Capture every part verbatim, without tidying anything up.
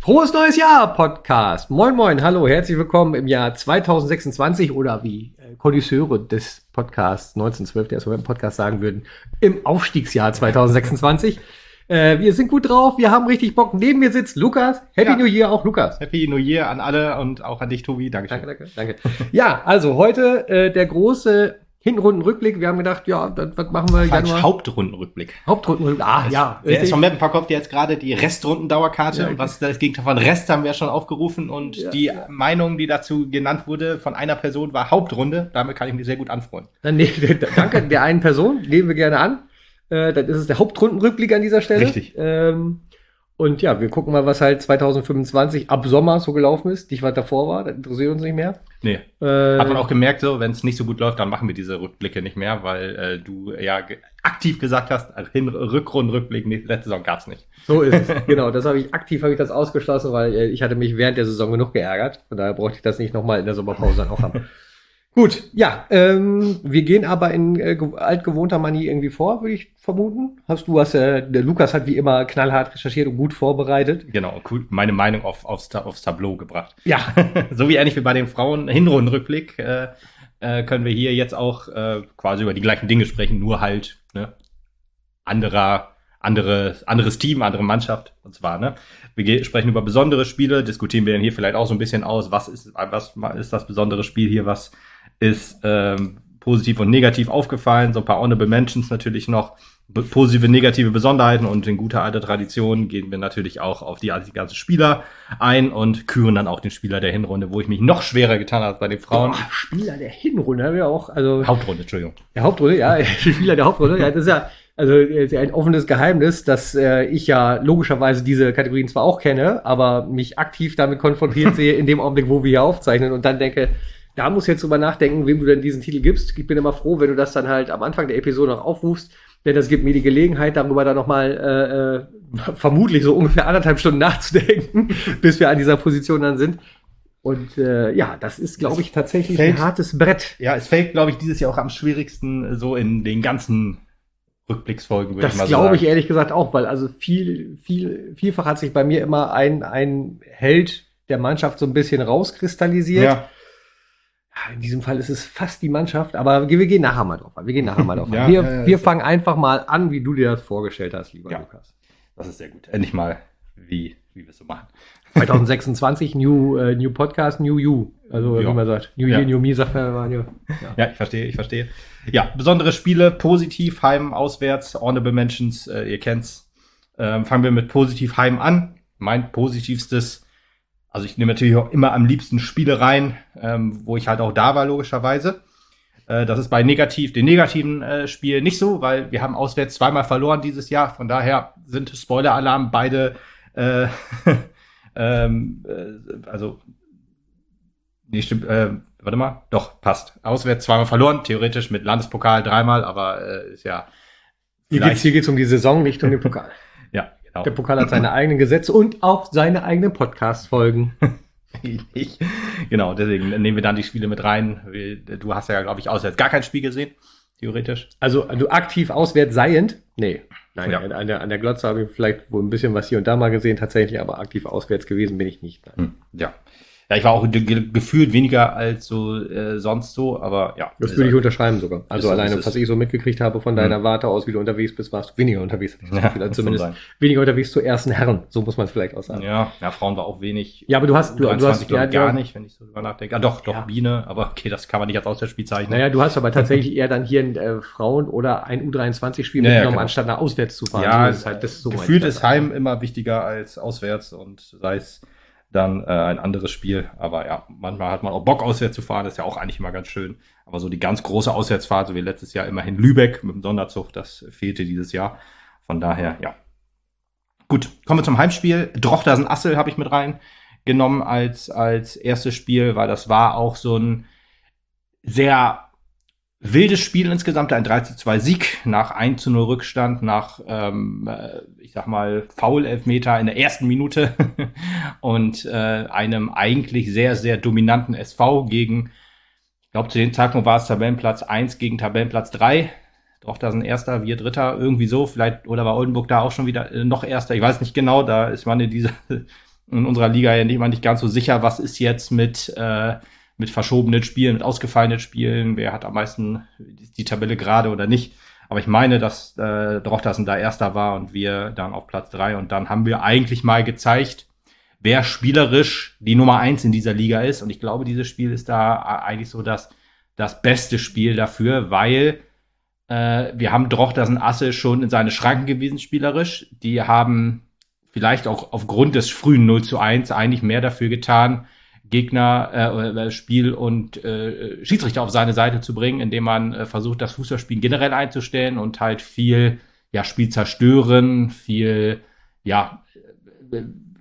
Frohes neues Jahr, Podcast. Moin, moin, hallo, herzlich willkommen im Jahr zwanzig sechsundzwanzig oder wie äh, Konnoisseure des Podcasts neunzehnhundertzwölf, der es im Podcast sagen würden, im Aufstiegsjahr zwanzig sechsundzwanzig. Äh, wir sind gut drauf, wir haben richtig Bock. Neben mir sitzt Lukas. Happy ja. New Year auch, Lukas. Happy New Year an alle und auch an dich, Tobi. Dankeschön. Danke, danke, danke. Ja, also heute äh, der große Hinrundenrückblick. Wir haben gedacht, ja, das, was machen wir? Falsch, Januar? Hauptrundenrückblick. Hauptrundenrückblick, ah, ja. Wer ist vom Mappen verkauft jetzt gerade die Restrundendauerkarte? Ja, und was ist das Gegenteil von Rest, haben wir schon aufgerufen. Und ja, die ja. Meinung, die dazu genannt wurde von einer Person, war Hauptrunde. Damit kann ich mich sehr gut anfreunden. Dann, nee, danke der einen Person, nehmen wir gerne an. Äh, dann ist es der Hauptrundenrückblick an dieser Stelle. Richtig. Ähm, und ja, wir gucken mal, was halt zwanzig fünfundzwanzig ab Sommer so gelaufen ist. Nicht, was davor war, das interessiert uns nicht mehr. Nee. Äh, Hat man auch gemerkt, so, wenn es nicht so gut läuft, dann machen wir diese Rückblicke nicht mehr, weil äh, du ja ge- aktiv gesagt hast, Hin- Rückrundenrückblick, nee, letzte Saison gab's nicht. So ist es. Genau, das habe ich aktiv habe ich das ausgeschlossen, weil äh, ich hatte mich während der Saison genug geärgert. Von daher brauchte ich das nicht nochmal in der Sommerpause dann auch haben. Gut, ja, ähm, wir gehen aber in äh, ge- altgewohnter Manier irgendwie vor, würde ich vermuten. Hast du, hast, äh, der Lukas hat wie immer knallhart recherchiert und gut vorbereitet. Genau, cool, meine Meinung auf, aufs, Ta- aufs Tableau gebracht. Ja. So wie ähnlich wie bei den Frauen Hinrundenrückblick äh, äh, können wir hier jetzt auch äh, quasi über die gleichen Dinge sprechen, nur halt ne, anderer, andere, anderes Team, andere Mannschaft. Und zwar, ne, wir ge- sprechen über besondere Spiele, diskutieren wir dann hier vielleicht auch so ein bisschen aus, was ist, was ist das besondere Spiel hier, was ist ähm, positiv und negativ aufgefallen, so ein paar Honorable Mentions natürlich noch, be- positive, negative Besonderheiten und in guter alter Tradition gehen wir natürlich auch auf die, die ganzen Spieler ein und küren dann auch den Spieler der Hinrunde, wo ich mich noch schwerer getan habe als bei den Frauen. Boah, Spieler der Hinrunde, haben wir auch, also Hauptrunde, Entschuldigung. der Hauptrunde, ja, Spieler der Hauptrunde, ja, das ist ja also ist ja ein offenes Geheimnis, dass äh, ich ja logischerweise diese Kategorien zwar auch kenne, aber mich aktiv damit konfrontiert sehe in dem Augenblick, wo wir hier aufzeichnen und dann denke, da muss jetzt drüber nachdenken, wem du denn diesen Titel gibst. Ich bin immer froh, wenn du das dann halt am Anfang der Episode noch aufrufst, denn das gibt mir die Gelegenheit, darüber dann nochmal äh, äh, vermutlich so ungefähr anderthalb Stunden nachzudenken, bis wir an dieser Position dann sind. Und äh, ja, das ist, glaube ich, tatsächlich fällt, ein hartes Brett. Ja, es fällt, glaube ich, dieses Jahr auch am schwierigsten so in den ganzen Rückblicksfolgen, würde ich mal Das sagen. glaube ich ehrlich gesagt auch, weil also viel, viel, vielfach hat sich bei mir immer ein, ein Held der Mannschaft so ein bisschen rauskristallisiert. Ja. In diesem Fall ist es fast die Mannschaft, aber wir gehen nachher mal drauf an. Wir gehen nachher mal drauf Ja, an. Wir, äh, wir fangen einfach mal an, wie du dir das vorgestellt hast, lieber Ja. Lukas. Das ist sehr gut. Endlich mal, wie, wie wir es so machen. zwanzig sechsundzwanzig, New, äh, New Podcast, New You. Also, Ja. wie man sagt. New Ja. Year, New Me, sagt man immer. Ja. Ja, ich verstehe, ich verstehe. Ja, besondere Spiele, positiv, Heim, auswärts, Honorable Mentions, äh, ihr kennt's. Ähm, fangen wir mit positiv Heim an. Mein positivstes, also ich nehme natürlich auch immer am liebsten Spiele rein, ähm, wo ich halt auch da war, logischerweise. Äh, das ist bei negativ, den negativen äh, Spielen nicht so, weil wir haben auswärts zweimal verloren dieses Jahr. Von daher sind Spoiler-Alarm beide, äh, ähm, äh, also, nee, stimmt, äh, warte mal, doch, passt. Auswärts zweimal verloren, theoretisch mit Landespokal dreimal, aber äh, ist ja Hier geht's, hier geht's um die Saison, nicht um den Pokal. Ja, genau. Der Pokal hat seine eigenen Gesetze und auch seine eigenen Podcast-Folgen. Ich, genau, deswegen nehmen wir dann die Spiele mit rein. Du hast ja, glaube ich, auswärts gar kein Spiel gesehen, theoretisch. Also du aktiv auswärts seiend? Nee. Nein, Ja. an, der, an der Glotze habe ich vielleicht wohl ein bisschen was hier und da mal gesehen, tatsächlich, aber aktiv auswärts gewesen bin ich nicht. Nein. Hm, ja. Ja, ich war auch ge- ge- gefühlt weniger als so äh, sonst so, aber ja. Das würde ich unterschreiben sogar. Also so, alleine, das was ist- ich so mitgekriegt habe von deiner Mhm. Warte aus, wie du unterwegs bist, warst du weniger unterwegs. Hab ich das Ja, Gefühl. Also muss zumindest schon sein. weniger unterwegs zu ersten Herren. So muss man es vielleicht auch sagen. Ja, ja, Frauen war auch wenig. Ja, aber du hast- du- du dreiundzwanzig, hast- glaub ich, ja, gar du- nicht, wenn ich so drüber nachdenke. Ah, doch, doch, Ja. Biene, aber okay, das kann man nicht als Auswärtsspiel zeichnen. Naja, du hast aber tatsächlich eher dann hier ein äh, Frauen- oder ein U dreiundzwanzig-Spiel Ja, ja, mitgenommen, genau. anstatt nach auswärts zu fahren. Ja, So ist halt, das ist so mein gefühlt Stand. ist Heim immer wichtiger als auswärts und sei es dann äh, ein anderes Spiel. Aber ja, manchmal hat man auch Bock, auswärts zu fahren. Das ist ja auch eigentlich immer ganz schön. Aber so die ganz große Auswärtsfahrt, so wie letztes Jahr immerhin Lübeck mit dem Sonderzug, das fehlte dieses Jahr. Von daher, ja. Gut, kommen wir zum Heimspiel. Drochtersen-Assel habe ich mit reingenommen als, als erstes Spiel, weil das war auch so ein sehr wildes Spiel insgesamt, ein drei zu zwei Sieg nach eins zu null Rückstand, nach, ähm, äh, ich sag mal, Foul-Elfmeter in der ersten Minute und äh, einem eigentlich sehr, sehr dominanten S V gegen, ich glaube, zu dem Zeitpunkt war es Tabellenplatz eins gegen Tabellenplatz drei. Drochtersen Erster, wir Dritter, irgendwie so, vielleicht, oder war Oldenburg da auch schon wieder äh, noch Erster, ich weiß nicht genau, da ist man in dieser in unserer Liga ja nicht, immer nicht ganz so sicher, was ist jetzt mit, äh, mit verschobenen Spielen, mit ausgefallenen Spielen, wer hat am meisten die Tabelle gerade oder nicht. Aber ich meine, dass äh, Drochtersen da Erster war und wir dann auf Platz drei. Und dann haben wir eigentlich mal gezeigt, wer spielerisch die Nummer eins in dieser Liga ist. Und ich glaube, dieses Spiel ist da eigentlich so das, das beste Spiel dafür, weil äh, wir haben Drochtersen Asse schon in seine Schranken gewiesen spielerisch. Die haben vielleicht auch aufgrund des frühen null zu eins eigentlich mehr dafür getan, Gegner, äh, Spiel und äh, Schiedsrichter auf seine Seite zu bringen, indem man äh, versucht, das Fußballspielen generell einzustellen und halt viel, ja, Spiel zerstören, viel, ja, äh,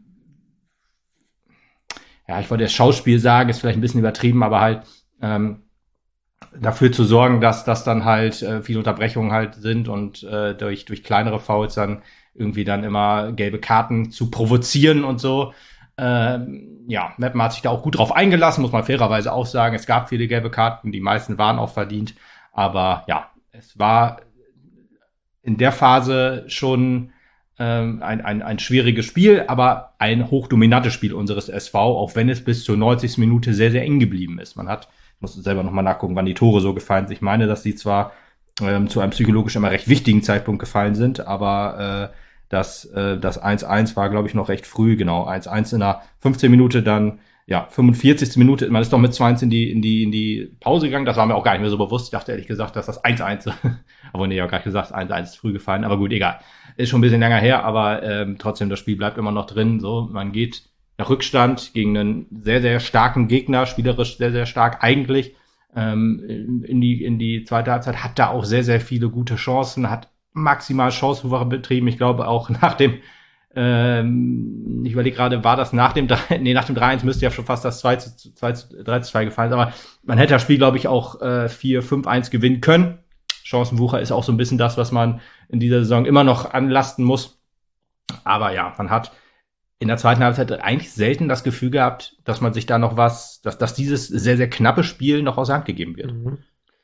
ja, ich wollte das Schauspiel sagen, ist vielleicht ein bisschen übertrieben, aber halt ähm, dafür zu sorgen, dass das dann halt äh, viele Unterbrechungen halt sind und äh, durch durch kleinere Fouls dann irgendwie dann immer gelbe Karten zu provozieren und so. Ähm, ja, Meppen hat sich da auch gut drauf eingelassen, muss man fairerweise auch sagen. Es gab viele gelbe Karten, die meisten waren auch verdient. Aber ja, es war in der Phase schon ähm, ein, ein, ein schwieriges Spiel, aber ein hochdominantes Spiel unseres S V, auch wenn es bis zur neunzigsten Minute sehr, sehr eng geblieben ist. Man hat, ich muss selber nochmal nachgucken, wann die Tore so gefallen sind. Ich meine, dass sie zwar ähm, zu einem psychologisch immer recht wichtigen Zeitpunkt gefallen sind, aber äh, Das, äh, das eins eins war, glaube ich, noch recht früh, genau. eins eins in der fünfzehnten Minute, dann, ja, fünfundvierzigste Minute. Man ist doch mit zwei eins in die, in die, in die Pause gegangen. Das war mir auch gar nicht mehr so bewusst. Ich dachte ehrlich gesagt, dass das eins eins, aber nee, ich habe gerade gesagt, eins eins ist früh gefallen. Aber gut, egal. Ist schon ein bisschen länger her, aber ähm, trotzdem, das Spiel bleibt immer noch drin. So, man geht nach Rückstand gegen einen sehr, sehr starken Gegner, spielerisch sehr, sehr stark eigentlich, ähm, in die, in die zweite Halbzeit, hat da auch sehr, sehr viele gute Chancen, hat maximal Chancenwucher betrieben. Ich glaube auch nach dem, ähm, ich überlege gerade, war das nach dem drei, nee, nach dem drei eins müsste ja schon fast das zwei zu drei zu zwei gefallen sein, aber man hätte das Spiel, glaube ich, auch äh, vier fünf eins gewinnen können. Chancenwucher ist auch so ein bisschen das, was man in dieser Saison immer noch anlasten muss. Aber ja, man hat in der zweiten Halbzeit eigentlich selten das Gefühl gehabt, dass man sich da noch was, dass, dass dieses sehr, sehr knappe Spiel noch aus der Hand gegeben wird. Mhm.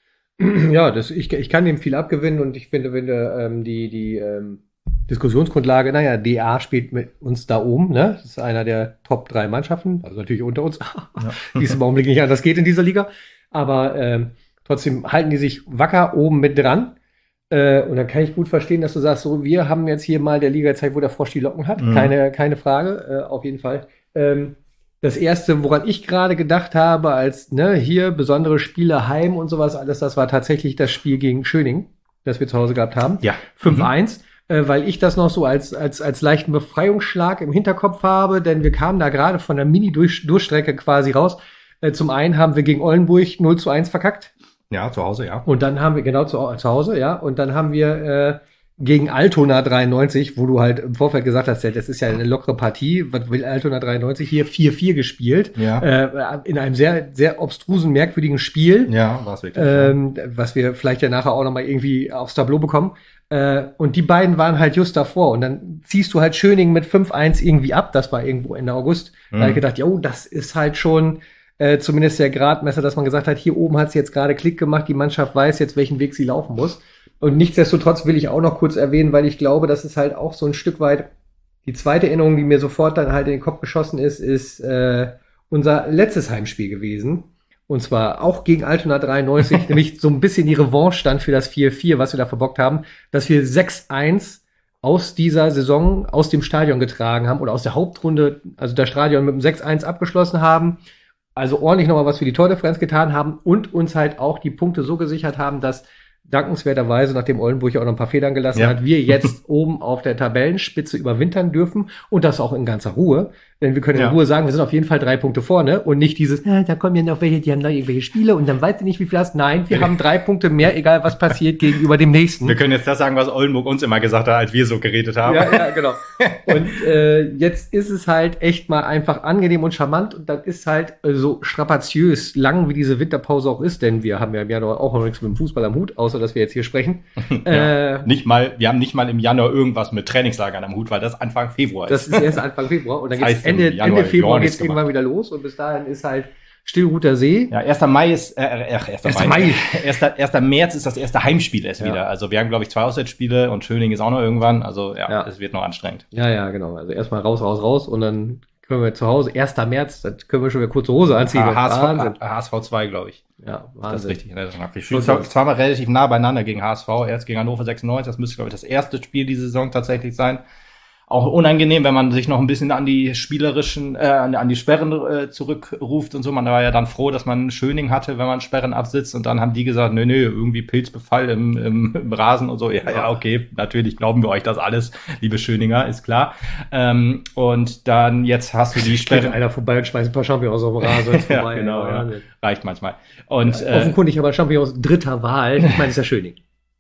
Ja, das, ich, ich kann dem viel abgewinnen und ich finde, wenn du ähm, die, die ähm, Diskussionsgrundlage, naja, D A spielt mit uns da oben, ne? Das ist einer der Top drei Mannschaften, also natürlich unter uns, ja. Wie es im Augenblick nicht anders geht in dieser Liga. Aber ähm, trotzdem halten die sich wacker oben mit dran. Äh, und dann kann ich gut verstehen, dass du sagst, so, wir haben jetzt hier mal der Liga gezeigt, wo der Frosch die Locken hat. Mhm. Keine, keine Frage, äh, auf jeden Fall. Ähm, Das erste, woran ich gerade gedacht habe, als ne, hier besondere Spiele heim und sowas, alles, das war tatsächlich das Spiel gegen Schöning, das wir zu Hause gehabt haben. Ja. fünf eins, mhm. äh, weil ich das noch so als, als, als leichten Befreiungsschlag im Hinterkopf habe, denn wir kamen da gerade von der Mini-Durchstrecke quasi raus. Äh, zum einen haben wir gegen Oldenburg null zu eins verkackt. Ja, zu Hause, ja. Und dann haben wir, genau zu, zu Hause, ja, und dann haben wir äh, gegen Altona dreiundneunzig, wo du halt im Vorfeld gesagt hast, ja, das ist ja eine lockere Partie, was will Altona dreiundneunzig hier vier vier gespielt, ja. äh, in einem sehr, sehr obstrusen, merkwürdigen Spiel, ja, war's wirklich, ähm, ja. was wir vielleicht ja nachher auch nochmal irgendwie aufs Tableau bekommen. Äh, und die beiden waren halt just davor. Und dann ziehst du halt Schöning mit fünf eins irgendwie ab, das war irgendwo Ende August. Mhm. Da habe ich gedacht, jo, das ist halt schon äh, zumindest der Gradmesser, dass man gesagt hat, hier oben hat's jetzt gerade Klick gemacht, die Mannschaft weiß jetzt, welchen Weg sie laufen muss. Und nichtsdestotrotz will ich auch noch kurz erwähnen, weil ich glaube, das ist halt auch so ein Stück weit die zweite Erinnerung, die mir sofort dann halt in den Kopf geschossen ist, ist äh, unser letztes Heimspiel gewesen. Und zwar auch gegen Altona dreiundneunzig, nämlich so ein bisschen die Revanche dann für das vier vier, was wir da verbockt haben, dass wir sechs eins aus dieser Saison aus dem Stadion getragen haben oder aus der Hauptrunde, also der Stadion mit dem sechs eins abgeschlossen haben. Also ordentlich nochmal was für die Tordifferenz getan haben und uns halt auch die Punkte so gesichert haben, dass dankenswerterweise, nachdem Oldenburg ja auch noch ein paar Federn gelassen ja. hat, wir jetzt oben auf der Tabellenspitze überwintern dürfen und das auch in ganzer Ruhe. Denn wir können ja. in Ruhe sagen, wir sind auf jeden Fall drei Punkte vorne und nicht dieses, ah, da kommen ja noch welche, die haben da irgendwelche Spiele und dann weißt du nicht, wie viel hast. Nein, wir haben drei Punkte mehr, egal was passiert, gegenüber dem nächsten. Wir können jetzt das sagen, was Oldenburg uns immer gesagt hat, als wir so geredet haben. Ja, ja, genau. Und äh, jetzt ist es halt echt mal einfach angenehm und charmant und dann ist halt äh, so strapaziös, lang wie diese Winterpause auch ist, denn wir haben ja im Januar auch noch nichts mit dem Fußball am Hut, außer dass wir jetzt hier sprechen. ja, äh, nicht mal, wir haben nicht mal im Januar irgendwas mit Trainingslagern am Hut, weil das Anfang Februar ist. Das ist erst Anfang Februar und dann geht's Ende, Ende Februar geht's irgendwann wieder los und bis dahin ist halt Stillruter See. Ja, erster Mai ist, äh, äh, erster Mai. erster erster März ist das erste Heimspiel erst ja. wieder. Also wir haben, glaube ich, zwei Auswärtsspiele und Schöning ist auch noch irgendwann. Also ja, ja, es wird noch anstrengend. Ja, ja, genau. Also erstmal raus, raus, raus und dann können wir zu Hause, erster März, dann können wir schon wieder kurze Hose anziehen. H S V, Wahnsinn. H S V zwei, glaube ich. Ja, Wahnsinn. Das ist richtig. Wir spielen zwar, zweimal relativ nah beieinander gegen H S V, erst gegen Hannover sechsundneunzig. Das müsste, glaube ich, das erste Spiel diese Saison tatsächlich sein. Auch unangenehm, wenn man sich noch ein bisschen an die spielerischen, äh, an die Sperren äh, zurückruft und so. Man war ja dann froh, dass man Schöning hatte, wenn man Sperren absitzt. Und dann haben die gesagt, nö, nö, irgendwie Pilzbefall im, im, im Rasen und so. Ja, ja, okay, natürlich glauben wir euch das alles, liebe Schöninger, ist klar. Ähm, und dann jetzt hast du die Sperren. Geht einer vorbei und schmeißt ein paar Champignons auf den Rasen. Ja, genau, ja. Reicht manchmal. Und, ja, äh, offenkundig aber Champignons dritter Wahl. Ich meine, ist ja Schöning.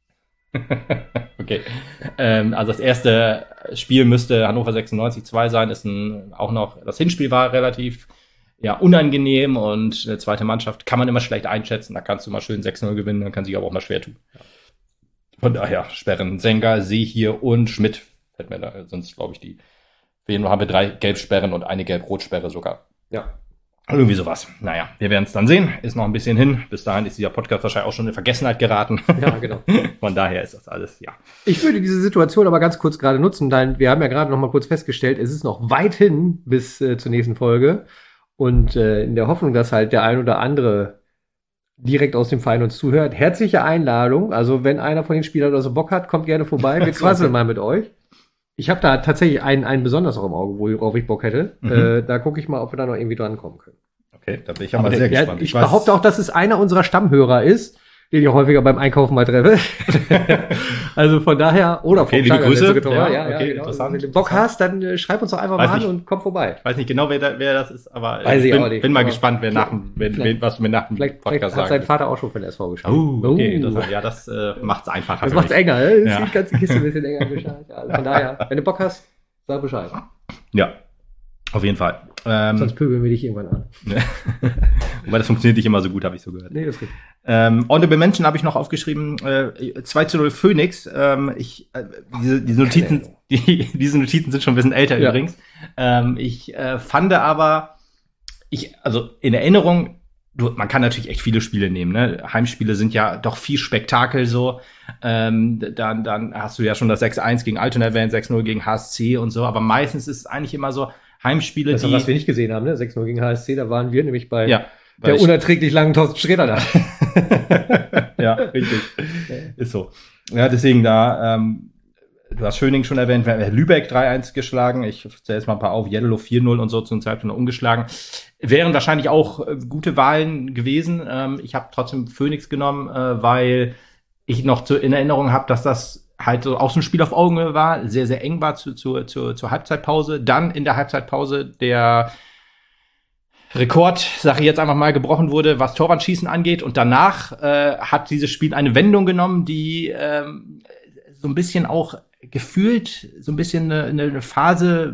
Okay. Ähm, also das erste Spiel müsste Hannover sechsundneunzig zwei sein, ist ein, auch noch, das Hinspiel war relativ, ja, unangenehm und eine zweite Mannschaft kann man immer schlecht einschätzen, da kannst du mal schön sechs null gewinnen, dann kann sich aber auch mal schwer tun. Von daher, Sperren, Senga, Seehier und Schmidt, fällt mir da, sonst glaube ich die, für jeden haben wir drei Gelbsperren und eine Gelb-Rot-Sperre sogar. Ja. Irgendwie sowas. Naja, wir werden es dann sehen. Ist noch ein bisschen hin. Bis dahin ist dieser Podcast wahrscheinlich auch schon in Vergessenheit geraten. Ja, genau. Von daher ist das alles, ja. Ich würde diese Situation aber ganz kurz gerade nutzen, denn wir haben ja gerade noch mal kurz festgestellt, es ist noch weit hin bis äh, zur nächsten Folge. Und äh, in der Hoffnung, dass halt der ein oder andere direkt aus dem Verein uns zuhört, herzliche Einladung. Also wenn einer von den Spielern oder so Bock hat, kommt gerne vorbei. Wir quasseln mal mit euch. Ich habe da tatsächlich einen, einen besonders auch im Auge, worauf ich Bock hätte. Mhm. Äh, da gucke ich mal, ob wir da noch irgendwie drankommen können. Okay, da bin ich ja mal sehr der, gespannt. Ja, ich ich behaupte auch, dass es einer unserer Stammhörer ist, den ich auch häufiger beim Einkaufen mal treffe. Also von daher, oder okay, liebe Grüße. Ja, ja, ja, okay, genau. Interessant. Wenn du Bock hast, dann äh, schreib uns doch einfach weiß mal nicht, an und komm vorbei. Ich weiß nicht genau, wer, da, wer das ist, aber weiß ich bin, nicht, bin mal gespannt, wer nach, wen, wen, was du mir nach dem vielleicht, Podcast vielleicht hat sein Vater auch schon für den S V gespielt. Oh, okay. Uh. Das, ja, das äh, macht's einfacher. Das macht's enger, ne? Das ja. Ist die ganze Kiste ein bisschen enger gestaltet. Also von daher, wenn du Bock hast, sag Bescheid. Ja, auf jeden Fall. Ähm, Sonst pöbeln wir dich irgendwann an. Wobei das funktioniert nicht immer so gut, habe ich so gehört. Nee, das ist richtig. Ähm, Honorable Mention habe ich noch aufgeschrieben, äh, zwei zu null Phoenix. Ähm, ich, äh, diese, diese Notizen, die, diese Notizen sind schon ein bisschen älter ja. übrigens. Ähm, ich äh, fand aber, ich, also in Erinnerung, du, man kann natürlich echt viele Spiele nehmen, ne? Heimspiele sind ja doch viel Spektakel so. Ähm, dann, dann hast du ja schon das sechs eins gegen Altona erwähnt, sechs null gegen H S C und so, aber meistens ist es eigentlich immer so Heimspiele, das die... Das was wir nicht gesehen haben, ne? sechs null gegen H S C, da waren wir nämlich bei ja, der unerträglich langen Thorsten Sträter da. Ja, richtig. Ist so. Ja, deswegen da, ähm, du hast Schöning schon erwähnt, wir haben Lübeck drei eins geschlagen, ich zähle jetzt mal ein paar auf, Yellow vier null und so zum Zeitpunkt ungeschlagen. Wären wahrscheinlich auch äh, gute Wahlen gewesen. Ähm, ich habe trotzdem Phoenix genommen, äh, weil ich noch zu, in Erinnerung habe, dass das halt so auch so ein Spiel auf Augenhöhe war, sehr, sehr eng war zu, zu, zu, zur Halbzeitpause. Dann in der Halbzeitpause der Rekord, sage ich jetzt einfach mal, gebrochen wurde, was Torwandschießen angeht. Und danach äh, hat dieses Spiel eine Wendung genommen, die ähm, so ein bisschen auch gefühlt so ein bisschen eine, eine Phase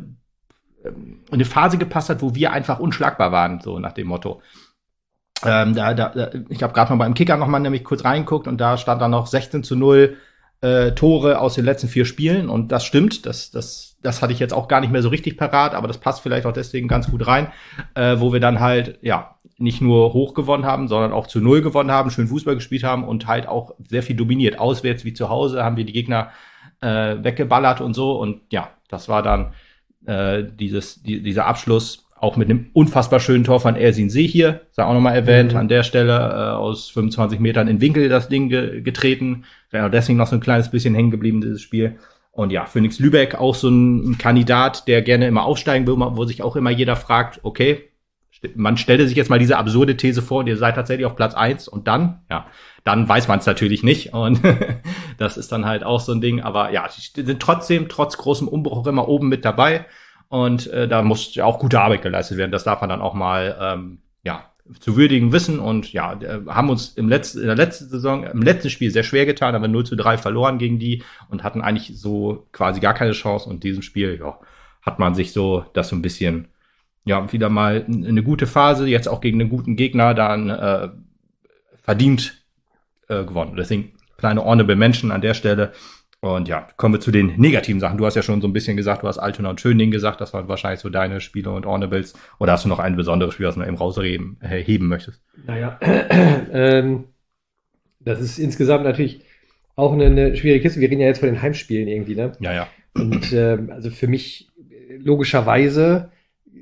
eine Phase gepasst hat, wo wir einfach unschlagbar waren, so nach dem Motto. Ähm, da, da, ich habe gerade mal beim Kicker noch mal nämlich kurz reingeguckt und da stand dann noch sechzehn zu null äh, Tore aus den letzten vier Spielen und das stimmt, das, das, das hatte ich jetzt auch gar nicht mehr so richtig parat, aber das passt vielleicht auch deswegen ganz gut rein, äh, wo wir dann halt, ja, nicht nur hoch gewonnen haben, sondern auch zu null gewonnen haben, schön Fußball gespielt haben und halt auch sehr viel dominiert. Auswärts wie zu Hause haben wir die Gegner äh, weggeballert und so und ja, das war dann äh, dieses, die, dieser Abschluss auch mit einem unfassbar schönen Tor von Ersin Seehier, sei auch nochmal erwähnt, mhm. an der Stelle äh, aus fünfundzwanzig Metern in Winkel das Ding ge- getreten. Wäre deswegen noch so ein kleines bisschen hängen geblieben, dieses Spiel. Und ja, Phoenix Lübeck auch so ein, ein Kandidat, der gerne immer aufsteigen will, wo sich auch immer jeder fragt, okay, man stelle sich jetzt mal diese absurde These vor und ihr seid tatsächlich auf Platz eins und dann, ja, dann weiß man es natürlich nicht und das ist dann halt auch so ein Ding, aber ja, die sind trotzdem, trotz großem Umbruch immer oben mit dabei. Und äh, da muss ja auch gute Arbeit geleistet werden. Das darf man dann auch mal ähm, ja zu würdigen wissen. Und ja, äh, haben uns im letzten, in der letzten Saison, im letzten Spiel sehr schwer getan, haben wir null zu drei verloren gegen die und hatten eigentlich so quasi gar keine Chance. Und in diesem Spiel, ja, hat man sich so das so ein bisschen, ja, wieder mal eine gute Phase, jetzt auch gegen einen guten Gegner dann äh, verdient äh, gewonnen. Deswegen kleine Honorable Mention an der Stelle. Und ja, kommen wir zu den negativen Sachen. Du hast ja schon so ein bisschen gesagt, du hast Altona und Schöning gesagt, das waren wahrscheinlich so deine Spiele und Ornables. Oder hast du noch ein besonderes Spiel, das du noch eben rausheben äh, heben möchtest? Naja, ähm, das ist insgesamt natürlich auch eine, eine schwierige Kiste. Wir reden ja jetzt von den Heimspielen irgendwie, ne? Ja, ja. Und ähm, also für mich logischerweise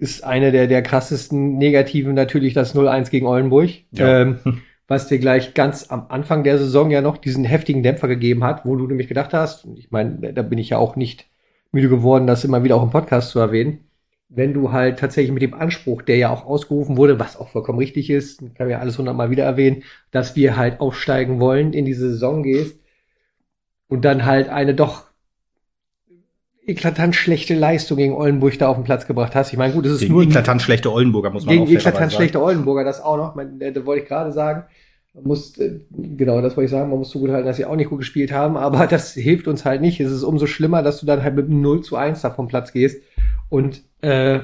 ist eine der, der krassesten Negativen natürlich das null eins gegen Oldenburg. Ja. Ähm, was dir gleich ganz am Anfang der Saison ja noch diesen heftigen Dämpfer gegeben hat, wo du nämlich gedacht hast, ich meine, da bin ich ja auch nicht müde geworden, das immer wieder auch im Podcast zu erwähnen, wenn du halt tatsächlich mit dem Anspruch, der ja auch ausgerufen wurde, was auch vollkommen richtig ist, kann ja alles hundertmal wieder erwähnen, dass wir halt aufsteigen wollen, in diese Saison gehst und dann halt eine doch eklatant schlechte Leistung gegen Oldenburg da auf den Platz gebracht hast. Ich meine, gut, es ist gegen nur eklatant schlechte Oldenburger, muss man gegen auch eklatant sagen. schlechte Oldenburger, das auch noch. Man, da wollte ich gerade sagen. Man muss, genau, das wollte ich sagen. Man muss so gut halten, dass sie auch nicht gut gespielt haben. Aber das hilft uns halt nicht. Es ist umso schlimmer, dass du dann halt mit einem null zu eins da vom Platz gehst und äh,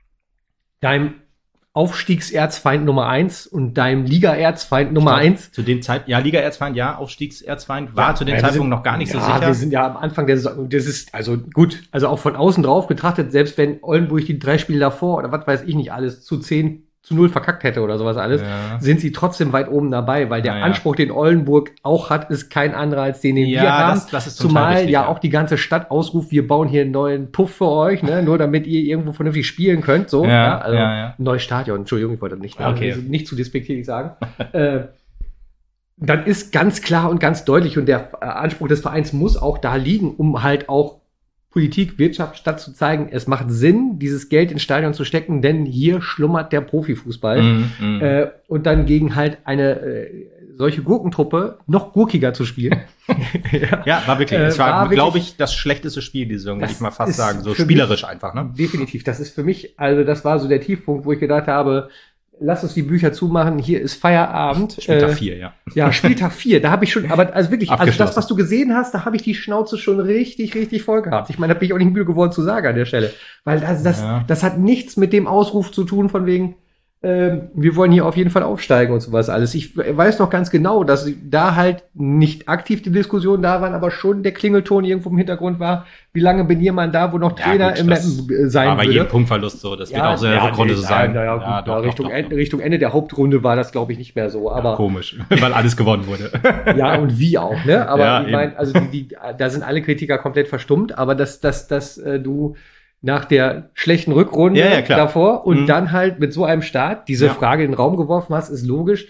deinem Aufstiegserzfeind Nummer eins und deinem Liga-Erzfeind Nummer glaub, eins. Zu dem Zeitpunkt, ja, Liga-Erzfeind, ja, Aufstiegserzfeind, war ja, zu dem ja, Zeitpunkt sind, noch gar nicht ja, so sicher. Wir sind ja am Anfang der Saison, das ist, also gut, also auch von außen drauf betrachtet, selbst wenn Oldenburg die drei Spiele davor oder was weiß ich nicht alles zu zehn zu null verkackt hätte oder sowas alles, ja. sind sie trotzdem weit oben dabei, weil der ja, ja. Anspruch, den Oldenburg auch hat, ist kein anderer als den, den ja, wir haben. Das, das ist Zumal richtig, ja, ja auch die ganze Stadt ausruft, wir bauen hier einen neuen Puff für euch, ne, nur damit ihr irgendwo vernünftig spielen könnt, so. Ja, ja, also ja, ja. ein neues Stadion, Entschuldigung, ich wollte das nicht, okay. also nicht zu despektierlich sagen. äh, dann ist ganz klar und ganz deutlich und der Anspruch des Vereins muss auch da liegen, um halt auch Politik, Wirtschaft, statt zu zeigen, es macht Sinn, dieses Geld ins Stadion zu stecken, denn hier schlummert der Profifußball. Mm, mm. Äh, und dann gegen halt eine äh, solche Gurkentruppe noch gurkiger zu spielen. ja. ja, war wirklich. Es war, war glaube ich, das schlechteste Spiel diese Saison, würde ich mal fast sagen. So spielerisch einfach, ne? Definitiv. Das ist für mich, also das war so der Tiefpunkt, wo ich gedacht habe, lass uns die Bücher zumachen, hier ist Feierabend. Spieltag vier, äh, ja. Ja, Spieltag vier, da habe ich schon, aber also wirklich, also das, was du gesehen hast, da habe ich die Schnauze schon richtig, richtig voll gehabt. Ich meine, da bin ich auch nicht müde geworden zu sagen an der Stelle. Weil das, das, ja. das hat nichts mit dem Ausruf zu tun, von wegen, ähm, wir wollen hier auf jeden Fall aufsteigen und sowas alles. Ich weiß noch ganz genau, dass da halt nicht aktiv die Diskussionen da waren, aber schon der Klingelton irgendwo im Hintergrund war, wie lange bin jemand da, wo noch Trainer ja, gut, im Mappen sein aber würde. jedem Punktverlust so, das ja, wird auch so in der ja, Rückrunde nee, so sein. Ja, ja, gut, ja, doch, Richtung, doch, Ende, Richtung Ende der Hauptrunde war das, glaube ich, nicht mehr so. Aber ja, komisch, weil alles gewonnen wurde. Ja, und wie auch, ne? Aber ja, ich meine, also die, die, da sind alle Kritiker komplett verstummt, aber dass, dass, dass äh, du nach der schlechten Rückrunde ja, ja, davor und mhm. dann halt mit so einem Start diese ja. Frage in den Raum geworfen hast, ist logisch.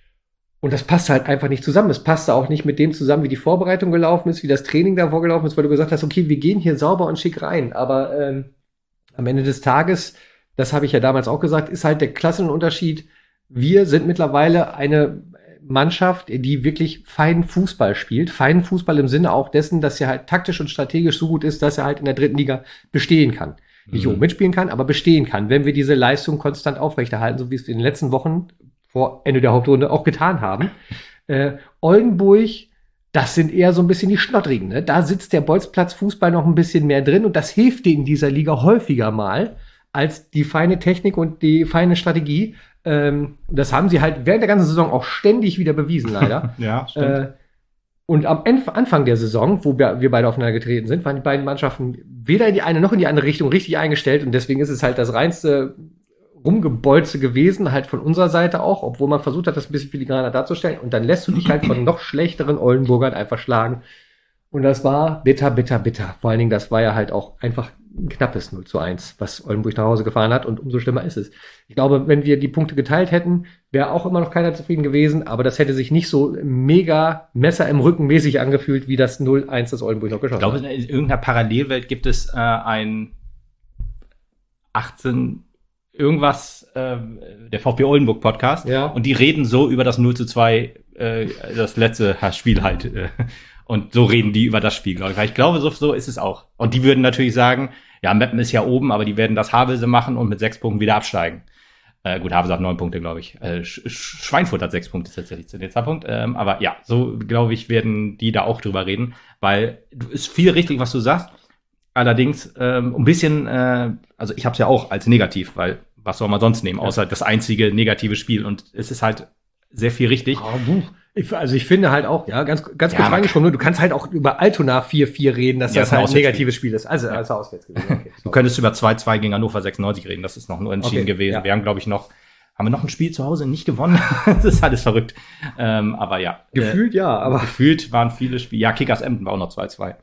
Und das passt halt einfach nicht zusammen. Es passte auch nicht mit dem zusammen, wie die Vorbereitung gelaufen ist, wie das Training davor gelaufen ist, weil du gesagt hast, okay, wir gehen hier sauber und schick rein. Aber ähm, am Ende des Tages, das habe ich ja damals auch gesagt, ist halt der Klassenunterschied. Wir sind mittlerweile eine Mannschaft, die wirklich feinen Fußball spielt. Feinen Fußball im Sinne auch dessen, dass er halt taktisch und strategisch so gut ist, dass er halt in der dritten Liga bestehen kann. Nicht mhm. oben mitspielen kann, aber bestehen kann, wenn wir diese Leistung konstant aufrechterhalten, so wie es in den letzten Wochen vor Ende der Hauptrunde auch getan haben. Äh, Oldenburg, das sind eher so ein bisschen die Schnottrigen. Ne? Da sitzt der Bolzplatz-Fußball noch ein bisschen mehr drin und das hilft denen in dieser Liga häufiger mal als die feine Technik und die feine Strategie. Ähm, das haben sie halt während der ganzen Saison auch ständig wieder bewiesen, leider. Ja, stimmt. Äh, und am Ende, Anfang der Saison, wo wir, wir beide aufeinander getreten sind, waren die beiden Mannschaften weder in die eine noch in die andere Richtung richtig eingestellt. Und deswegen ist es halt das reinste Rumgebolze gewesen, halt von unserer Seite auch, obwohl man versucht hat, das ein bisschen filigraner darzustellen. Und dann lässt du dich halt von noch schlechteren Oldenburgern einfach schlagen. Und das war bitter, bitter, bitter. Vor allen Dingen, das war ja halt auch einfach ein knappes null zu eins, was Oldenburg nach Hause gefahren hat. Und umso schlimmer ist es. Ich glaube, wenn wir die Punkte geteilt hätten, wäre auch immer noch keiner zufrieden gewesen. Aber das hätte sich nicht so mega Messer im Rücken mäßig angefühlt, wie das null eins, das Oldenburg noch geschossen hat. Ich glaube, in irgendeiner Parallelwelt gibt es äh, ein achtzehn irgendwas, äh, der VfB Oldenburg Podcast. Ja. Und die reden so über das null zu zwei, äh, das letzte Spiel halt. Äh, und so reden die über das Spiel, glaube ich. Weil ich glaube, so, so ist es auch. Und die würden natürlich sagen, ja, Meppen ist ja oben, aber die werden das Havelse machen und mit sechs Punkten wieder absteigen. Äh, gut, Havelse hat neun Punkte, glaube ich. Äh, Sch- Schweinfurt hat sechs Punkte tatsächlich zu dem Zeitpunkt. Ähm, aber ja, so, glaube ich, werden die da auch drüber reden. Weil es ist viel richtig, was du sagst. Allerdings ähm, ein bisschen, äh, also ich habe es ja auch als negativ, weil was soll man sonst nehmen, außer ja. das einzige negative Spiel. Und es ist halt sehr viel richtig. Oh, ich, also ich finde halt auch, ja, ganz, ganz kurz ja, reingeschoben, du kannst halt auch über Altona vier vier reden, dass ja, das, das halt ein negatives Spiel ist. Also, also auswärts gewesen. Okay, du könntest über zwei zwei gegen Hannover sechsundneunzig reden, das ist noch nur entschieden okay, gewesen. Ja. Wir haben, glaube ich, noch, haben wir noch ein Spiel zu Hause nicht gewonnen? Das ist alles verrückt. Ähm, aber ja. Gefühlt äh, ja, aber. Gefühlt waren viele Spiele. Ja, Kickers Emden war auch noch zwei zwei.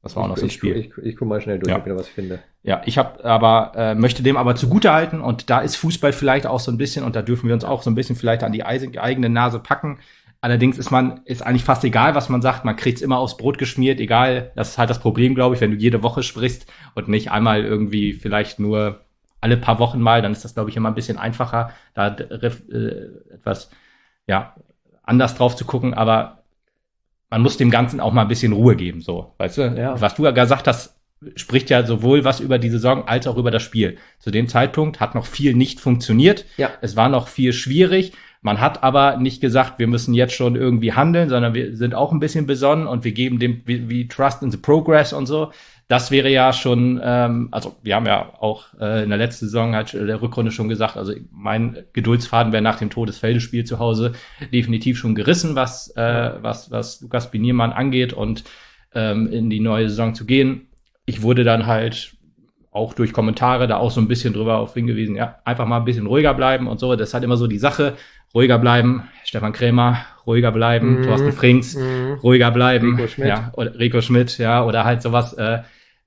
Das war auch noch so ein ich, Spiel. Ich, ich, ich guck mal schnell durch, ja. ob ich da was finde. Ja, ich habe aber äh, möchte dem aber zugutehalten und da ist Fußball vielleicht auch so ein bisschen und da dürfen wir uns auch so ein bisschen vielleicht an die eigene Nase packen. Allerdings ist man ist eigentlich fast egal, was man sagt, man kriegt's immer aufs Brot geschmiert, egal. Das ist halt das Problem, glaube ich, wenn du jede Woche sprichst und nicht einmal irgendwie vielleicht nur alle paar Wochen mal, dann ist das, glaube ich, immer ein bisschen einfacher, da äh, etwas ja anders drauf zu gucken, aber man muss dem Ganzen auch mal ein bisschen Ruhe geben, so, weißt du? Ja. Was du ja gesagt hast, spricht ja sowohl was über die Saison als auch über das Spiel. Zu dem Zeitpunkt hat noch viel nicht funktioniert. Ja. Es war noch viel schwierig. Man hat aber nicht gesagt, wir müssen jetzt schon irgendwie handeln, sondern wir sind auch ein bisschen besonnen und wir geben dem wie, wie Trust in the Progress und so. Das wäre ja schon, ähm, also wir haben ja auch äh, in der letzten Saison halt der Rückrunde schon gesagt, also mein Geduldsfaden wäre nach dem Todesfeldespiel zu Hause definitiv schon gerissen, was äh, was was Lukas Beniermann angeht und ähm, in die neue Saison zu gehen. Ich wurde dann halt auch durch Kommentare da auch so ein bisschen drüber auf hingewiesen, ja, einfach mal ein bisschen ruhiger bleiben und so. Das ist halt immer so die Sache, ruhiger bleiben, Stefan Krämer, ruhiger bleiben, mhm. Thorsten Frings, mhm. ruhiger bleiben, Rico Schmidt. ja, oder Rico Schmidt, ja, oder halt sowas, äh,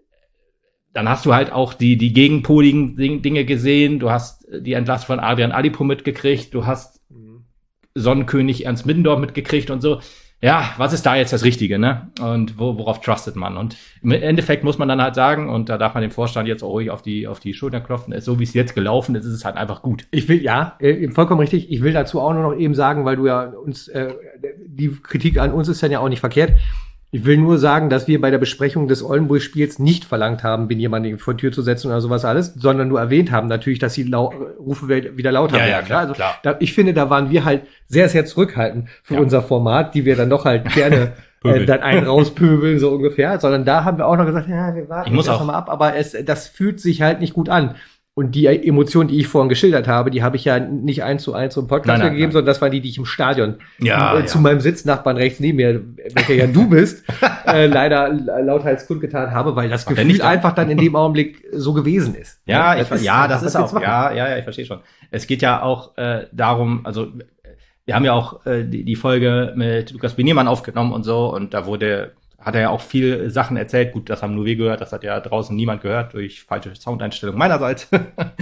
dann hast du halt auch die, die gegenpoligen Dinge gesehen. Du hast die Entlassung von Adrian Alipo mitgekriegt. Du hast mhm. Sonnenkönig Ernst Middendorf mitgekriegt und so. Ja, was ist da jetzt das Richtige, ne? Und wo, worauf trustet man? Und im Endeffekt muss man dann halt sagen, und da darf man dem Vorstand jetzt auch ruhig auf die, auf die Schulter klopfen, ist so wie es jetzt gelaufen ist, ist es halt einfach gut. Ich will, ja, äh, vollkommen richtig. Ich will dazu auch nur noch eben sagen, weil du ja uns, äh, die Kritik an uns ist dann ja auch nicht verkehrt. Ich will nur sagen, dass wir bei der Besprechung des Oldenburg-Spiels nicht verlangt haben, bin jemanden vor die Tür zu setzen oder sowas alles, sondern nur erwähnt haben natürlich, dass die Lau- Rufe wieder lauter ja, werden. Ja, klar, also klar. Da, ich finde, da waren wir halt sehr, sehr zurückhaltend für ja. unser Format, die wir dann doch halt gerne äh, dann einen rauspöbeln, so ungefähr, sondern da haben wir auch noch gesagt, ja, wir warten jetzt erst mal ab, aber es, das fühlt sich halt nicht gut an. Und die Emotionen, die ich vorhin geschildert habe, die habe ich ja nicht eins zu eins im Podcast nein, nein, gegeben, nein. sondern das waren die, die ich im Stadion ja, äh, ja. zu meinem Sitznachbarn rechts neben mir, welcher ja du bist, äh, leider lauthals kundgetan habe, weil das Gefühl nicht einfach dann in dem Augenblick so gewesen ist. Ja, das ich, ist, ja, das, das ist auch, ja, ja, ja, ich verstehe schon. Es geht ja auch äh, darum, also wir haben ja auch äh, die, die Folge mit Lukas Beniermann aufgenommen und so und da wurde hat er ja auch viel Sachen erzählt. Gut, das haben nur wir gehört, das hat ja draußen niemand gehört durch falsche Soundeinstellung meinerseits.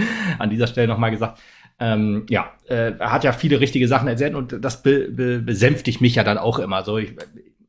An dieser Stelle nochmal gesagt. Ähm, ja, äh, er hat ja viele richtige Sachen erzählt und das be- be- besänftigt mich ja dann auch immer so. Ich,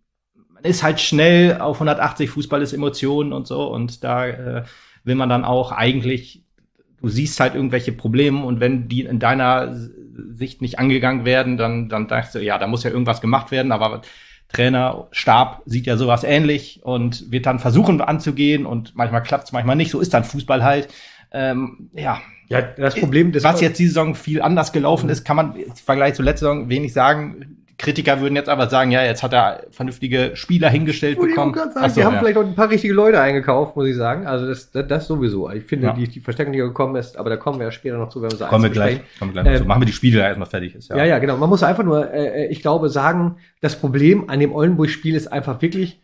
man ist halt schnell auf hundertachtzig, Fußball ist Emotionen und so und da äh, will man dann auch eigentlich, du siehst halt irgendwelche Probleme und wenn die in deiner Sicht nicht angegangen werden, dann, dann denkst du, ja, da muss ja irgendwas gemacht werden, aber Trainer, Stab sieht ja sowas ähnlich und wird dann versuchen anzugehen und manchmal klappt's, manchmal nicht. So ist dann Fußball halt. Ähm, ja. ja, das Problem, das was jetzt diese Saison viel anders gelaufen ist, kann man im Vergleich zur letzten Saison wenig sagen. Kritiker würden jetzt aber sagen, ja, jetzt hat er vernünftige Spieler hingestellt ich bekommen. Ich sagen, so, die haben ja. vielleicht auch ein paar richtige Leute eingekauft, muss ich sagen. Also das, das, das sowieso. Ich finde, ja. die, die Verstärkung, die gekommen ist, aber da kommen wir ja später noch zu, wenn wir so kommen wir gleich, kommen wir gleich noch zu. Machen wir die Spiele erstmal fertig ist. Ja. ja, ja, genau. Man muss einfach nur, äh, ich glaube, sagen, das Problem an dem Oldenburg-Spiel ist einfach wirklich,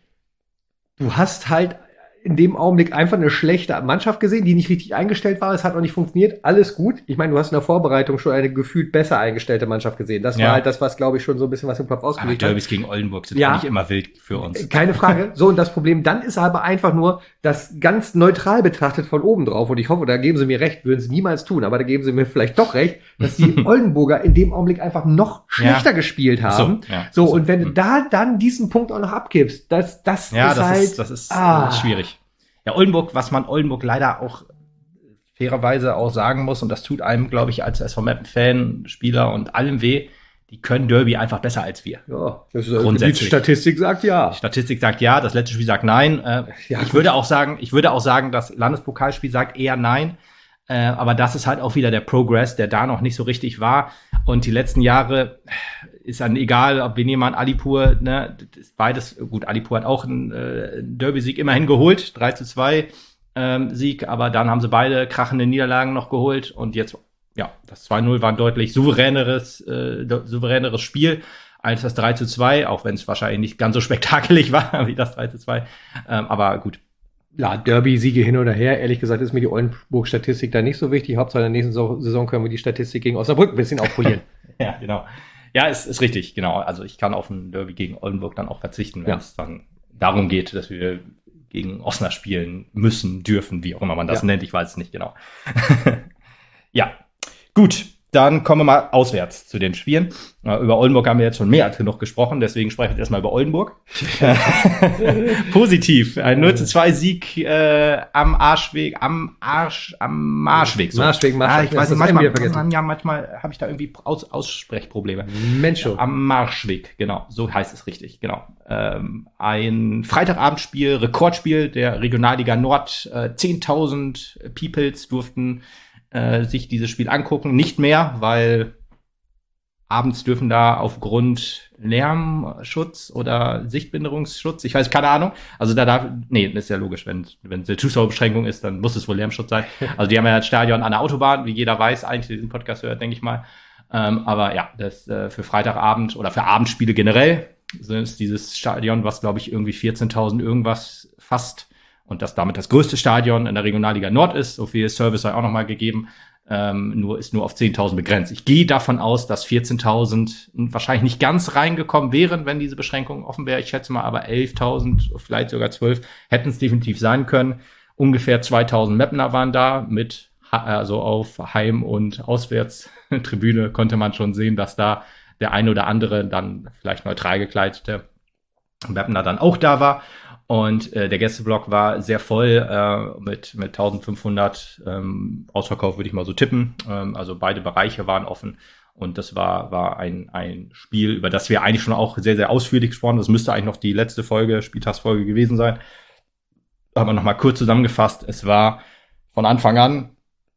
du hast halt in dem Augenblick einfach eine schlechte Mannschaft gesehen, die nicht richtig eingestellt war. Es hat noch nicht funktioniert. Alles gut. Ich meine, du hast in der Vorbereitung schon eine gefühlt besser eingestellte Mannschaft gesehen. Das ja. war halt das, was, glaube ich, schon so ein bisschen was im Kopf ausgelegt hat. Derbys gegen Oldenburg sind ja. nicht immer wild für uns. Keine Frage. So, und das Problem dann ist aber einfach nur, das ganz neutral betrachtet von oben drauf. Und ich hoffe, da geben sie mir recht, würden sie niemals tun, aber da geben sie mir vielleicht doch recht, dass die Oldenburger in dem Augenblick einfach noch schlechter ja. gespielt haben. So, ja. so, so, und wenn du da dann diesen Punkt auch noch abgibst, das, das ja, ist das halt, ist, das ist ah. schwierig. Ja, Oldenburg, was man Oldenburg leider auch fairerweise auch sagen muss, und das tut einem, glaube ich, als S V Meppen-Fan, Spieler und allem weh, die können Derby einfach besser als wir. Ja, das ist grundsätzlich. Die Statistik sagt ja. Die Statistik sagt ja, das letzte Spiel sagt nein. Äh, ja, ich gut. würde auch sagen, ich würde auch sagen, das Landespokalspiel sagt eher nein. Äh, aber das ist halt auch wieder der Progress, der da noch nicht so richtig war. Und die letzten Jahre ist dann egal, ob Beniermann, Alipur, ne, ist beides, gut, Alipur hat auch einen äh, Derby-Sieg immerhin geholt, drei zu zwei ähm, Sieg, aber dann haben sie beide krachende Niederlagen noch geholt und jetzt, ja, das zwei null war ein deutlich souveräneres, äh, souveräneres Spiel als das drei zu zwei, auch wenn es wahrscheinlich nicht ganz so spektakelig war wie das drei zu zwei, ähm, aber gut. Ja, Derby-Siege hin oder her. Ehrlich gesagt ist mir die Oldenburg-Statistik da nicht so wichtig. Hauptsache in der nächsten Saison können wir die Statistik gegen Osnabrück ein bisschen aufpolieren. Ja, genau. Ja, ist, ist richtig, genau. Also ich kann auf ein Derby gegen Oldenburg dann auch verzichten, wenn ja. es dann darum geht, dass wir gegen Osnabrück spielen müssen, dürfen, wie auch immer man das Ja. nennt, ich weiß es nicht genau. Ja, gut. Dann kommen wir mal auswärts zu den Spielen. Äh, Über Oldenburg haben wir jetzt schon mehr als genug gesprochen, deswegen spreche ich erstmal über Oldenburg. Positiv, ein null zu zwei Sieg äh, am Arschweg, am Arsch, am Marschweg. So. Marschweg, Marschweg. Ah, ich Das weiß ist nicht, das M manchmal, wieder vergessen. ja, manchmal habe ich da irgendwie Aus Aussprechprobleme. Mensch, oh. Am Marschweg, genau, so heißt es richtig, genau. Ähm, ein Freitagabendspiel, Rekordspiel der Regionalliga Nord. Äh, zehntausend Peoples durften äh, sich dieses Spiel angucken. Nicht mehr, weil abends dürfen da aufgrund Lärmschutz oder Sichtbehinderungsschutz, ich weiß, keine Ahnung. Also da darf, nee, das ist ja logisch, wenn wenn es eine Zuschauerbeschränkung ist, dann muss es wohl Lärmschutz sein. Also die haben ja das Stadion an der Autobahn, wie jeder weiß, eigentlich der diesen Podcast hört, denke ich mal. Ähm, aber ja, das äh, für Freitagabend oder für Abendspiele generell ist dieses Stadion, was glaube ich irgendwie vierzehntausend irgendwas fast und das damit das größte Stadion in der Regionalliga Nord ist. So viel Service sei auch nochmal gegeben. Ähm, nur ist nur auf zehntausend begrenzt. Ich gehe davon aus, dass vierzehntausend wahrscheinlich nicht ganz reingekommen wären, wenn diese Beschränkung offen wäre. Ich schätze mal, aber elftausend, vielleicht sogar zwölf hätten es definitiv sein können. Ungefähr zweitausend Mapner waren da mit, also auf Heim- und Auswärtstribüne konnte man schon sehen, dass da der eine oder andere dann vielleicht neutral gekleidete Mapner dann auch da war. Und äh, der Gästeblock war sehr voll äh, mit mit eintausendfünfhundert ähm, Ausverkauf, würde ich mal so tippen. Ähm, also beide Bereiche waren offen und das war war ein ein Spiel, über das wir eigentlich schon auch sehr sehr ausführlich gesprochen haben. Das müsste eigentlich noch die letzte Folge, Spieltagsfolge gewesen sein. Aber noch mal kurz zusammengefasst: Es war von Anfang an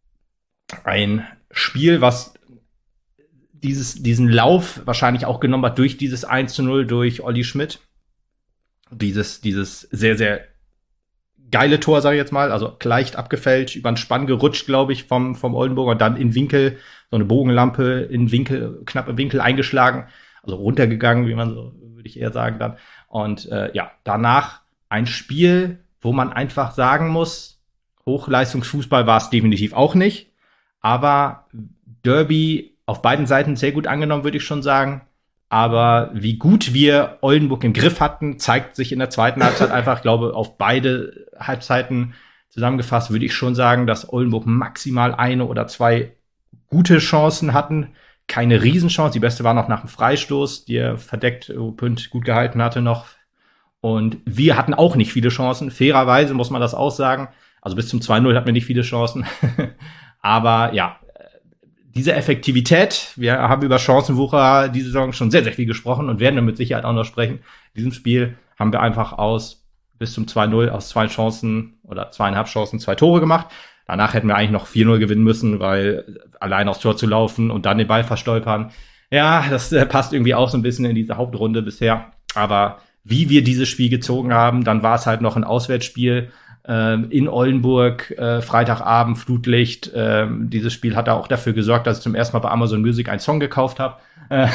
ein Spiel, was dieses diesen Lauf wahrscheinlich auch genommen hat durch dieses eins zu null durch Olli Schmidt. Dieses, dieses sehr, sehr geile Tor, sage ich jetzt mal, also leicht abgefälscht, über den Spann gerutscht, glaube ich, vom, vom Oldenburger und dann in Winkel, so eine Bogenlampe in Winkel, knappe Winkel eingeschlagen, also runtergegangen, wie man so, würde ich eher sagen dann. Und äh, ja, danach ein Spiel, wo man einfach sagen muss, Hochleistungsfußball war es definitiv auch nicht, aber Derby auf beiden Seiten sehr gut angenommen, würde ich schon sagen. Aber wie gut wir Oldenburg im Griff hatten, zeigt sich in der zweiten Halbzeit einfach. Ich glaube, auf beide Halbzeiten zusammengefasst würde ich schon sagen, dass Oldenburg maximal eine oder zwei gute Chancen hatten. Keine Riesenchance. Die beste war noch nach dem Freistoß, die er verdeckt Pünd gut gehalten hatte noch. Und wir hatten auch nicht viele Chancen. Fairerweise muss man das auch sagen. Also bis zum zwei null hatten wir nicht viele Chancen. Aber ja, diese Effektivität, wir haben über Chancenwucher diese Saison schon sehr, sehr viel gesprochen und werden mit Sicherheit auch noch sprechen. In diesem Spiel haben wir einfach aus bis zum zwei null aus zwei Chancen oder zweieinhalb Chancen zwei Tore gemacht. Danach hätten wir eigentlich noch vier null gewinnen müssen, weil allein aufs Tor zu laufen und dann den Ball verstolpern, ja, das äh, passt irgendwie auch so ein bisschen in diese Hauptrunde bisher. Aber wie wir dieses Spiel gezogen haben, dann war es halt noch ein Auswärtsspiel in Oldenburg, äh, Freitagabend, Flutlicht. Ähm, dieses Spiel hat auch dafür gesorgt, dass ich zum ersten Mal bei Amazon Music einen Song gekauft habe. Äh,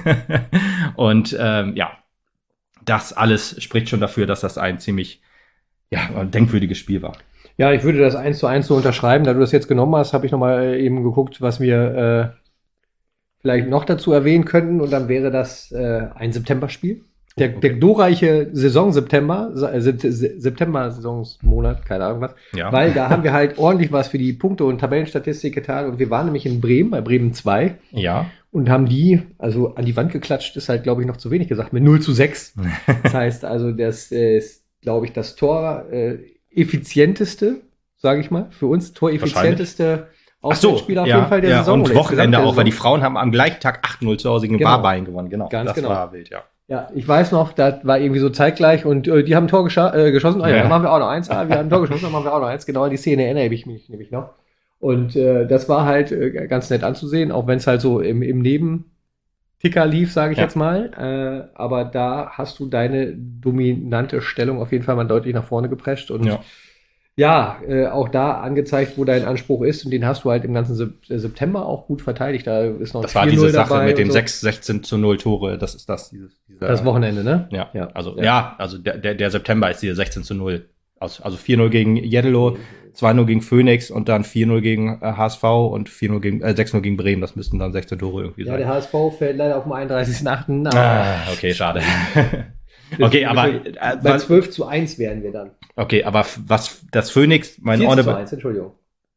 und ähm, ja, das alles spricht schon dafür, dass das ein ziemlich ja, ein denkwürdiges Spiel war. Ja, ich würde das eins zu eins so unterschreiben. Da du das jetzt genommen hast, habe ich nochmal eben geguckt, was wir äh, vielleicht noch dazu erwähnen könnten. Und dann wäre das äh, ein September-Spiel. Der, der glorreiche Saison September, September-Saisonsmonat, keine Ahnung was. Ja. Weil da haben wir halt ordentlich was für die Punkte- und Tabellenstatistik getan. Und wir waren nämlich in Bremen, bei Bremen zwei. Ja. Und haben die, also an die Wand geklatscht, ist halt, glaube ich, noch zu wenig gesagt, mit null zu sechs. Das heißt also, das äh, ist, glaube ich, das Tor äh, effizienteste, sage ich mal, für uns toreffizienteste Auswärtsspiel auf ja, jeden Fall der ja, Saison. Und oder Wochenende insgesamt auch, der weil die Saison. Frauen haben am gleichen Tag acht null zu Hause gegen Genau. Warbein gewonnen. Genau, Ganz das genau. war wild, ja. Ja, ich weiß noch, das war irgendwie so zeitgleich und äh, die haben ein Tor gescha- äh, geschossen. Ah ja, Ja. dann machen wir auch noch eins. Ah, wir haben ein Tor geschossen, dann machen wir auch noch eins. Genau, an die Szene erinnere ich mich nämlich noch. Und äh, das war halt äh, ganz nett anzusehen, auch wenn es halt so im, im Nebenticker lief, sage ich Ja. jetzt mal. Äh, aber da hast du deine dominante Stellung auf jeden Fall mal deutlich nach vorne geprescht. Und Ja. ja, äh, auch da angezeigt, wo dein Anspruch ist. Und den hast du halt im ganzen Sep- äh, September auch gut verteidigt. Da ist noch Das war vier diese null Sache dabei mit den und so. sechs, sechzehn zu null Tore. Das ist das, dieses, dieser, Das Wochenende, ne? Ja, Ja. also Ja. ja, also der, der, der September ist hier sechzehn zu null. Also, also vier null gegen Jeddelo, zwei null gegen Phoenix und dann vier null gegen äh, H S V und vier null gegen, äh, sechs null gegen Bremen. Das müssten dann sechzehn Tore irgendwie Ja, sein. der H S V fällt leider auf dem einunddreißigsten achten Ah, okay, schade. Okay, aber äh, bei zwölf zu eins wären wir dann. Okay, aber was das Phoenix, mein vier zu Honorable, eins, Entschuldigung.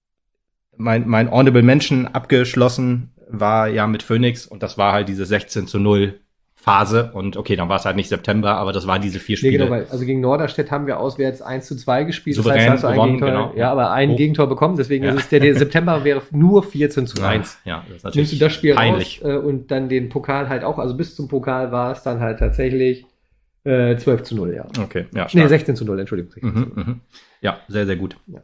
Mein, mein Honorable Mention abgeschlossen war ja mit Phoenix und das war halt diese sechzehn zu null Phase und okay, dann war es halt nicht September, aber das waren diese vier Spiele. Nee, genau, weil, also gegen Norderstedt haben wir auswärts eins zu zwei gespielt. Souverän das heißt, hast du gewonnen, ein Gegentor, genau. Ja, aber ein Hoch. Gegentor bekommen, deswegen Ja. ist es der, der September wäre nur vierzehn zu eins. Ja, ja, das ist natürlich Nimmst du das Spiel peinlich. raus äh, und dann den Pokal halt auch, also bis zum Pokal war es dann halt tatsächlich äh, zwölf zu null, ja. Okay, ja. Nee, sechzehn zu null, Entschuldigung. Mhm, mhm. Ja, sehr, sehr gut. Ja.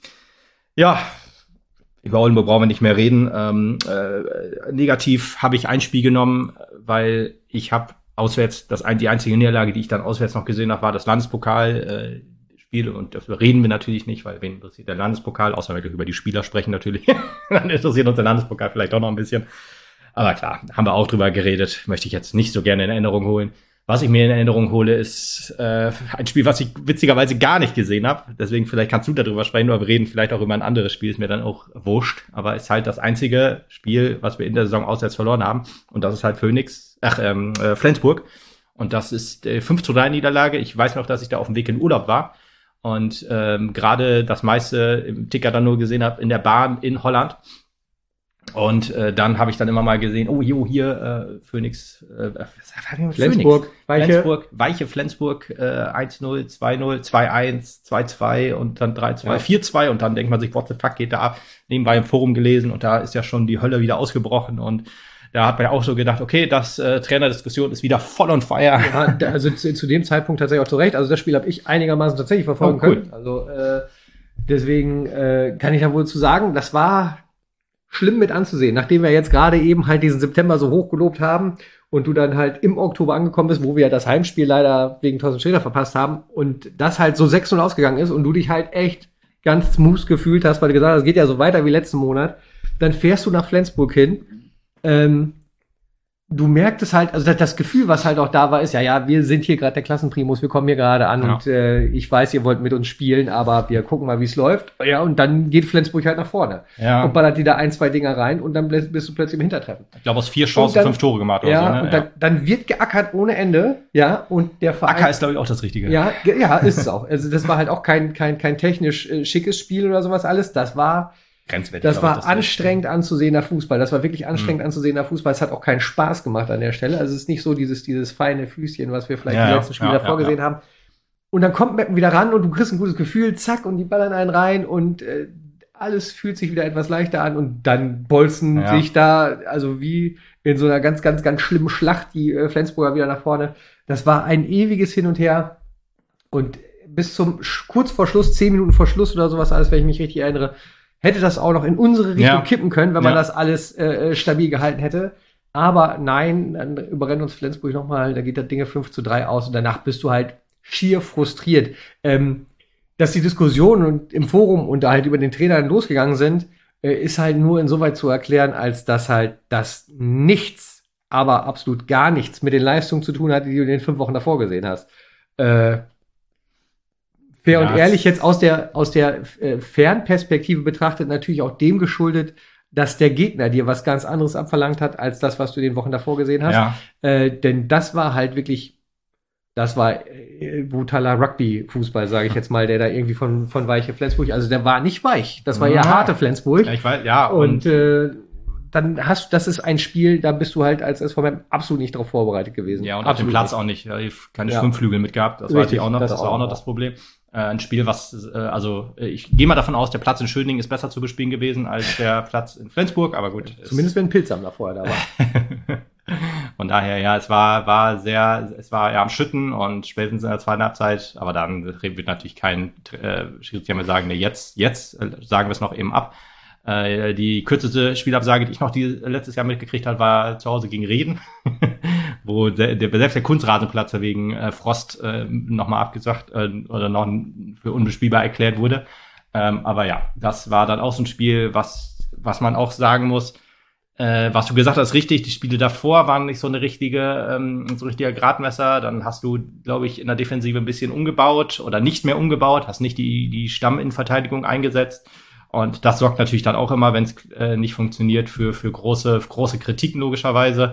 Ja, über Oldenburg brauchen wir nicht mehr reden. Ähm, äh, negativ habe ich ein Spiel genommen, weil ich habe auswärts, das ein, die einzige Niederlage, die ich dann auswärts noch gesehen habe, war das Landespokal. Äh, Spiel und darüber reden wir natürlich nicht, weil wen interessiert der Landespokal, außer wenn wir über die Spieler sprechen natürlich. Dann interessiert uns der Landespokal vielleicht auch noch ein bisschen. Aber klar, haben wir auch drüber geredet, möchte ich jetzt nicht so gerne in Erinnerung holen. Was ich mir in Erinnerung hole, ist äh, ein Spiel, was ich witzigerweise gar nicht gesehen habe. Deswegen vielleicht kannst du darüber sprechen, oder wir reden vielleicht auch über ein anderes Spiel, ist mir dann auch wurscht. Aber ist halt das einzige Spiel, was wir in der Saison auswärts verloren haben. Und das ist halt Phoenix, ach, ähm, äh, Flensburg. Und das ist äh, fünf zu drei Niederlage. Ich weiß noch, dass ich da auf dem Weg in Urlaub war. Und ähm, gerade das meiste im Ticker dann nur gesehen habe in der Bahn in Holland. Und äh, dann habe ich dann immer mal gesehen, oh, jo, hier, äh, Phoenix, äh, Flensburg, Weiche. Flensburg, Weiche, Flensburg, äh, eins null, zwei null, zwei eins, zwei zwei und dann drei zwei, ja. vier zwei und dann denkt man sich, what the fuck geht da ab? Nebenbei im Forum gelesen und da ist ja schon die Hölle wieder ausgebrochen und da hat man ja auch so gedacht, okay, das äh, Trainerdiskussion ist wieder voll on fire. Ja, da, also zu, zu dem Zeitpunkt tatsächlich auch zu Recht. Also das Spiel habe ich einigermaßen tatsächlich verfolgen oh, cool. können. Also äh, deswegen äh, kann ich da wohl zu sagen, das war schlimm mit anzusehen, nachdem wir jetzt gerade eben halt diesen September so hoch gelobt haben und du dann halt im Oktober angekommen bist, wo wir ja das Heimspiel leider wegen Thorsten Sträter verpasst haben und das halt so sechs null ausgegangen ist und du dich halt echt ganz smooth gefühlt hast, weil du gesagt hast, es geht ja so weiter wie letzten Monat, dann fährst du nach Flensburg hin. Ähm, du merktest halt, also das, das Gefühl, was halt auch da war, ist, ja, ja, wir sind hier gerade der Klassenprimus, wir kommen hier gerade an ja. und äh, ich weiß, ihr wollt mit uns spielen, aber wir gucken mal, wie es läuft. Ja, und dann geht Flensburg halt nach vorne ja. und ballert die da ein, zwei Dinger rein und dann bist du plötzlich im Hintertreffen. Ich glaube, aus vier Chancen dann, fünf Tore gemacht. Oder ja, so, ne? und dann, ja. dann wird geackert ohne Ende, ja, und der Verein... Acker ist, glaube ich, auch das Richtige. Ja, ja, ist es auch. Also das war halt auch kein, kein, kein technisch äh, schickes Spiel oder sowas alles, das war... Das war das anstrengend anzusehender Fußball. Das war wirklich anstrengend mhm. anzusehender Fußball. Es hat auch keinen Spaß gemacht an der Stelle. Also es ist nicht so dieses, dieses feine Füßchen, was wir vielleicht ja, die letzten Spiele ja, davor ja, gesehen ja. haben. Und dann kommt Meppen wieder ran und du kriegst ein gutes Gefühl, zack, und die ballern einen rein und äh, alles fühlt sich wieder etwas leichter an und dann bolzen ja. sich da, also wie in so einer ganz, ganz, ganz schlimmen Schlacht, die äh, Flensburger wieder nach vorne. Das war ein ewiges Hin und Her und bis zum, kurz vor Schluss, zehn Minuten vor Schluss oder sowas alles, wenn ich mich richtig erinnere, hätte das auch noch in unsere Richtung ja. kippen können, wenn man ja. das alles äh, stabil gehalten hätte. Aber nein, dann überrennt uns Flensburg nochmal, da geht das Ding fünf zu drei aus und danach bist du halt schier frustriert. Ähm, dass die Diskussionen im Forum und da halt über den Trainer losgegangen sind, äh, ist halt nur insoweit zu erklären, als dass halt das nichts, aber absolut gar nichts mit den Leistungen zu tun hat, die du in den fünf Wochen davor gesehen hast. Äh, Fair ja, und ehrlich jetzt aus der, aus der äh, Fernperspektive betrachtet natürlich auch dem geschuldet, dass der Gegner dir was ganz anderes abverlangt hat, als das, was du den Wochen davor gesehen hast. Ja. Äh, denn das war halt wirklich, das war äh, brutaler Rugby-Fußball, sage ich jetzt mal, der da irgendwie von, von Weiche Flensburg, also der war nicht weich, das war eher ja. harte Flensburg. Ja, ich weiß, ja. Und, und äh, dann hast das ist ein Spiel, da bist du halt als S V M absolut nicht darauf vorbereitet gewesen. Ja, und absolut auf dem Platz nicht. auch nicht. Ja, keine ja. Schwimmflügel mitgehabt. Das Richtig, weiß ich auch noch. Das, das war auch noch das Problem. Äh, ein Spiel, was, äh, also ich gehe mal davon aus, der Platz in Schöning ist besser zu bespielen gewesen als der Platz in Flensburg, aber gut. Zumindest wenn ein Pilzsammler vorher da war. Von daher, ja, es war, war sehr, es war ja am Schütten und spätestens in der zweiten Halbzeit, aber dann wird natürlich kein äh, Schiedsrichter mehr sagen, nee, jetzt, jetzt äh, sagen wir es noch eben ab. Äh, die kürzeste Spielabsage, die ich noch die letztes Jahr mitgekriegt habe, war zu Hause gegen Reden, wo der, der, selbst der Kunstrasenplatz wegen äh, Frost äh, nochmal abgesagt äh, oder noch für unbespielbar erklärt wurde. Ähm, aber ja, das war dann auch so ein Spiel, was, was man auch sagen muss, Äh, was du gesagt hast, richtig, die Spiele davor waren nicht so eine richtige, ähm, so ein richtiger Gradmesser. Dann hast du, glaube ich, in der Defensive ein bisschen umgebaut oder nicht mehr umgebaut, hast nicht die, die Stamminnenverteidigung eingesetzt. Und das sorgt natürlich dann auch immer, wenn es äh, nicht funktioniert, für, für große, große Kritiken logischerweise.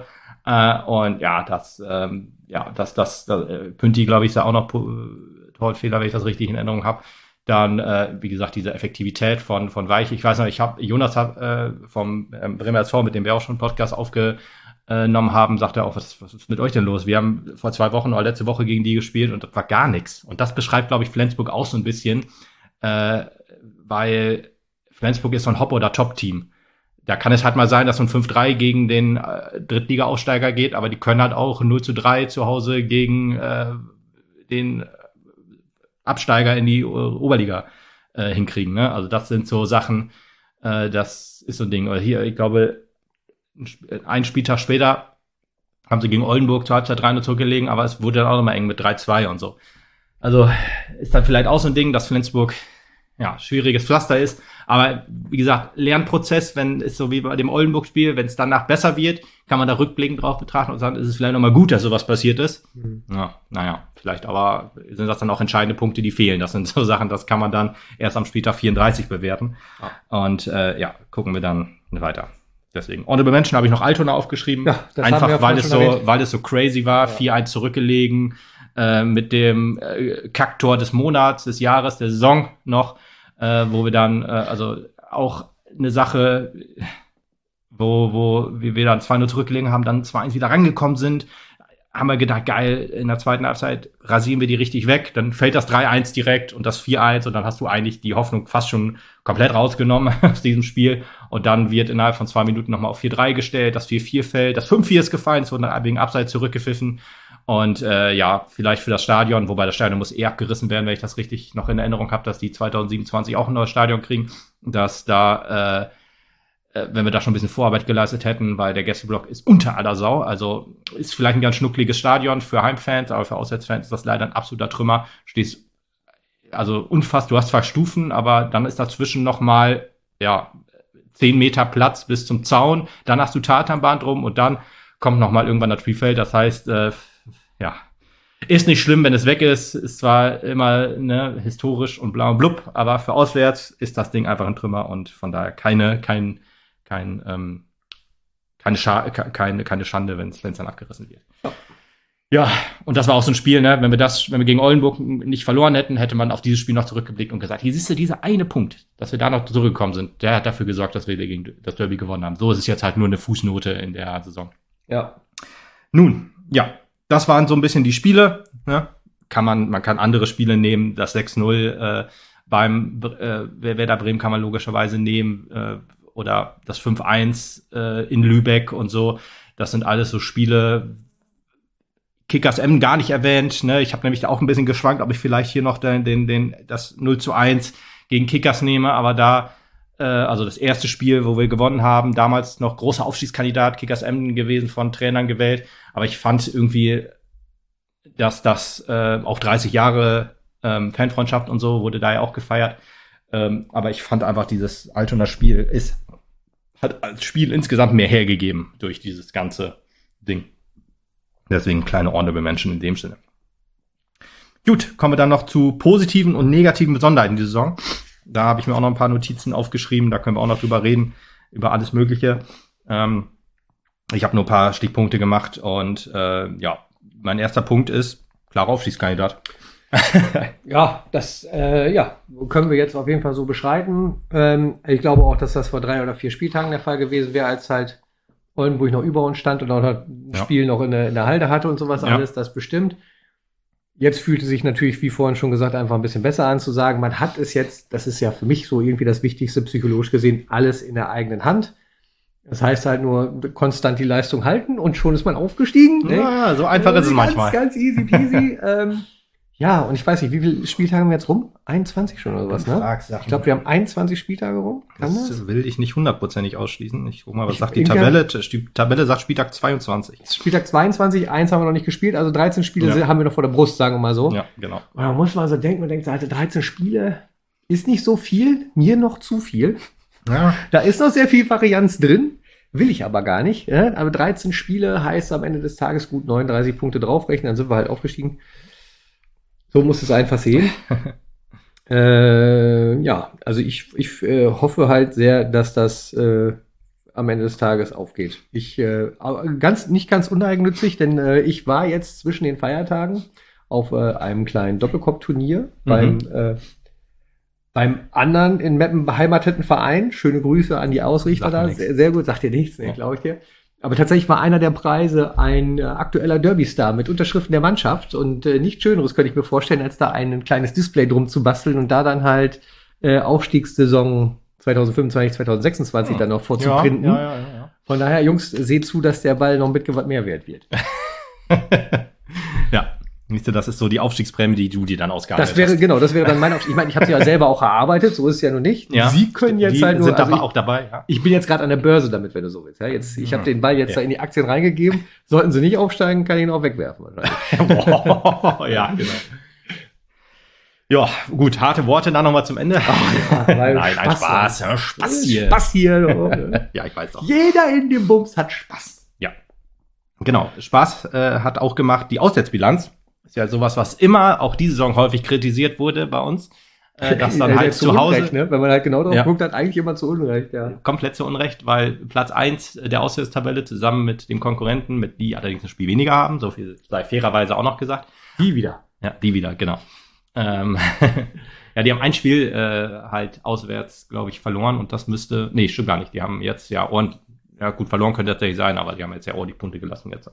Äh, und ja, das, ähm, ja, das, das, das äh, Pünti, glaube ich, ist ja auch noch Torfehler, wenn ich das richtig in Erinnerung habe. Dann, äh, wie gesagt, diese Effektivität von, von Weich. Ich weiß noch, ich habe Jonas hat, äh, vom ähm, Bremer S V, mit dem wir auch schon einen Podcast aufgenommen haben, sagt er auch, was, was ist mit euch denn los? Wir haben vor zwei Wochen oder letzte Woche gegen die gespielt und das war gar nichts. Und das beschreibt, glaube ich, Flensburg auch so ein bisschen, äh, weil Flensburg ist so ein Hop- oder Top-Team. Da kann es halt mal sein, dass so ein fünf drei gegen den äh, Drittliga-Aufsteiger geht, aber die können halt auch null zu drei zu Hause gegen äh, den Absteiger in die Oberliga äh, hinkriegen. Ne? Also das sind so Sachen, äh, das ist so ein Ding. Oder hier, ich glaube, einen Spieltag später haben sie gegen Oldenburg zur Halbzeit drei null zurückgelegen, aber es wurde dann auch nochmal eng mit drei zwei und so. Also ist dann vielleicht auch so ein Ding, dass Flensburg ja schwieriges Pflaster ist. Aber wie gesagt, Lernprozess, wenn es so wie bei dem Oldenburg-Spiel, wenn es danach besser wird, kann man da rückblickend drauf betrachten und sagen, ist es vielleicht nochmal gut, dass sowas passiert ist. Mhm. Ja, naja, vielleicht aber sind das dann auch entscheidende Punkte, die fehlen. Das sind so Sachen, das kann man dann erst am Spieltag vierunddreißig bewerten. Ja. Und äh, ja, gucken wir dann weiter. Deswegen. Honorable Mention habe ich noch Altona aufgeschrieben. Ja, das einfach, weil es so, erwähnt. weil es so crazy war. Ja. vier eins zurückgelegen, äh, mit dem äh, Kacktor des Monats, des Jahres, der Saison noch, äh, wo wir dann, äh, also auch eine Sache, wo, wo wir dann zwei null zurückgelegen haben, dann zwei eins wieder rangekommen sind, haben wir gedacht, geil, in der zweiten Halbzeit rasieren wir die richtig weg, dann fällt das drei eins direkt und das vier eins und dann hast du eigentlich die Hoffnung fast schon komplett rausgenommen aus diesem Spiel und dann wird innerhalb von zwei Minuten nochmal auf vier drei gestellt, das vier vier fällt, das fünf vier ist gefallen, es wurde dann wegen Abseits zurückgepfiffen und äh, ja, vielleicht für das Stadion, wobei das Stadion muss eher abgerissen werden, wenn ich das richtig noch in Erinnerung habe, dass die zwanzig siebenundzwanzig auch ein neues Stadion kriegen, dass da äh, wenn wir da schon ein bisschen Vorarbeit geleistet hätten, weil der Gästeblock ist unter aller Sau. Also ist vielleicht ein ganz schnuckliges Stadion für Heimfans, aber für Auswärtsfans ist das leider ein absoluter Trümmer. Stehst also unfassbar, du hast zwar Stufen, aber dann ist dazwischen noch mal ja zehn Meter Platz bis zum Zaun. Dann hast du Tatanbahn drum und dann kommt noch mal irgendwann das Spielfeld. Das heißt, äh, ja, ist nicht schlimm, wenn es weg ist. Ist zwar immer ne, historisch und bla und blub, aber für auswärts ist das Ding einfach ein Trümmer und von daher keine, kein Kein, ähm, keine, Scha- keine, keine Schande, wenn es dann abgerissen wird. Ja. ja, und das war auch so ein Spiel, ne? Wenn wir das, wenn wir gegen Oldenburg nicht verloren hätten, hätte man auf dieses Spiel noch zurückgeblickt und gesagt, hier siehst du, dieser eine Punkt, dass wir da noch zurückgekommen sind, der hat dafür gesorgt, dass wir gegen das Derby gewonnen haben. So ist es jetzt halt nur eine Fußnote in der Saison. Ja. Nun, ja, das waren so ein bisschen die Spiele, ne? Kann man, man kann andere Spiele nehmen, das sechs null äh, beim äh, Werder Bremen kann man logischerweise nehmen, äh, oder das fünf eins äh, in Lübeck und so. Das sind alles so Spiele. Kickers Emmen gar nicht erwähnt. Ne? Ich habe nämlich auch ein bisschen geschwankt, ob ich vielleicht hier noch den, den, den, das null zu eins gegen Kickers nehme. Aber da, äh, also das erste Spiel, wo wir gewonnen haben, damals noch großer Aufstiegskandidat, Kickers Emmen gewesen, von Trainern gewählt. Aber ich fand irgendwie, dass das äh, auch dreißig Jahre ähm, Fanfreundschaft und so wurde da ja auch gefeiert. Ähm, aber ich fand einfach, dieses Altonaer Spiel ist, hat als Spiel insgesamt mehr hergegeben durch dieses ganze Ding. Deswegen kleine Honorable Mention in dem Sinne. Gut, kommen wir dann noch zu positiven und negativen Besonderheiten dieser Saison. Da habe ich mir auch noch ein paar Notizen aufgeschrieben, da können wir auch noch drüber reden, über alles Mögliche. Ähm, ich habe nur ein paar Stichpunkte gemacht und äh, ja, mein erster Punkt ist, klarer Aufstiegskandidat. ja, das äh, ja, können wir jetzt auf jeden Fall so beschreiten. Ähm, ich glaube auch, dass das vor drei oder vier Spieltagen der Fall gewesen wäre, als halt Oldenburg noch über uns stand und auch ein ja. Spiel noch in der, in der Halde hatte und sowas ja. alles, das bestimmt. Jetzt fühlte sich natürlich, wie vorhin schon gesagt, einfach ein bisschen besser an zu sagen, man hat es jetzt, das ist ja für mich so irgendwie das Wichtigste psychologisch gesehen, alles in der eigenen Hand. Das heißt halt nur konstant die Leistung halten und schon ist man aufgestiegen. Ne? Ja, so einfach äh, ist es ganz, manchmal. Ganz easy peasy. ähm, Ja, und ich weiß nicht, wie viele Spieltage haben wir jetzt rum? einundzwanzig schon oder was, ne? Ich glaube, wir haben einundzwanzig Spieltage rum. Kann das, das will ich nicht hundertprozentig ausschließen. Ich guck mal, was ich, sagt die Tabelle? Die Tabelle sagt Spieltag zweiundzwanzig. Spieltag zweiundzwanzig, eins haben wir noch nicht gespielt, also dreizehn Spiele ja. haben wir noch vor der Brust, sagen wir mal so. Ja, genau. Und da muss man so denken, man denkt, Alter, dreizehn Spiele ist nicht so viel, mir noch zu viel. Ja. Da ist noch sehr viel Varianz drin. Will ich aber gar nicht. Ja? Aber dreizehn Spiele heißt am Ende des Tages gut neununddreißig Punkte draufrechnen, dann sind wir halt aufgestiegen. So muss es einfach sehen. äh, ja, also ich, ich äh, hoffe halt sehr, dass das äh, am Ende des Tages aufgeht. Ich äh, ganz nicht ganz uneigennützig, denn äh, ich war jetzt zwischen den Feiertagen auf äh, einem kleinen Doppelkopf-Turnier mhm. beim äh, beim anderen in Meppen beheimateten Verein. Schöne Grüße an die Ausrichter da. Sehr, sehr gut, sagt dir nichts, ne, ja. glaube ich dir. Aber tatsächlich war einer der Preise ein äh, aktueller Derby-Star mit Unterschriften der Mannschaft und äh, nichts Schöneres könnte ich mir vorstellen, als da ein kleines Display drum zu basteln und da dann halt äh, Aufstiegssaison zwanzig fünfundzwanzig, zwanzig sechsundzwanzig ja. dann noch vorzuprinten. Ja, ja, ja, ja. Von daher, Jungs, seht zu, dass der Ball noch ein bisschen was mehr wert wird. Ja. Das ist so die Aufstiegsprämie, die du dir dann ausgearbeitet Das wäre, hast. genau, das wäre dann mein Aufstieg. Ich meine, ich habe sie ja selber auch erarbeitet, so ist es ja noch nicht. Ja. Sie können jetzt die halt nur... sind also aber ich, auch dabei. Ja. Ich bin jetzt gerade an der Börse damit, wenn du so willst. Ja, jetzt, ich habe den Ball jetzt ja. da in die Aktien reingegeben. Sollten sie nicht aufsteigen, kann ich ihn auch wegwerfen. Boah, ja, genau. Ja, gut, harte Worte dann nochmal zum Ende. Ach, ja, Nein, ein Spaß. Ja, Spaß hier. Spaß hier. Ja, ich weiß doch. Jeder in dem Bums hat Spaß. Ja, genau. Spaß äh, hat auch gemacht die Auswärtsbilanz. Ist ja sowas, was immer auch diese Saison häufig kritisiert wurde bei uns. Äh, dass dann halt zu, zu Hause, Unrecht, ne? Wenn man halt genau drauf ja. guckt, hat eigentlich immer zu Unrecht, ja. Komplett zu Unrecht, weil Platz eins der Auswärtstabelle zusammen mit dem Konkurrenten, mit die allerdings ein Spiel weniger haben, so viel sei fairerweise auch noch gesagt. Die wieder. Ja, die wieder, genau. Ähm, ja, die haben ein Spiel äh, halt auswärts, glaube ich, verloren und das müsste, nee, stimmt gar nicht. Die haben jetzt ja ordentlich, ja gut, verloren könnte tatsächlich sein, aber die haben jetzt ja ordentlich Punkte gelassen jetzt.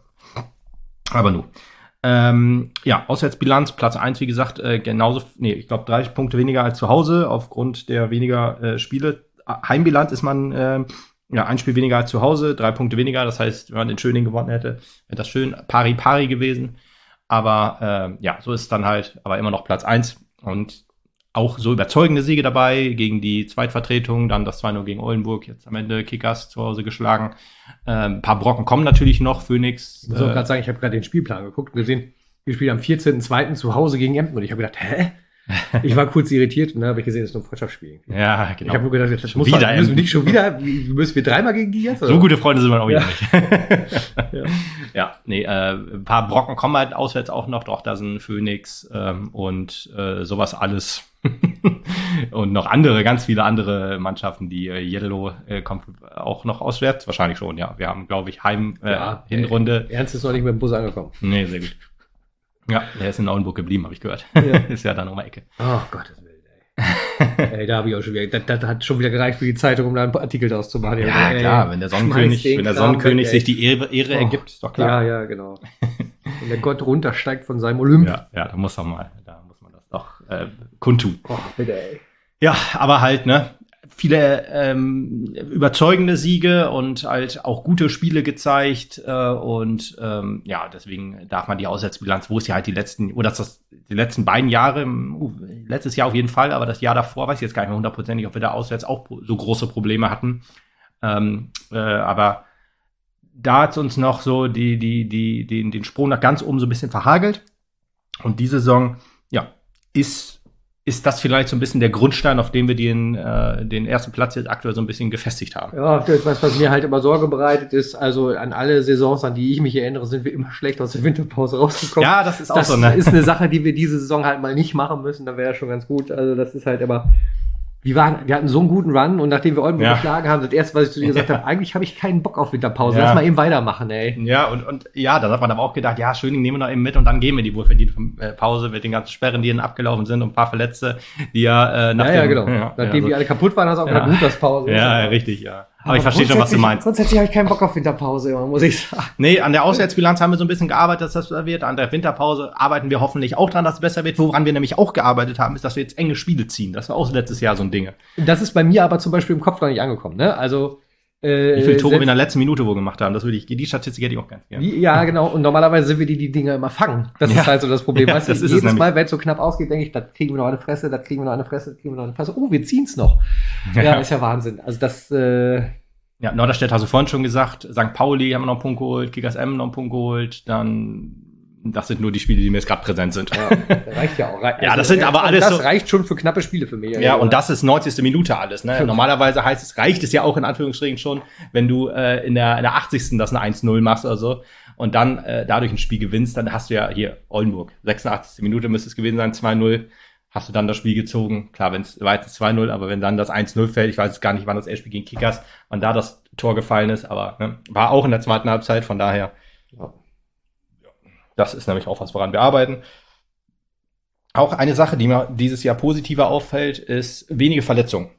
Aber nur. Ähm, ja, Auswärtsbilanz, Platz eins, wie gesagt, äh, genauso, nee, ich glaube dreißig Punkte weniger als zu Hause, aufgrund der weniger äh, Spiele. Heimbilanz ist man, äh, ja, ein Spiel weniger als zu Hause, drei Punkte weniger, das heißt, wenn man in Schöning gewonnen hätte, wäre das schön pari-pari gewesen. Aber äh, ja, so ist es dann halt, aber immer noch Platz eins und auch so überzeugende Siege dabei gegen die Zweitvertretung, dann das zwei null gegen Oldenburg, jetzt am Ende Kickers zu Hause geschlagen. Äh, ein paar Brocken kommen natürlich noch, Phoenix. Ich muss auch äh, gerade sagen, ich habe gerade den Spielplan geguckt und gesehen, wir spielen am vierzehnten zweiten zu Hause gegen Emden und ich habe gedacht, hä? Ich war kurz irritiert und dann habe ich gesehen, es ist nur ein Freundschaftsspiel. Ja, genau. Ich habe nur gedacht, das muss wieder halt, müssen wir nicht schon wieder, müssen wir dreimal gegen die jetzt? Oder? So gute Freunde sind wir auch wieder ja. nicht. ja. ja, nee, äh, ein paar Brocken kommen halt auswärts auch noch, doch, da sind Phoenix ähm, und äh, sowas alles. Und noch andere, ganz viele andere Mannschaften, die äh, Yellow äh, kommt auch noch auswärts, wahrscheinlich schon, ja. Wir haben, glaube ich, Heim, äh, ja, Hinrunde. Ernst ist noch nicht mit dem Bus angekommen. Nee, sehr gut. Ja, der ist in Oldenburg geblieben, habe ich gehört. Ja. Ist ja dann um die Ecke. Oh Gottes Willen, ey. ey, da habe ich auch schon wieder, das, das hat schon wieder gereicht für die Zeitung, um da einen Artikel daraus zu machen. Ja, ey, klar, wenn der Sonnenkönig, wenn der Sonnenkönig sich die Ehre, Ehre oh. ergibt, ist doch klar. Ja, ja, genau. Wenn der Gott runtersteigt von seinem Olymp. Ja, ja, da muss doch mal, da muss man das doch äh, kundtun. Oh, bitte, ey. Ja, aber halt, ne, viele ähm, überzeugende Siege und halt auch gute Spiele gezeigt äh, und ähm, ja, deswegen darf man die Auswärtsbilanz, wo es ja halt die letzten, oder das, die letzten beiden Jahre, uh, letztes Jahr auf jeden Fall, aber das Jahr davor weiß ich jetzt gar nicht mehr hundertprozentig, ob wir da auswärts auch so große Probleme hatten. Ähm, äh, aber da hat es uns noch so die, die, die, den, den Sprung nach ganz oben so ein bisschen verhagelt. Und diese Saison, ja, ist ist das vielleicht so ein bisschen der Grundstein, auf dem wir den, äh, den ersten Platz jetzt aktuell so ein bisschen gefestigt haben. Ja, das, was, was mir halt immer Sorge bereitet ist, also an alle Saisons, an die ich mich erinnere, sind wir immer schlecht aus der Winterpause rausgekommen. Ja, das ist auch das so. Ne? Das ist eine Sache, die wir diese Saison halt mal nicht machen müssen, dann wäre das schon ganz gut. Also das ist halt immer... Wir waren, wir hatten so einen guten Run und nachdem wir Oldenburg ja. geschlagen haben, das erste, was ich zu dir gesagt ja. habe, eigentlich habe ich keinen Bock auf Winterpause. Ja. Lass mal eben weitermachen, ey. Ja, und, und ja, dann hat man aber auch gedacht, ja, Schöning nehmen wir noch eben mit und dann gehen wir die wohlverdiente Pause mit den ganzen Sperren, die dann abgelaufen sind und ein paar Verletzte, die ja äh, nach Ja, dem, ja, genau. Ja, nachdem ja, so. die alle kaputt waren, hast du auch gedacht, ja. gut, das Pause. Ja, ja, richtig, ja. Aber, aber ich verstehe schon, was du meinst. Grundsätzlich habe ich keinen Bock auf Winterpause, muss ich sagen. Nee, an der Auswärtsbilanz haben wir so ein bisschen gearbeitet, dass das besser wird. An der Winterpause arbeiten wir hoffentlich auch dran, dass es besser wird. Woran wir nämlich auch gearbeitet haben, ist, dass wir jetzt enge Spiele ziehen. Das war auch letztes Jahr so ein Ding. Das ist bei mir aber zum Beispiel im Kopf noch nicht angekommen, ne? Also, äh, wie viele Tore wir in der letzten Minute wohl gemacht haben, das würde ich, die Statistik hätte ich auch ganz gerne. Ja, genau. Und normalerweise sind wir die, die Dinger immer fangen. Das ja. ist halt so das Problem. Ja, weißt du, das ist jedes es Mal, wenn es so knapp ausgeht, denke ich, das kriegen wir noch eine Fresse, das kriegen wir noch eine Fresse, das kriegen wir noch eine Fresse. Oh, wir ziehen's noch. Ja, ja, ist ja Wahnsinn. Also das, äh, ja, Norderstedt hast du vorhin schon gesagt, Sankt Pauli haben wir noch einen Punkt geholt, Kickers M noch einen Punkt geholt, dann, das sind nur die Spiele, die mir jetzt gerade präsent sind. Ja, reicht ja auch. Also ja, das sind aber alles das so, reicht schon für knappe Spiele für mich. Ja, ja, und das ist neunzigste Minute alles, ne? Normalerweise heißt es, reicht es ja auch in Anführungsstrichen schon, wenn du äh, in der in der achtzigsten das eine eins null machst oder so und dann äh, dadurch ein Spiel gewinnst, dann hast du ja hier Oldenburg, sechsundachtzigste Minute müsste es gewesen sein, zwei null. Hast du dann das Spiel gezogen. Klar, wenn es weiter zwei null, aber wenn dann das eins null fällt, ich weiß gar nicht, wann das Endspiel gegen Kickers, wann da das Tor gefallen ist, aber ne, war auch in der zweiten Halbzeit, von daher, Ja. das ist nämlich auch was, woran wir arbeiten. Auch eine Sache, die mir dieses Jahr positiver auffällt, ist wenige Verletzungen.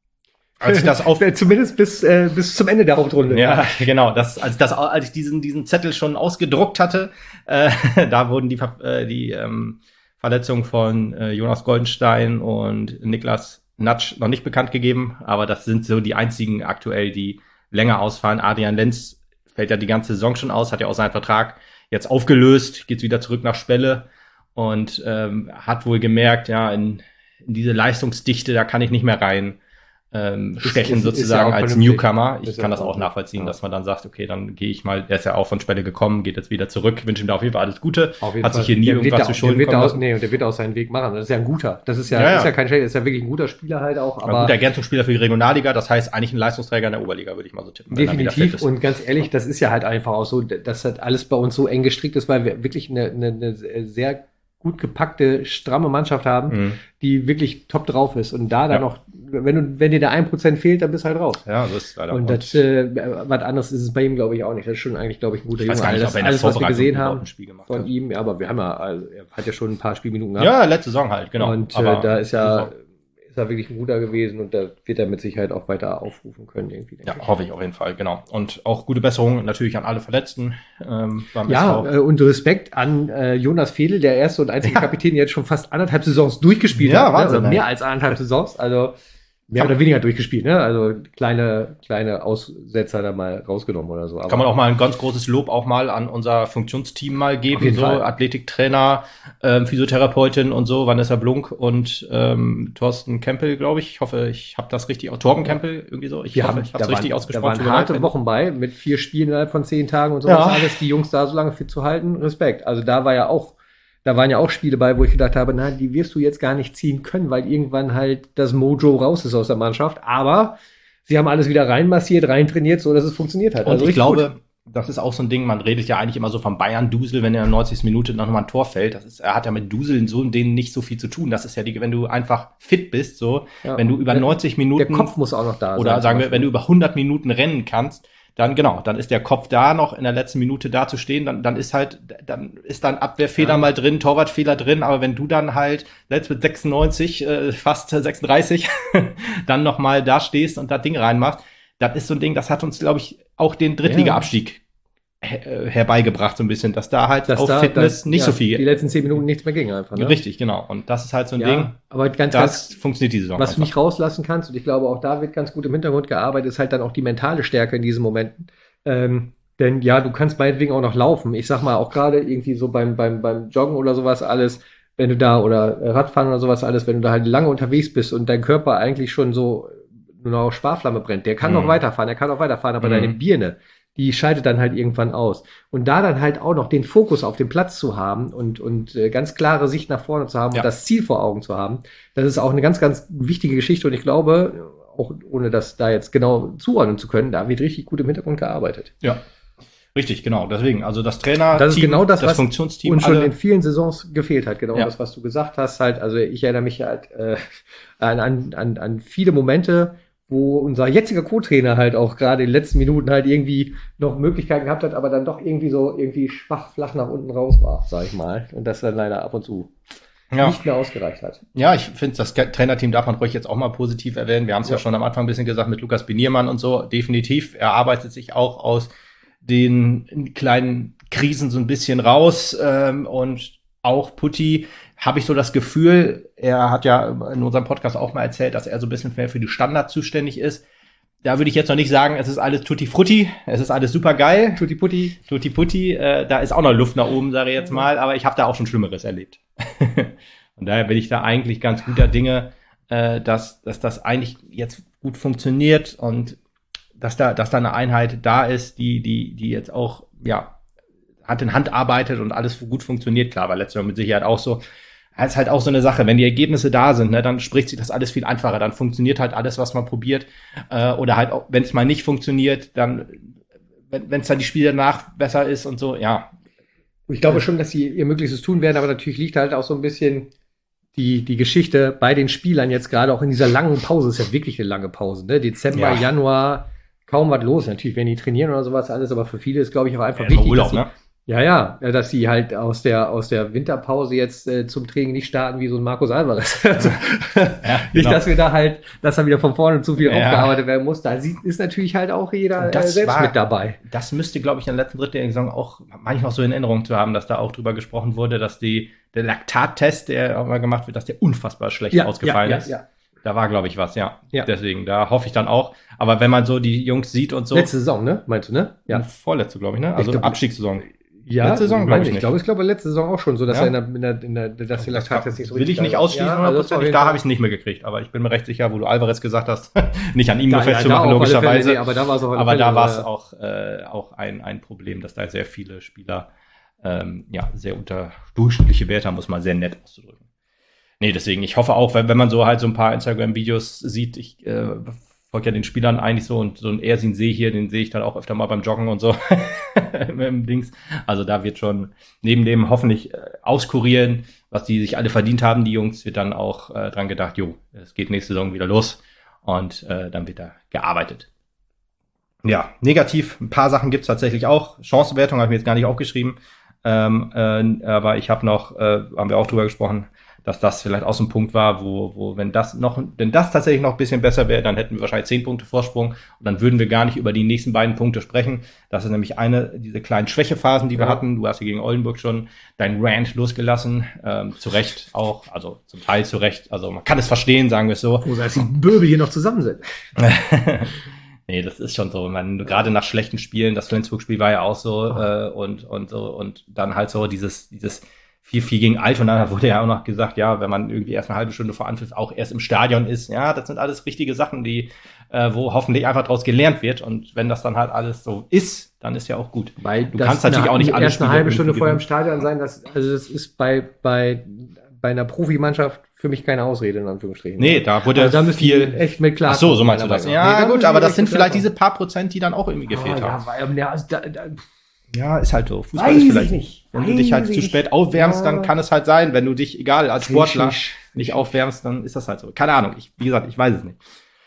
Als ich das auf Zumindest bis, äh, bis zum Ende der Hauptrunde. Ja, genau. Das, als, das, als ich diesen, diesen Zettel schon ausgedruckt hatte, äh, da wurden die, äh, die ähm, Verletzungen von äh, Jonas Goldenstein und Niklas Natsch noch nicht bekannt gegeben. Aber das sind so die einzigen aktuell, die länger ausfallen. Adrian Lenz fällt ja die ganze Saison schon aus, hat ja auch seinen Vertrag jetzt aufgelöst, geht wieder zurück nach Spelle und ähm, hat wohl gemerkt, ja, in, in diese Leistungsdichte, da kann ich nicht mehr rein. Ähm, stechen ist, sozusagen ist ja als vernünftig. Newcomer. Ich Ist kann ja das auch auch- nachvollziehen, ja. dass man dann sagt, okay, dann gehe ich mal, der ist ja auch von Spelle gekommen, geht jetzt wieder zurück, wünsche ihm da auf jeden Fall alles Gute. Auf jeden Hat Fall. sich hier nie Der irgendwas wird zu da- Schulden der wird kommen da lassen. aus, nee, und der wird auch seinen Weg machen. Das ist ja ein guter. Das ist ja, Ja, ja. ist ja kein schlechter, ist ja wirklich ein guter Spieler halt auch. Aber Aber guter Ergänzungsspieler für die Regionalliga, das heißt eigentlich ein Leistungsträger in der Oberliga, würde ich mal so tippen. wenn er wieder fit definitiv. ist. Und ganz ehrlich, das ist ja halt einfach auch so, dass das alles bei uns so eng gestrickt ist, weil wir wirklich eine, eine, eine sehr gut gepackte, stramme Mannschaft haben, Mhm. die wirklich top drauf ist. Und da dann Ja. noch, wenn du, wenn dir der ein Prozent fehlt, dann bist du halt raus. Ja, das ist leider. Und das, äh, was anderes ist es bei ihm, glaube ich, auch nicht. Das ist schon eigentlich, glaube ich, ein guter ich weiß Junge. gar nicht, Alles, ob er in der alles was wir Vorbereitung gesehen überhaupt haben ein Spiel gemacht von hat. ihm, ja, aber wir haben ja, also, er hat ja schon ein paar Spielminuten gehabt. Ja, letzte Saison halt, genau. Und Aber äh, da ist ja, super. ist er wirklich ein guter gewesen und da wird er mit Sicherheit auch weiter aufrufen können irgendwie. denke Ja, hoffe ich auf jeden Fall, genau. Und auch gute Besserung natürlich an alle Verletzten ähm, beim Ja, S V. äh, und Respekt an äh, Jonas Fedel, der erste und einzige Kapitän, der jetzt schon fast anderthalb Saisons durchgespielt Ja, hat. Wahnsinn, ne? Oder ey. mehr als anderthalb Saisons. Also mehr oder weniger durchgespielt, ne? Also kleine, kleine Aussetzer da mal rausgenommen oder so. Aber Kann man auch mal ein ganz großes Lob auch mal an unser Funktionsteam mal Auf geben, jeden so Fall. Athletiktrainer, ähm, Physiotherapeutin und so, Vanessa Blunk und ähm, Thorsten Kempel, glaube ich. Ich hoffe, ich habe das richtig, Torben Kempel irgendwie so. Ich wir hoffe, haben, ich habe da es richtig waren, ausgesprochen. Da waren Tut mir leid, harte wenn- Wochen bei, mit vier Spielen innerhalb von zehn Tagen und so Ja. alles, die Jungs da so lange fit zu halten. Respekt. Also da war ja auch, da waren ja auch Spiele bei, wo ich gedacht habe, na, die wirst du jetzt gar nicht ziehen können, weil irgendwann halt das Mojo raus ist aus der Mannschaft. Aber sie haben alles wieder reinmassiert, reintrainiert, so dass es funktioniert hat. Und Also ich richtig glaube, das ist auch so ein Ding, man redet ja eigentlich immer so von Bayern-Dusel, wenn er in der neunzigsten Minute noch mal ein Tor fällt. Das ist, er hat ja mit Duseln so denen nicht so viel zu tun. Das ist ja die, wenn du einfach fit bist, so, Ja. wenn du über Der- neunzig Der Minuten Kopf muss auch noch da sein. oder zum sagen wir, Beispiel. wenn du über hundert Minuten rennen kannst, dann genau, dann ist der Kopf da noch in der letzten Minute da zu stehen, dann, dann ist halt, dann ist dann Abwehrfehler Ja. mal drin, Torwartfehler drin, aber wenn du dann halt selbst mit sechsundneunzig, äh, fast sechsunddreißig, dann noch mal da stehst und das Ding reinmachst, das ist so ein Ding, das hat uns, glaube ich, auch den Drittliga-Abstieg her- äh, herbeigebracht, so ein bisschen, dass da halt Dass auf da, Fitness das, nicht ja, so viel, Die letzten zehn Minuten nichts mehr ging einfach. Ne? richtig, genau, und das ist halt so ein Ja, Ding, aber ganz, das ganz, funktioniert die Saison was du einfach. nicht rauslassen kannst, und ich glaube, auch da wird ganz gut im Hintergrund gearbeitet, ist halt dann auch die mentale Stärke in diesen Momenten. Ähm, denn ja, du kannst meinetwegen auch noch laufen. Ich sag mal, auch gerade irgendwie so beim, beim, beim Joggen oder sowas alles, wenn du da, oder Radfahren oder sowas alles, wenn du da halt lange unterwegs bist und dein Körper eigentlich schon so nur noch auf Sparflamme brennt, der kann Mhm. noch weiterfahren, der kann noch weiterfahren, aber Mhm. deine Birne, die scheidet dann halt irgendwann aus. Und da dann halt auch noch den Fokus auf den Platz zu haben und, und äh, ganz klare Sicht nach vorne zu haben Ja. und das Ziel vor Augen zu haben, das ist auch eine ganz, ganz wichtige Geschichte. Und ich glaube, auch ohne das da jetzt genau zuordnen zu können, da wird richtig gut im Hintergrund gearbeitet. Ja. Richtig, genau. Deswegen, also das Trainer, Das ist genau das, was Funktionsteam, Und schon alle, in vielen Saisons gefehlt hat, genau Ja. das, was du gesagt hast. Halt, also ich erinnere mich halt äh, an, an, an, an viele Momente, wo unser jetziger Co-Trainer halt auch gerade in den letzten Minuten halt irgendwie noch Möglichkeiten gehabt hat, aber dann doch irgendwie so irgendwie schwach, flach nach unten raus war, sag ich mal. Und das dann leider ab und zu ja. nicht mehr ausgereicht hat. Ja, ich finde, das Trainerteam darf man ruhig jetzt auch mal positiv erwähnen. Wir haben es ja. Ja. schon am Anfang ein bisschen gesagt mit Lukas Beniermann und so. Definitiv. Er arbeitet sich auch aus den kleinen Krisen so ein bisschen raus. Ähm, und auch Putti, habe ich so das Gefühl, er hat ja in unserem Podcast auch mal erzählt, dass er so ein bisschen mehr für die Standards zuständig ist. Da würde ich jetzt noch nicht sagen, es ist alles tutti frutti, es ist alles super geil. Tutti Putti. Tutti Putti, äh, da ist auch noch Luft nach oben, sage ich jetzt mal, aber ich habe da auch schon Schlimmeres erlebt. Und daher bin ich da eigentlich ganz guter Dinge, äh, dass, dass das eigentlich jetzt gut funktioniert und dass da, dass da eine Einheit da ist, die, die, die jetzt auch, ja, Hand in Hand arbeitet und alles gut funktioniert. Klar, war letztes Jahr mit Sicherheit auch so. Das ist halt auch so eine Sache, wenn die Ergebnisse da sind, ne, dann spricht sich das alles viel einfacher, dann funktioniert halt alles, was man probiert, äh, oder halt auch, wenn es mal nicht funktioniert, dann, wenn es dann die Spiele danach besser ist und so, ja. Ich glaube schon, dass sie ihr Möglichstes tun werden, aber natürlich liegt halt auch so ein bisschen die, die Geschichte bei den Spielern jetzt gerade auch in dieser langen Pause. Es ist ja wirklich eine lange Pause, ne? Dezember, Ja. Januar, kaum was los. Natürlich, wenn die trainieren oder sowas alles, aber für viele ist, glaube ich, auch einfach Ja, wichtig, Urlaub, dass sie, ne? ja, ja, äh, dass sie halt aus der aus der Winterpause jetzt äh, zum Training nicht starten wie so ein Markus Alvarez. Also, Ja, nicht, genau. dass wir da halt, dass da wieder von vorne zu viel Ja. aufgearbeitet werden muss. Da sieht, ist natürlich halt auch jeder Und äh, das selbst war- mit dabei. Das müsste, glaube ich, in der letzten Drittel der Saison auch manchmal noch so in Erinnerung zu haben, dass da auch drüber gesprochen wurde, dass die, der Laktattest, der auch mal gemacht wird, dass der unfassbar schlecht ausgefallen ja, ist. ja. Da war, glaube ich, was, ja. Ja. Deswegen, da hoffe ich dann auch. Aber wenn man so die Jungs sieht und so. Letzte Saison, ne? Meinst du, ne? Ja. Vorletzte, glaube ich, ne? Also Ich glaub- Abstiegssaison. Ja, Letzte Saison, ich glaub meine, ich ich nicht. glaube, ich glaube, letzte Saison auch schon so, dass Ja. er in der, in der, in der, dass der Laktattest nicht so Will ich nicht geil war. ausschließen, Ja, also das war auf hundertprozentig. jeden Da Fall- habe ich es nicht mehr gekriegt. Aber ich bin mir recht sicher, wo du Alvarez gesagt hast, nicht an ihm Da- nur ja, festzumachen, da auf alle Fälle, logischerweise. nee, aber da war es auf alle Aber Fälle da so, war es ja. auch, äh, auch ein, ein Problem, dass da sehr viele Spieler ähm, ja, sehr unterdurchschnittliche Werte haben, muss man sehr nett auszudrücken. Nee, deswegen, ich hoffe auch, wenn, wenn man so halt so ein paar Instagram-Videos sieht, ich äh, folge ja den Spielern eigentlich so und so ein Ersin See hier, den sehe ich dann auch öfter mal beim Joggen und so im Dings. Also da wird schon neben dem hoffentlich äh, auskurieren, was die sich alle verdient haben, die Jungs, wird dann auch äh, dran gedacht, jo, es geht nächste Saison wieder los und äh, dann wird da gearbeitet. Ja, negativ, ein paar Sachen gibt's tatsächlich auch. Chancenwertung habe ich mir jetzt gar nicht aufgeschrieben, ähm, äh, aber ich habe noch, äh, haben wir auch drüber gesprochen, dass das vielleicht auch so ein Punkt war, wo, wo wenn das noch, wenn das tatsächlich noch ein bisschen besser wäre, dann hätten wir wahrscheinlich zehn Punkte Vorsprung und dann würden wir gar nicht über die nächsten beiden Punkte sprechen. Das ist nämlich eine, diese kleinen Schwächephasen, die wir Ja. hatten. Du hast hier gegen Oldenburg schon dein Rant losgelassen, ähm, zu Recht auch, also zum Teil zu Recht, also man kann es verstehen, sagen wir es so. Wo als die Böbel hier noch zusammen sind. Nee, das ist schon so. Man, gerade nach schlechten Spielen, das Flensburg-Spiel war ja auch so, äh, und, und so, und dann halt so dieses, dieses vier vier gegen Altona, da wurde ja auch noch gesagt, ja, wenn man irgendwie erst eine halbe Stunde vor Anpfiff auch erst im Stadion ist, ja, das sind alles richtige Sachen, die, äh, wo hoffentlich einfach draus gelernt wird. Und wenn das dann halt alles so ist, dann ist ja auch gut. Weil Du kannst natürlich auch nicht alle erst eine Spiele halbe Stunde irgendwie vorher im gewinnen. Stadion sein. Das, also das ist bei, bei, bei einer Profimannschaft für mich keine Ausrede, in Anführungsstrichen. Nee, da wurde Also da müssen viel. die echt mit klar. Ach so, so meinst du das. Ja, gut, aber das sind vielleicht diese diese paar Prozent, die dann auch irgendwie gefehlt ja, haben. weil, ja, also da, da, Ja, ist halt so. Fußball Weiß ist ich vielleicht nicht. Wenn du dich halt Weiß zu ich spät nicht. aufwärmst, Ja. dann kann es halt sein. Wenn du dich, egal, als Sportler Richtig. nicht aufwärmst, dann ist das halt so. Keine Ahnung. Ich, wie gesagt, ich weiß es nicht.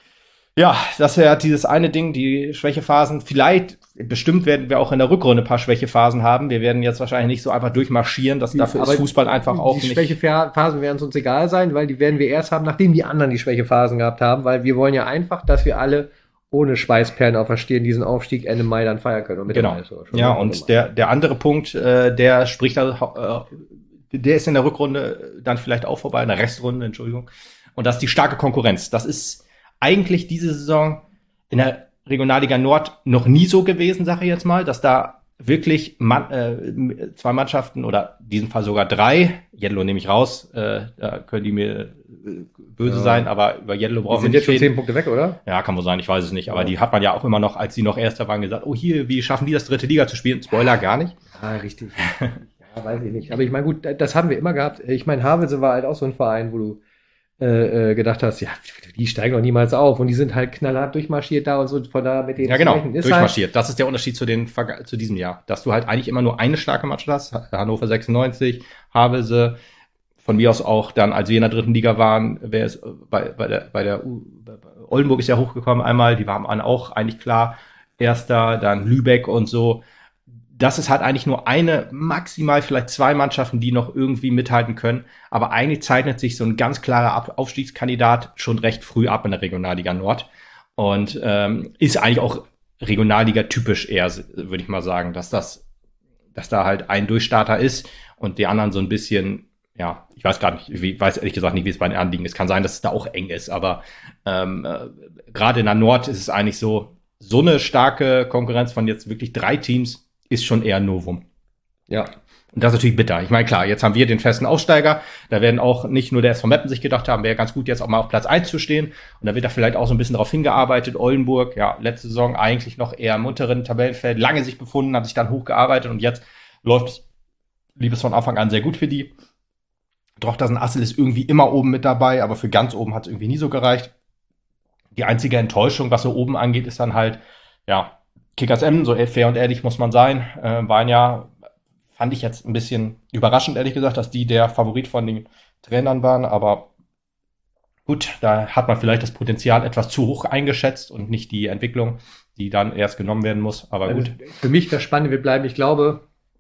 Ja, das wäre dieses eine Ding, die Schwächephasen. Vielleicht, bestimmt werden wir auch in der Rückrunde ein paar Schwächephasen haben. Wir werden jetzt wahrscheinlich nicht so einfach durchmarschieren. Das, dafür ist Aber Fußball einfach auch die nicht. Schwächephasen werden es uns egal sein, weil die werden wir erst haben, nachdem die anderen die Schwächephasen gehabt haben, weil wir wollen ja einfach, dass wir alle ohne Schweißperlen auf der Stirn diesen Aufstieg Ende Mai dann feiern können. Und Mitte Genau. Mai sogar schon. Ja, Also und der, der andere Punkt, äh, der spricht da, äh, der ist in der Rückrunde dann vielleicht auch vorbei, in der Restrunde, Entschuldigung. Und das ist die starke Konkurrenz. Das ist eigentlich diese Saison in der Regionalliga Nord noch nie so gewesen, sage ich jetzt mal, dass da wirklich man, äh, zwei Mannschaften oder in diesem Fall sogar drei, Jedlo nehme ich raus, äh, da können die mir äh, böse Ja. sein, aber über Jedlo die brauchen wir sind nicht jetzt schon reden. zehn Punkte weg, oder? Ja, kann wohl sein, ich weiß es nicht. Aber Ja. die hat man ja auch immer noch, als sie noch Erster waren, gesagt, oh hier, wie schaffen die das, dritte Liga zu spielen? Spoiler, gar nicht. Ah, richtig. Ja, weiß ich nicht. Aber ich meine, gut, das haben wir immer gehabt. Ich meine, Havelse war halt auch so ein Verein, wo du äh, äh, gedacht hast, ja, die steigen doch niemals auf. Und die sind halt knallhart durchmarschiert da und so, von da mit denen Ja, genau, zu rechnen. Ist durchmarschiert. Das ist der Unterschied zu, den, Verga- zu diesem Jahr. Dass du halt eigentlich immer nur eine starke Mannschaft hast. Hannover sechsundneunzig, Havelse, von mir aus auch dann, als wir in der dritten Liga waren, wer ist bei, bei der, bei der U, bei Oldenburg ist ja hochgekommen einmal, die waren auch eigentlich klar Erster, dann Lübeck und so. Das ist halt eigentlich nur eine, maximal vielleicht zwei Mannschaften, die noch irgendwie mithalten können. Aber eigentlich zeichnet sich so ein ganz klarer Ab- Aufstiegskandidat schon recht früh ab in der Regionalliga Nord. Und ähm, ist eigentlich auch Regionalliga-typisch eher, würde ich mal sagen, dass das, dass da halt ein Durchstarter ist und die anderen so ein bisschen, ja, ich weiß gar nicht, ich weiß ehrlich gesagt nicht, wie es bei den anderen liegen. Es kann sein, dass es da auch eng ist, aber ähm, äh, gerade in der Nord ist es eigentlich so, so eine starke Konkurrenz von jetzt wirklich drei Teams ist schon eher ein Novum. Ja. Und das ist natürlich bitter. Ich meine, klar, jetzt haben wir den festen Aussteiger. Da werden auch nicht nur der S V Meppen sich gedacht haben, wäre ganz gut, jetzt auch mal auf Platz eins zu stehen. Und da wird da vielleicht auch so ein bisschen darauf hingearbeitet. Oldenburg, ja, letzte Saison eigentlich noch eher im unteren Tabellenfeld, lange sich befunden, hat sich dann hochgearbeitet und jetzt läuft lief es von Anfang an sehr gut für die. Drochtersen Assel ist irgendwie immer oben mit dabei, aber für ganz oben hat es irgendwie nie so gereicht. Die einzige Enttäuschung, was so oben angeht, ist dann halt, ja, Kickers Emden, so fair und ehrlich muss man sein, äh, waren ja, fand ich jetzt ein bisschen überraschend, ehrlich gesagt, dass die der Favorit von den Trainern waren, aber gut, da hat man vielleicht das Potenzial etwas zu hoch eingeschätzt und nicht die Entwicklung. die dann erst genommen werden muss. Aber also gut. Für mich das Spannende wird bleiben. Ich glaube,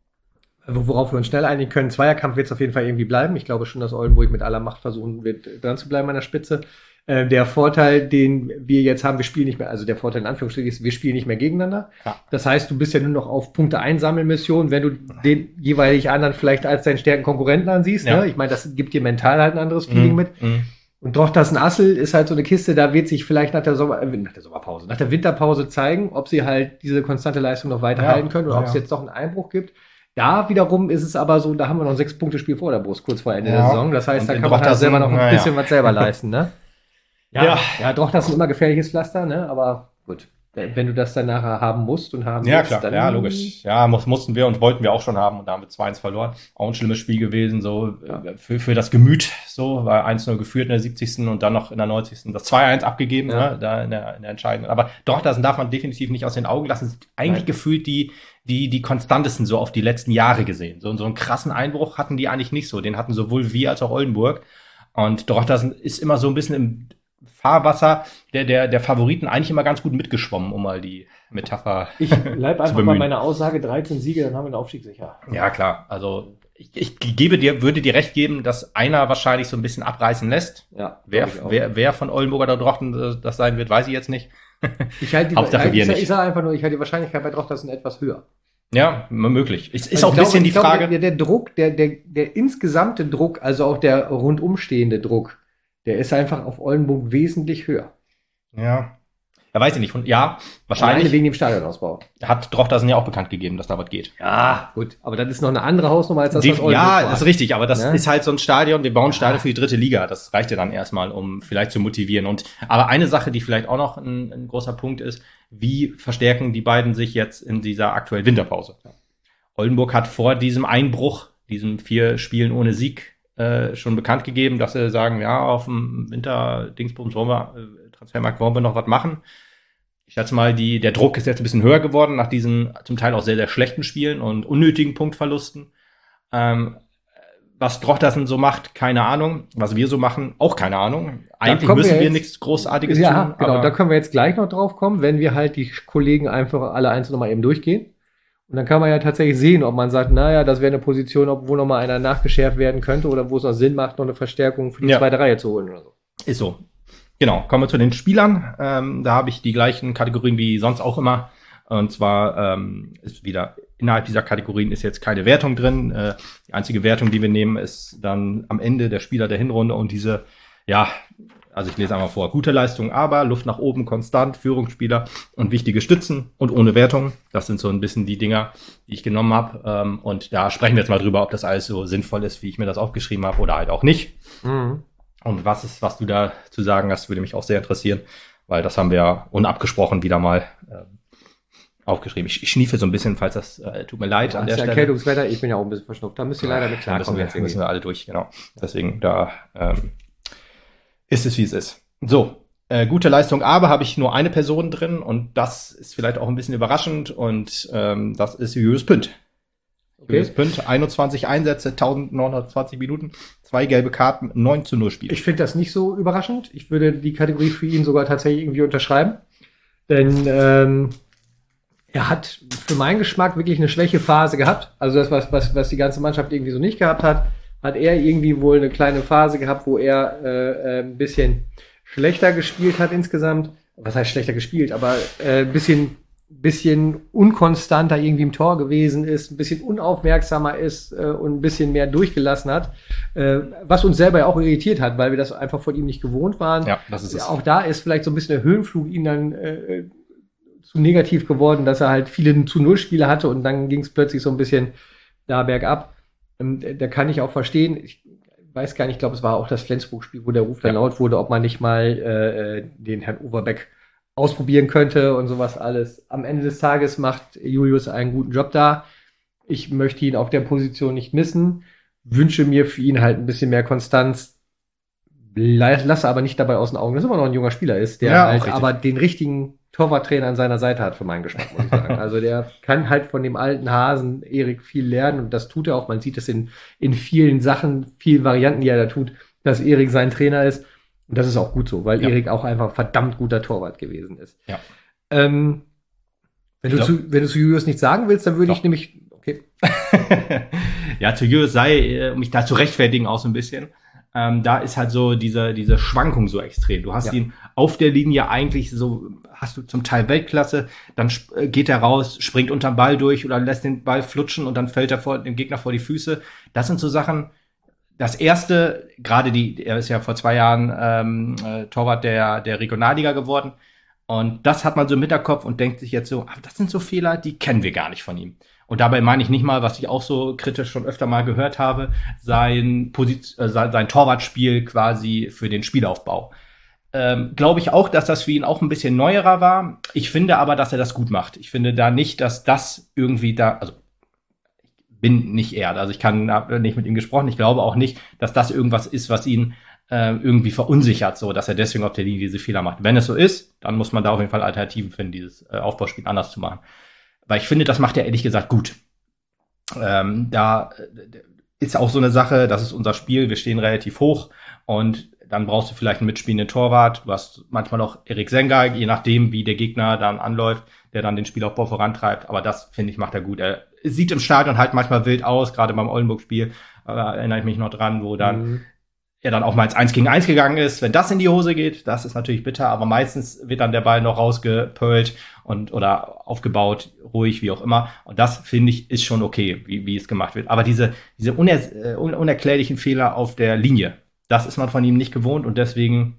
worauf wir uns schnell einigen können, Zweierkampf wird es auf jeden Fall irgendwie bleiben. Ich glaube schon, dass Oldenburg mit aller Macht versuchen wird, dran zu bleiben an der Spitze. Äh, der Vorteil, den wir jetzt haben, wir spielen nicht mehr, also der Vorteil in Anführungsstrichen ist, wir spielen nicht mehr gegeneinander. Ja. Das heißt, du bist ja nur noch auf Punkte einsammeln Mission, wenn du den jeweilig anderen vielleicht als deinen stärken Konkurrenten ansiehst. Ja. Ne? Ich meine, das gibt dir mental halt ein anderes Feeling mhm. mit. Mhm. Und doch, das ein Assel ist halt so eine Kiste, da wird sich vielleicht nach der Sommer, äh, nach der Sommerpause, nach der Winterpause zeigen, ob sie halt diese konstante Leistung noch weiterhalten ja. können oder ja. ob es jetzt doch einen Einbruch gibt. Da wiederum ist es aber so, da haben wir noch ein sechs Punkte Spiel vor der Brust, kurz vor Ende ja. der Saison. Das heißt, und da kann man halt selber noch ein bisschen ja. was selber leisten, ne? Ja, ja, ja, doch, das ist ein immer gefährliches Pflaster, ne? Aber gut, wenn du das dann nachher haben musst und haben ja, willst, klar, dann ja, logisch. Ja, muss, mussten wir und wollten wir auch schon haben und da haben wir zwei eins verloren. Auch ein schlimmes Spiel gewesen, so ja. für, für das Gemüt, so, war eins null geführt in der siebzigsten und dann noch in der neunzigsten das zwei eins abgegeben, ja. ne? Da in der, in der entscheidenden. Aber doch, das darf man definitiv nicht aus den Augen lassen. Das sind eigentlich Nein. gefühlt die, die, die konstantesten so auf die letzten Jahre gesehen. So, so einen krassen Einbruch hatten die eigentlich nicht so. Den hatten sowohl wir als auch Oldenburg. Und doch, das ist immer so ein bisschen im Fahrwasser der, der, der Favoriten eigentlich immer ganz gut mitgeschwommen, um mal die Metapher Ich bleib einfach bei meiner Aussage, dreizehn Siege, dann haben wir den Aufstieg sicher. Ja, klar. Also ich, ich gebe dir, würde dir recht geben, dass einer wahrscheinlich so ein bisschen abreißen lässt. Ja. Wer, wer, wer von Oldenburger oder Drochten das sein wird, weiß ich jetzt nicht. Ich halte die, Hauptsache wir ich, nicht. Ich sage einfach nur, ich halte die Wahrscheinlichkeit bei Drochten etwas höher. Ja, möglich. Ist, ist also auch ein glaube, bisschen die glaube, Frage. Der, der Druck, der, der, der insgesamte Druck, also auch der rundumstehende Druck, der ist einfach auf Oldenburg wesentlich höher. Ja. Ja, weiß ich nicht. Und ja, wahrscheinlich. Alleine wegen dem Stadionausbau. Hat Drochtersen ja auch bekannt gegeben, dass da was geht. Ja, gut. Aber das ist noch eine andere Hausnummer als das, die, was Oldenburg Ja, war. das ist richtig. Aber das ja? ist halt so ein Stadion. Wir bauen ein Stadion für die dritte Liga. Das reicht ja dann erstmal, um vielleicht zu motivieren. Und, aber eine Sache, die vielleicht auch noch ein, ein großer Punkt ist, wie verstärken die beiden sich jetzt in dieser aktuellen Winterpause? Ja. Oldenburg hat vor diesem Einbruch, diesen vier Spielen ohne Sieg, äh, schon bekannt gegeben, dass sie sagen, ja, auf dem Winter-Dingsbums wollen wir, äh, Transfermarkt wollen wir noch was machen. Ich schätze mal, die, der Druck ist jetzt ein bisschen höher geworden nach diesen zum Teil auch sehr, sehr schlechten Spielen und unnötigen Punktverlusten. Ähm, was Drochtersen so macht, keine Ahnung. Was wir so machen, auch keine Ahnung. Eigentlich müssen wir, wir nichts Großartiges ja, tun. Genau, da können wir jetzt gleich noch drauf kommen, wenn wir halt die Kollegen einfach alle einzeln nochmal eben durchgehen. Und dann kann man ja tatsächlich sehen, ob man sagt, naja, das wäre eine Position, wo nochmal einer nachgeschärft werden könnte oder wo es noch Sinn macht, noch eine Verstärkung für die ja. zweite Reihe zu holen oder so. Ist so. Genau, kommen wir zu den Spielern. Ähm, da habe ich die gleichen Kategorien wie sonst auch immer. Und zwar ähm, ist wieder innerhalb dieser Kategorien ist jetzt keine Wertung drin. Äh, die einzige Wertung, die wir nehmen, ist dann am Ende der Spieler der Hinrunde. Und diese, ja, also ich lese einmal vor, gute Leistung, aber Luft nach oben, konstant, Führungsspieler und wichtige Stützen und ohne Wertung. Das sind so ein bisschen die Dinger, die ich genommen habe. Ähm, und da sprechen wir jetzt mal drüber, ob das alles so sinnvoll ist, wie ich mir das aufgeschrieben habe oder halt auch nicht. Mhm. Und was ist, was du da zu sagen hast, würde mich auch sehr interessieren, weil das haben wir ja unabgesprochen wieder mal äh, aufgeschrieben. Ich, ich schniefe so ein bisschen, falls das, äh, tut mir leid ja, an der Stelle. Erkältungswetter, ich bin ja auch ein bisschen verschnupft, da müsst ihr leider mit klarkommen. Müssen wir, müssen wir alle durch, genau. Deswegen, da ähm, ist es, wie es ist. So, äh, gute Leistung, aber habe ich nur eine Person drin und das ist vielleicht auch ein bisschen überraschend und ähm, das ist Julius Pünd. Okay. Julius Pünd, einundzwanzig Einsätze, neunzehnhundertzwanzig Minuten, zwei gelbe Karten, neun zu null Spiele. Ich finde das nicht so überraschend. Ich würde die Kategorie für ihn sogar tatsächlich irgendwie unterschreiben. Denn ähm, er hat für meinen Geschmack wirklich eine Schwächephase gehabt. Also das, was, was, was die ganze Mannschaft irgendwie so nicht gehabt hat, hat er irgendwie wohl eine kleine Phase gehabt, wo er äh, ein bisschen schlechter gespielt hat insgesamt. Was heißt schlechter gespielt? Aber äh, ein bisschen bisschen unkonstanter irgendwie im Tor gewesen ist, ein bisschen unaufmerksamer ist äh, und ein bisschen mehr durchgelassen hat, äh, was uns selber ja auch irritiert hat, weil wir das einfach von ihm nicht gewohnt waren. Ja, das ist es. Auch da ist vielleicht so ein bisschen der Höhenflug ihn dann äh, zu negativ geworden, dass er halt viele zu Null Spiele hatte und dann ging es plötzlich so ein bisschen da bergab. Ähm, da kann ich auch verstehen, ich weiß gar nicht, ich glaube, es war auch das Flensburg-Spiel, wo der Ruf dann ja. laut wurde, ob man nicht mal äh, den Herrn Overbeck ausprobieren könnte und sowas alles. Am Ende des Tages macht Julius einen guten Job da. Ich möchte ihn auf der Position nicht missen, wünsche mir für ihn halt ein bisschen mehr Konstanz, lasse aber nicht dabei aus den Augen, dass er immer noch ein junger Spieler ist, der ja, halt aber den richtigen Torwarttrainer an seiner Seite hat für meinen Geschmack, muss ich sagen. Also der kann halt von dem alten Hasen Erik viel lernen und das tut er auch. Man sieht es in, in vielen Sachen, vielen Varianten, die er da tut, dass Erik sein Trainer ist. Und das ist auch gut so, weil ja. Erik auch einfach verdammt guter Torwart gewesen ist. Ja. Ähm, Wenn du, zu, wenn du zu Julius nichts sagen willst, dann würde ich nämlich, okay. Ja, zu Julius sei, um mich da zu rechtfertigen auch so ein bisschen, ähm, da ist halt so diese, diese Schwankung so extrem. Du hast ja. ihn auf der Linie eigentlich so, hast du zum Teil Weltklasse, dann sp- geht er raus, springt unterm Ball durch oder lässt den Ball flutschen und dann fällt er vor, dem Gegner vor die Füße. Das sind so Sachen, das erste, gerade die, er ist ja vor zwei Jahren ähm, äh, Torwart der, der Regionalliga geworden. Und das hat man so im Hinterkopf und denkt sich jetzt so, ah, das sind so Fehler, die kennen wir gar nicht von ihm. Und dabei meine ich nicht mal, was ich auch so kritisch schon öfter mal gehört habe, sein, Posit- äh, sein, sein Torwartspiel quasi für den Spielaufbau. Ähm, glaube ich auch, dass das für ihn auch ein bisschen neuerer war. Ich finde aber, dass er das gut macht. Ich finde da nicht, dass das irgendwie da, also ich bin nicht er, also ich kann, habe nicht mit ihm gesprochen. Ich glaube auch nicht, dass das irgendwas ist, was ihn irgendwie verunsichert, so dass er deswegen auf der Linie diese Fehler macht. Wenn es so ist, dann muss man da auf jeden Fall Alternativen finden, dieses äh, Aufbauspiel anders zu machen. Weil ich finde, das macht er ehrlich gesagt gut. Ähm, da äh, ist auch so eine Sache, das ist unser Spiel, wir stehen relativ hoch und dann brauchst du vielleicht einen mitspielenden Torwart. Du hast manchmal auch Erik Senga, je nachdem, wie der Gegner dann anläuft, der dann den Spielaufbau vorantreibt. Aber das, finde ich, macht er gut. Er sieht im Stadion halt manchmal wild aus, gerade beim Oldenburg-Spiel, äh, erinnere ich mich noch dran, wo dann mhm. er dann auch mal ins eins gegen eins gegangen ist. Wenn das in die Hose geht, das ist natürlich bitter, aber meistens wird dann der Ball noch rausgepölt und oder aufgebaut, ruhig, wie auch immer. Und das, finde ich, ist schon okay, wie, wie es gemacht wird. Aber diese, diese uner- unerklärlichen Fehler auf der Linie, das ist man von ihm nicht gewohnt und deswegen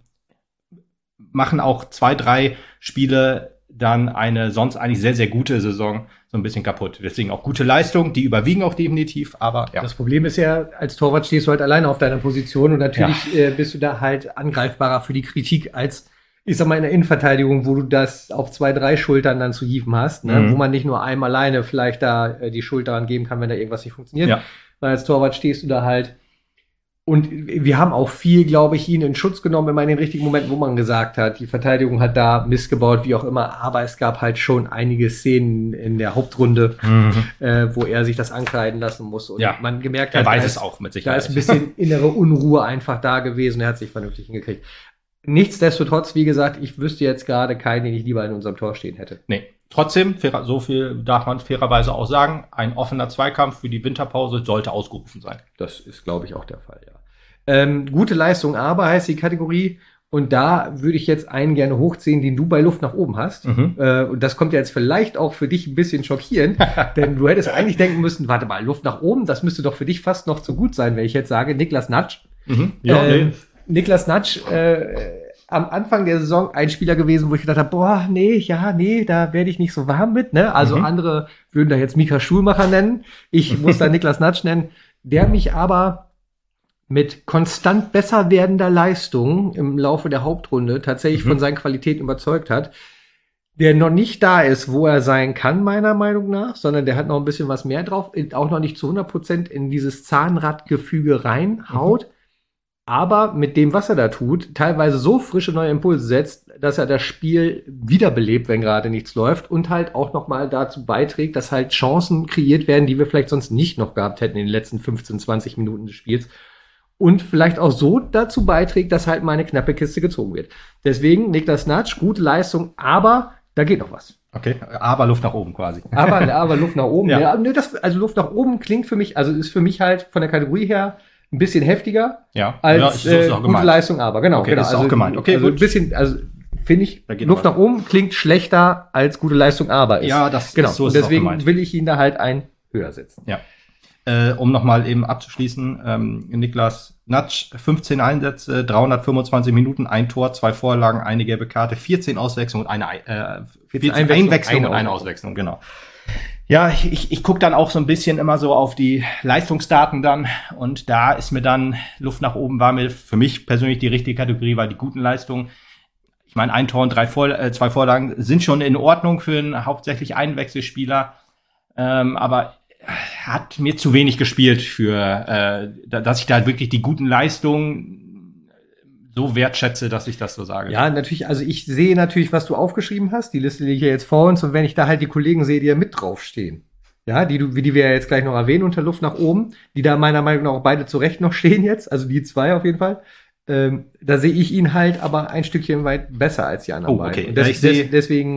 machen auch zwei, drei Spiele dann eine sonst eigentlich sehr, sehr gute Saison so ein bisschen kaputt. Deswegen auch gute Leistung, die überwiegen auch definitiv, aber ja. Das Problem ist ja, als Torwart stehst du halt alleine auf deiner Position und natürlich ja. äh, bist du da halt angreifbarer für die Kritik als, ich sag mal, in der Innenverteidigung, wo du das auf zwei, drei Schultern dann zu hieven hast, ne? Mhm. Wo man nicht nur einem alleine vielleicht da äh, die Schuld daran geben kann, wenn da irgendwas nicht funktioniert. Ja. Weil als Torwart stehst du da halt. Und wir haben auch viel, glaube ich, ihn in Schutz genommen, immer in den richtigen Momenten, wo man gesagt hat, die Verteidigung hat da Mist gebaut, wie auch immer. Aber es gab halt schon einige Szenen in der Hauptrunde, mhm. äh, wo er sich das ankreiden lassen muss. Und ja, man gemerkt er hat, weiß da es ist, auch mit Sicherheit. Da ist ein bisschen innere Unruhe einfach da gewesen. Er hat sich vernünftig hingekriegt. Nichtsdestotrotz, wie gesagt, ich wüsste jetzt gerade keinen, den ich lieber in unserem Tor stehen hätte. Nee. Trotzdem, fairer, so viel darf man fairerweise auch sagen, ein offener Zweikampf für die Winterpause sollte ausgerufen sein. Das ist, glaube ich, auch der Fall, ja. Ähm, gute Leistung, aber heißt die Kategorie. Und da würde ich jetzt einen gerne hochziehen, den du bei Luft nach oben hast. Mhm. Äh, und das kommt ja jetzt vielleicht auch für dich ein bisschen schockierend, denn du hättest eigentlich denken müssen, warte mal, Luft nach oben, das müsste doch für dich fast noch zu gut sein, wenn ich jetzt sage, Niklas Natsch. Mhm. Ja, ähm, nee. Niklas Natsch, äh, am Anfang der Saison ein Spieler gewesen, wo ich gedacht habe, boah, nee, ja, nee, da werde ich nicht so warm mit, ne? Also mhm. andere würden da jetzt Mika Schulmacher nennen. Ich muss da Niklas Natsch nennen, der mich aber mit konstant besser werdender Leistung im Laufe der Hauptrunde tatsächlich mhm. von seinen Qualitäten überzeugt hat, der noch nicht da ist, wo er sein kann, meiner Meinung nach, sondern der hat noch ein bisschen was mehr drauf, auch noch nicht zu hundert Prozent in dieses Zahnradgefüge reinhaut, mhm. aber mit dem, was er da tut, teilweise so frische neue Impulse setzt, dass er das Spiel wiederbelebt, wenn gerade nichts läuft und halt auch noch mal dazu beiträgt, dass halt Chancen kreiert werden, die wir vielleicht sonst nicht noch gehabt hätten in den letzten fünfzehn, zwanzig Minuten des Spiels. Und vielleicht auch so dazu beiträgt, dass halt mal eine knappe Kiste gezogen wird. Deswegen Niklas Natsch, gute Leistung, aber da geht noch was. Okay, aber Luft nach oben quasi. Aber, aber Luft nach oben, ja. ja. Nö, das, also Luft nach oben klingt für mich, also ist für mich halt von der Kategorie her ein bisschen heftiger ja. als ja, ist, äh, ist gute Leistung, aber genau. Okay, genau. das ist also, auch gemeint. Okay, also gut. Ein bisschen, also finde ich, Luft nach oben klingt schlechter als gute Leistung, aber ist. Ja, das genau. ist so. Und deswegen will ich ihn da halt ein höher setzen. Ja. Äh, um nochmal eben abzuschließen, ähm, Niklas Natsch, fünfzehn Einsätze, dreihundertfünfundzwanzig Minuten, ein Tor, zwei Vorlagen, eine gelbe Karte, vierzehn Auswechslungen und eine äh, vierzehn Einwechslungen, Einwechslung eine und eine Auswechslung, genau. Ja, ich, ich, ich gucke dann auch so ein bisschen immer so auf die Leistungsdaten dann und da ist mir dann Luft nach oben, war mir für mich persönlich die richtige Kategorie, weil die guten Leistungen, ich meine, ein Tor und drei Vor äh, zwei Vorlagen sind schon in Ordnung für einen hauptsächlich Einwechselspieler, ähm, aber hat mir zu wenig gespielt für, äh, dass ich da wirklich die guten Leistungen so wertschätze, dass ich das so sage. Ja, natürlich, also ich sehe natürlich, was du aufgeschrieben hast, die Liste liegt ja jetzt vor uns und wenn ich da halt die Kollegen sehe, die ja mit draufstehen, ja, die du, wie die wir ja jetzt gleich noch erwähnen, unter Luft nach oben, die da meiner Meinung nach auch beide zu Recht noch stehen jetzt, also die zwei auf jeden Fall, ähm, da sehe ich ihn halt aber ein Stückchen weit besser als die anderen oh, okay. beiden. Und des, ja, ich seh, des, deswegen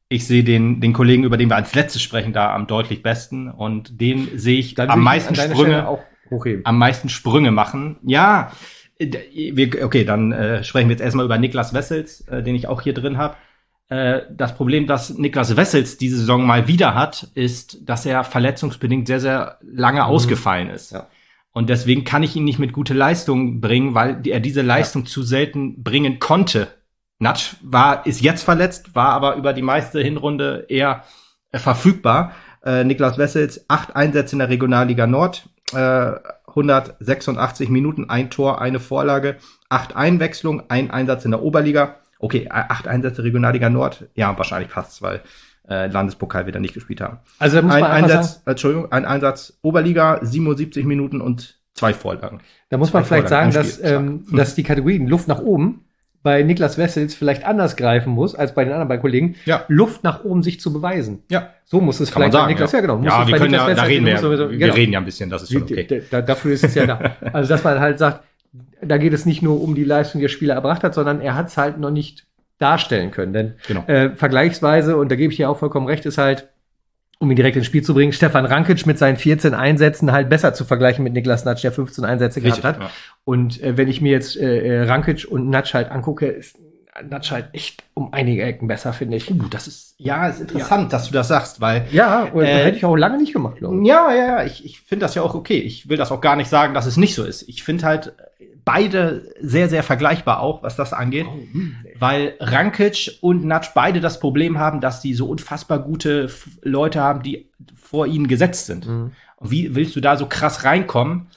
ich sehe den, den Kollegen, über den wir als letztes sprechen, da am deutlich besten. Und den sehe ich Dann am will ich meisten an deiner Sprünge, Stelle auch hochheben. am meisten Sprünge machen. Ja, äh, wir, okay, dann äh, sprechen wir jetzt erstmal über Niklas Wessels, äh, den ich auch hier drin habe. Äh, das Problem, das Niklas Wessels diese Saison mal wieder hat, ist, dass er verletzungsbedingt sehr, sehr lange mhm. ausgefallen ist. Ja. Und deswegen kann ich ihn nicht mit gute Leistung bringen, weil er diese Leistung ja. zu selten bringen konnte. Natsch war, ist jetzt verletzt, war aber über die meiste Hinrunde eher äh, verfügbar. Äh, Niklas Wessels, acht Einsätze in der Regionalliga Nord, äh, hundertsechsundachtzig Minuten, ein Tor, eine Vorlage, acht Einwechslungen, ein Einsatz in der Oberliga. Okay, acht Einsätze Regionalliga Nord, ja, wahrscheinlich passt's, weil äh, Landespokal wieder nicht gespielt haben. Also da muss ein man Einsatz, sagen, Entschuldigung, ein Einsatz Oberliga, siebenundsiebzig Minuten und zwei Vorlagen. Da muss man zwei vielleicht Vorlagen, sagen, dass, ähm, hm. dass die Kategorien Luft nach oben bei Niklas Wessels vielleicht anders greifen muss als bei den anderen beiden Kollegen. Ja. Luft nach oben sich zu beweisen. Ja. So muss es Kann vielleicht man sagen, bei Niklas, ja, ja genau. Muss ja, es wir bei können Niklas ja, da Wessels, reden wir, sowieso, wir genau. reden ja ein bisschen, das ist schon okay. Da, dafür ist es ja da. Also, dass man halt sagt, da geht es nicht nur um die Leistung, die der Spieler erbracht hat, sondern er hat es halt noch nicht darstellen können. Denn genau. äh, vergleichsweise, und da gebe ich dir auch vollkommen recht, ist halt, um ihn direkt ins Spiel zu bringen, Stefan Rankic mit seinen vierzehn Einsätzen halt besser zu vergleichen mit Niklas Natsch, der fünfzehn Einsätze Richtig, gehabt hat. Ja. Und äh, wenn ich mir jetzt äh, Rankic und Natsch halt angucke, ist Natsch halt echt um einige Ecken besser, finde ich. Uh, das ist, ja, ist interessant, ja. dass du das sagst, weil. Ja, und äh, hätte ich auch lange nicht gemacht, glaube ich. Ja, ja, ja, ich, ich finde das ja auch okay. Ich will das auch gar nicht sagen, dass es nicht so ist. Ich finde halt beide sehr, sehr vergleichbar auch, was das angeht, oh, weil Rankic und Natsch beide das Problem haben, dass die so unfassbar gute F- Leute haben, die vor ihnen gesetzt sind. Mhm. Und wie willst du da so krass reinkommen?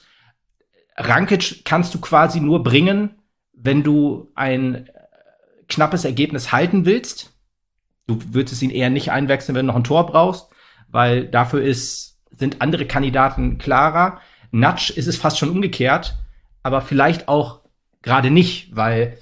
Rankic kannst du quasi nur bringen, wenn du ein knappes Ergebnis halten willst. Du würdest ihn eher nicht einwechseln, wenn du noch ein Tor brauchst, weil dafür ist, sind andere Kandidaten klarer. Natsch ist es fast schon umgekehrt, aber vielleicht auch gerade nicht, weil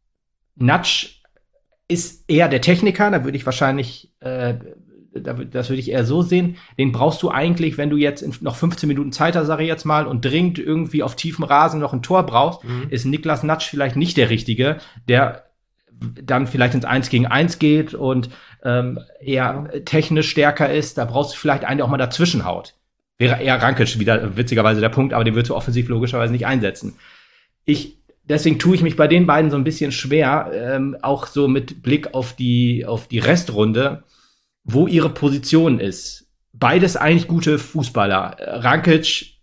Natsch ist eher der Techniker, da würde ich wahrscheinlich, äh, das würde ich eher so sehen, den brauchst du eigentlich, wenn du jetzt in noch fünfzehn Minuten Zeit hast, sage ich jetzt mal, und dringend irgendwie auf tiefem Rasen noch ein Tor brauchst, mhm. ist Niklas Natsch vielleicht nicht der Richtige, der dann vielleicht ins Eins gegen Eins geht und ähm, eher ja. technisch stärker ist. Da brauchst du vielleicht einen, der auch mal dazwischen haut. Wäre eher Rankic wieder witzigerweise der Punkt, aber den würdest du offensiv logischerweise nicht einsetzen. Ich, deswegen tue ich mich bei den beiden so ein bisschen schwer, ähm, auch so mit Blick auf die, auf die Restrunde, wo ihre Position ist. Beides eigentlich gute Fußballer. Rankic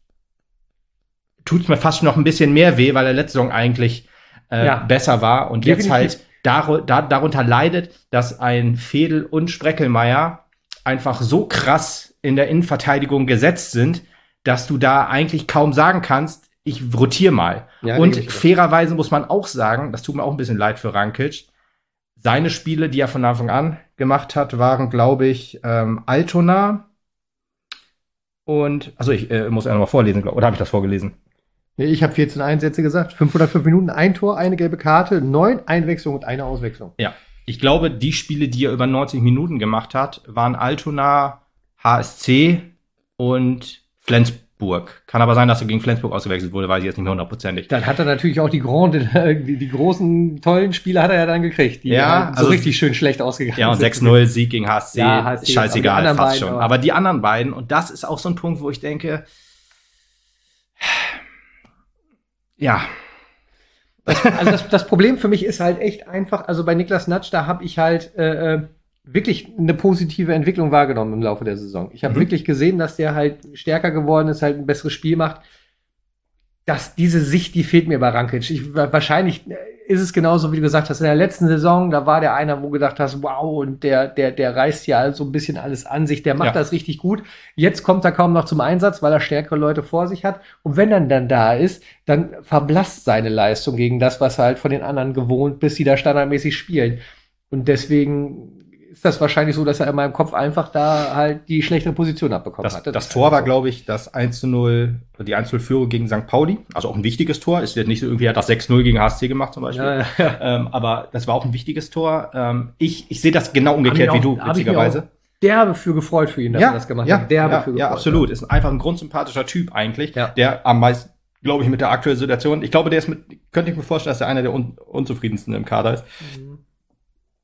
tut mir fast noch ein bisschen mehr weh, weil er letzte Saison eigentlich äh, ja. besser war und Definitiv. jetzt halt dar- dar- darunter leidet, dass ein Fedel und Spreckelmeier einfach so krass in der Innenverteidigung gesetzt sind, dass du da eigentlich kaum sagen kannst, ich rotiere mal. Ja, und fairerweise muss man auch sagen, das tut mir auch ein bisschen leid für Rankic, seine Spiele, die er von Anfang an gemacht hat, waren, glaube ich, ähm, Altona und, also ich äh, muss ja noch mal vorlesen, glaub, oder habe ich das vorgelesen? Ich habe vierzehn Einsätze gesagt, fünfhundertfünf Minuten, ein Tor, eine gelbe Karte, neun Einwechslungen und eine Auswechslung. Ja, ich glaube, die Spiele, die er über neunzig Minuten gemacht hat, waren Altona, H S C und Flensburg. Kann aber sein, dass er gegen Flensburg ausgewechselt wurde, weiß ich jetzt nicht mehr hundertprozentig. Dann hat er natürlich auch die, Grande, die, die großen, tollen Spiele hat er ja dann gekriegt, die ja, halt so also, richtig schön schlecht ausgegangen sind. Ja, und sechs null Sieg gegen H S C, ja, H S C scheißegal, fast beiden, schon. Aber, aber die anderen beiden, und das ist auch so ein Punkt, wo ich denke, ja. Also das, das Problem für mich ist halt echt einfach, also bei Niklas Natsch, da habe ich halt äh, wirklich eine positive Entwicklung wahrgenommen im Laufe der Saison. Ich habe mhm. wirklich gesehen, dass der halt stärker geworden ist, halt ein besseres Spiel macht. Dass diese Sicht, die fehlt mir bei Rankic. Ich, wahrscheinlich ist es genauso, wie du gesagt hast, in der letzten Saison, da war der einer, wo du gedacht hast, wow, und der, der, der reißt ja so ein bisschen alles an sich, der macht ja. das richtig gut. Jetzt kommt er kaum noch zum Einsatz, weil er stärkere Leute vor sich hat. Und wenn er dann da ist, dann verblasst seine Leistung gegen das, was er halt von den anderen gewohnt, bis sie da standardmäßig spielen. Und deswegen ist das wahrscheinlich so, dass er in meinem Kopf einfach da halt die schlechtere Position abbekommen das, hat. Das, das Tor war, glaube ich, das eins zu null, die eins zu null Führung gegen Sankt Pauli. Also auch ein wichtiges Tor. Ist jetzt nicht so, irgendwie hat das sechs null gegen H S C gemacht zum Beispiel. Ja, ja. Ähm, aber das war auch ein wichtiges Tor. Ähm, ich ich sehe das genau umgekehrt auch, wie du, witzigerweise. Derbe für gefreut für ihn, dass ja, er das gemacht ja, hat. Derbe ja, für gefreut. Ja, absolut. Ist einfach ein grundsympathischer Typ eigentlich, ja. der am meisten, glaube ich, mit der aktuellen Situation, ich glaube, der ist mit, könnte ich mir vorstellen, dass er einer der un, unzufriedensten im Kader ist. Mhm.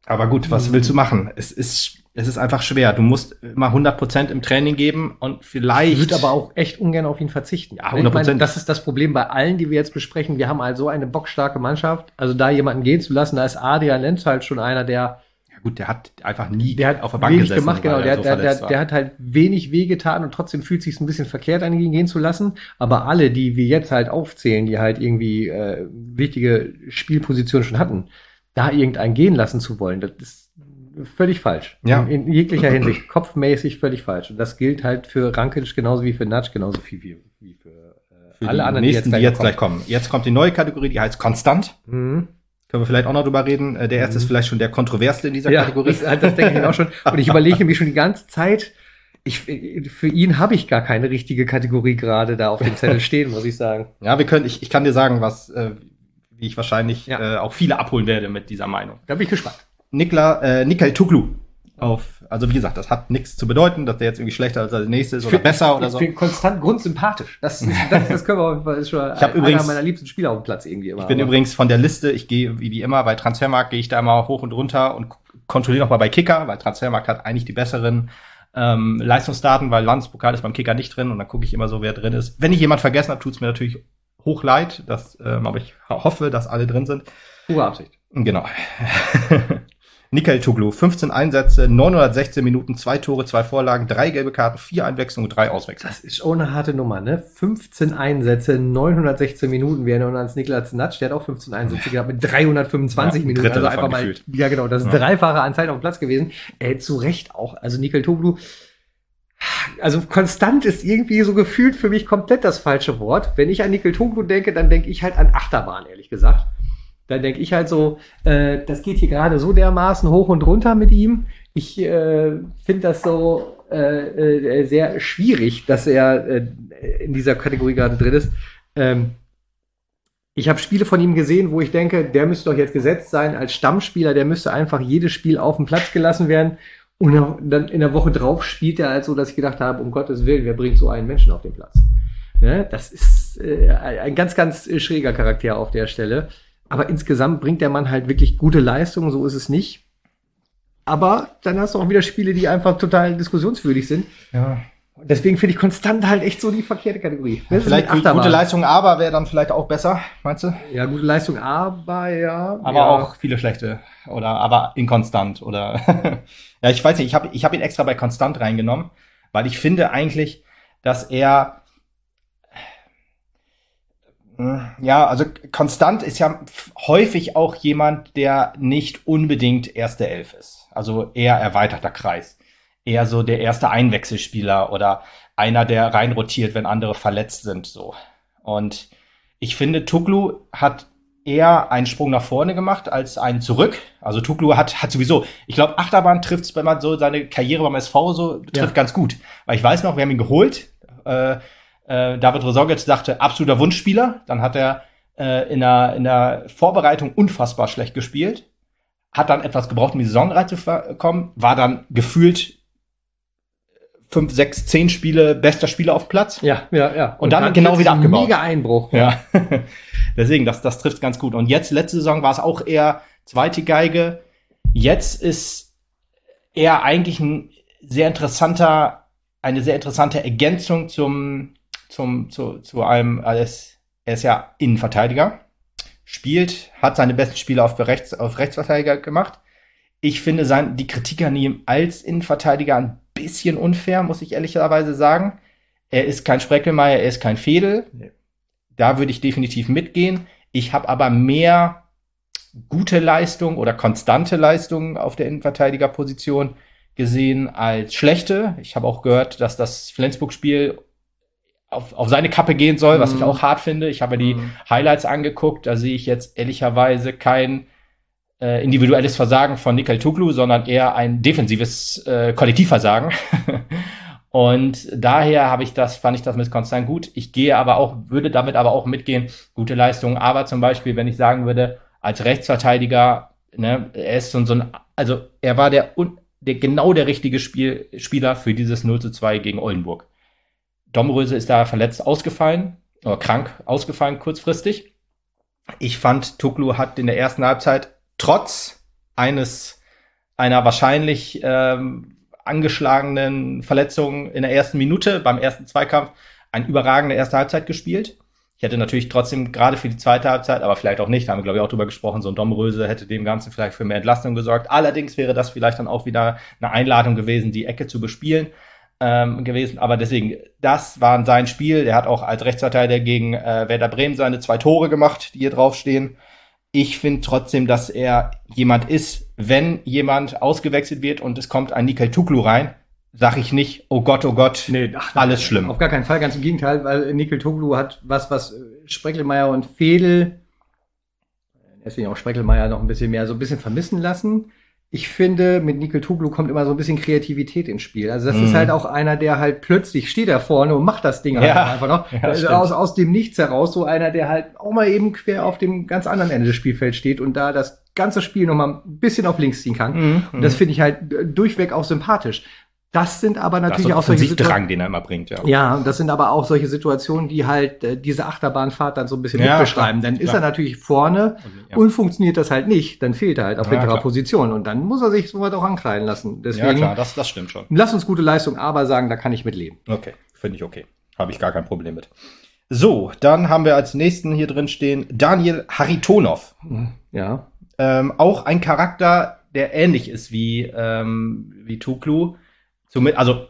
Aber gut, was willst du machen? Es ist, es ist einfach schwer. Du musst immer hundert Prozent im Training geben und vielleicht... Ich würde aber auch echt ungern auf ihn verzichten. Ja, hundert Prozent. Ich meine, das ist das Problem bei allen, die wir jetzt besprechen. Wir haben also eine bockstarke Mannschaft. Also da jemanden gehen zu lassen, da ist Adrian Lenz halt schon einer, der... Ja gut, der hat einfach nie der hat auf der Bank wenig gesessen, gemacht, genau. Der, so der, der, der hat halt wenig wehgetan und trotzdem fühlt sich ein bisschen verkehrt an ihn gehen zu lassen. Aber alle, die wir jetzt halt aufzählen, die halt irgendwie äh, wichtige Spielpositionen schon hatten, da irgendeinen gehen lassen zu wollen, das ist völlig falsch. Ja. In, in jeglicher Hinsicht. Kopfmäßig völlig falsch. Und das gilt halt für Rankic genauso wie für Natsch, genauso viel wie, wie für, äh, für alle die anderen, nächsten, die jetzt, die jetzt gleich kommen. Jetzt kommt die neue Kategorie, die heißt Konstant. Mhm. Können wir vielleicht auch noch drüber reden. Der erste mhm. ist vielleicht schon der kontroverseste in dieser ja, Kategorie. Das, das denke ich mir auch schon. Und ich überlege nämlich schon die ganze Zeit, ich, für ihn habe ich gar keine richtige Kategorie gerade da auf dem Zettel stehen, muss ich sagen. Ja, wir können, ich, ich kann dir sagen, was, äh, wie ich wahrscheinlich ja. äh, auch viele abholen werde mit dieser Meinung. Da bin ich gespannt. Nikla, äh, Nikel Tuglu. Auf, also wie gesagt, das hat nichts zu bedeuten, dass der jetzt irgendwie schlechter als der nächste ist oder besser ich, oder ich so. Ich bin konstant grundsympathisch. Das, das, das können wir, das ist schon ich einer übrigens, meiner liebsten Spieler auf dem Platz irgendwie immer. Ich bin aber. übrigens von der Liste, ich gehe wie, wie immer bei Transfermarkt, gehe ich da immer hoch und runter und kontrolliere nochmal bei Kicker, weil Transfermarkt hat eigentlich die besseren ähm, Leistungsdaten, weil Landespokal ist beim Kicker nicht drin und dann gucke ich immer so, wer drin ist. Wenn ich jemand vergessen habe, tut's mir natürlich hoch leid, das, ähm, aber ich hoffe, dass alle drin sind. Pure Absicht. Genau. Nikel Tuglu, fünfzehn Einsätze, neunhundertsechzehn Minuten, zwei Tore, zwei Vorlagen, drei gelbe Karten, vier Einwechslungen, drei Auswechslungen. Das ist schon eine harte Nummer, ne? fünfzehn Einsätze, neunhundertsechzehn Minuten. Wir erinnern uns Niklas Natsch, der hat auch fünfzehn Einsätze gehabt mit dreihundertfünfundzwanzig ja, Minuten. Also einfach mal, gefühlt. ja genau, das ist ja. dreifache an Zeit auf dem Platz gewesen. Äh, zu Recht auch. Also Nikel Tuglu, also konstant ist irgendwie so gefühlt für mich komplett das falsche Wort. Wenn ich an Nikel Tuglu denke, dann denke ich halt an Achterbahn, ehrlich gesagt. Dann denke ich halt so, äh, das geht hier gerade so dermaßen hoch und runter mit ihm. Ich äh, finde das so äh, äh, sehr schwierig, dass er äh, in dieser Kategorie gerade drin ist. Ähm, ich habe Spiele von ihm gesehen, wo ich denke, der müsste doch jetzt gesetzt sein als Stammspieler, der müsste einfach jedes Spiel auf den Platz gelassen werden. Und dann in der Woche drauf spielt er halt so, dass ich gedacht habe, um Gottes Willen, wer bringt so einen Menschen auf den Platz? Ja, das ist äh, ein ganz, ganz schräger Charakter auf der Stelle. Aber insgesamt bringt der Mann halt wirklich gute Leistungen, so ist es nicht. Aber dann hast du auch wieder Spiele, die einfach total diskussionswürdig sind. Ja. Deswegen finde ich konstant halt echt so die verkehrte Kategorie. Ja, vielleicht gute Leistung, aber wäre dann vielleicht auch besser, meinst du? Ja, gute Leistung, aber ja. Aber ja. auch viele schlechte oder aber inkonstant oder ja, ich weiß nicht, ich habe ich hab ihn extra bei konstant reingenommen, weil ich finde eigentlich, dass er ja, also konstant ist ja häufig auch jemand, der nicht unbedingt erste Elf ist. Also eher erweiterter Kreis. Eher so der erste Einwechselspieler oder einer, der reinrotiert, wenn andere verletzt sind, so. Und ich finde, Tuglu hat eher einen Sprung nach vorne gemacht als einen zurück. Also Tuglu hat, hat sowieso, ich glaube, Achterbahn trifft's, wenn man so seine Karriere beim S V so trifft, ja. ganz gut. Weil ich weiß noch, wir haben ihn geholt, äh, Äh, David Rosogic sagte, absoluter Wunschspieler. Dann hat er äh, in, der, in der Vorbereitung unfassbar schlecht gespielt. Hat dann etwas gebraucht, um die Saison reinzukommen. War dann gefühlt fünf, sechs, zehn Spiele bester Spieler auf Platz. Ja, ja, ja. Und, und dann, dann genau wieder abgebaut. Mega Einbruch. Ja. Deswegen, das, das trifft ganz gut. Und jetzt, letzte Saison, war es auch eher zweite Geige. Jetzt ist er eigentlich ein sehr interessanter, eine sehr interessante Ergänzung zum Zum, zu, zu einem, er ist, er ist ja Innenverteidiger, spielt, hat seine besten Spiele auf, Rechts, auf Rechtsverteidiger gemacht. Ich finde sein, die Kritik an ihm als Innenverteidiger ein bisschen unfair, muss ich ehrlicherweise sagen. Er ist kein Spreckelmeier, er ist kein Fedel. Nee. Da würde ich definitiv mitgehen. Ich habe aber mehr gute Leistung oder konstante Leistung auf der Innenverteidigerposition gesehen als schlechte. Ich habe auch gehört, dass das Flensburg-Spiel Auf, auf seine Kappe gehen soll, was mm. ich auch hart finde. Ich habe die mm. Highlights angeguckt, da sehe ich jetzt ehrlicherweise kein äh, individuelles Versagen von Nikel Tuglu, sondern eher ein defensives äh, Kollektivversagen. Und daher habe ich das, fand ich das mit konstant gut. Ich gehe aber auch, würde damit aber auch mitgehen, gute Leistungen. Aber zum Beispiel, wenn ich sagen würde, als Rechtsverteidiger, ne, er ist so, so ein, also er war der, der genau der richtige Spiel, Spieler für dieses null zu zwei gegen Oldenburg. Domröse ist da verletzt ausgefallen, oder krank ausgefallen kurzfristig. Ich fand, Tuglu hat in der ersten Halbzeit trotz eines einer wahrscheinlich ähm, angeschlagenen Verletzung in der ersten Minute beim ersten Zweikampf eine überragende erste Halbzeit gespielt. Ich hätte natürlich trotzdem gerade für die zweite Halbzeit, aber vielleicht auch nicht, da haben wir glaube ich auch drüber gesprochen, so ein Domröse hätte dem Ganzen vielleicht für mehr Entlastung gesorgt. Allerdings wäre das vielleicht dann auch wieder eine Einladung gewesen, die Ecke zu bespielen ähm, gewesen. Aber deswegen, das war sein Spiel. Der hat auch als Rechtsverteidiger gegen äh, Werder Bremen seine zwei Tore gemacht, die hier draufstehen. Ich finde trotzdem, dass er jemand ist, wenn jemand ausgewechselt wird und es kommt ein Nikel Tuklu rein, sag ich nicht, oh Gott, oh Gott, nee, ach, alles schlimm. Auf gar keinen Fall, ganz im Gegenteil, weil Nikel Toglu hat was, was Spreckelmeier und Fedel, deswegen auch Spreckelmeier noch ein bisschen mehr, so ein bisschen vermissen lassen. Ich finde, mit Nikel Toglu kommt immer so ein bisschen Kreativität ins Spiel. Also das mm. ist halt auch einer, der halt plötzlich steht da vorne und macht das Ding halt ja, einfach noch. Ja, also aus, aus dem Nichts heraus, so einer, der halt auch mal eben quer auf dem ganz anderen Ende des Spielfelds steht und da das ganze Spiel noch mal ein bisschen auf links ziehen kann. Mm. Und das finde ich halt durchweg auch sympathisch. Das sind aber natürlich auch solche Situationen, den er immer bringt, ja. Ja, das sind aber auch solche Situationen, die halt äh, diese Achterbahnfahrt dann so ein bisschen ja, mitbeschreiben. Dann klar. ist er natürlich vorne ja. und funktioniert das halt nicht. Dann fehlt er halt auf ja, hinterer Position und dann muss er sich so weit auch ankreiden lassen. Deswegen, ja, klar, das, das stimmt schon. Lass uns gute Leistung aber sagen, da kann ich mit leben. Okay, finde ich okay. Habe ich gar kein Problem mit. So, dann haben wir als nächsten hier drin stehen Daniel Haritonov. Ja. Ähm, auch ein Charakter, der ähnlich ist wie, ähm, wie Tuklu. Somit, also,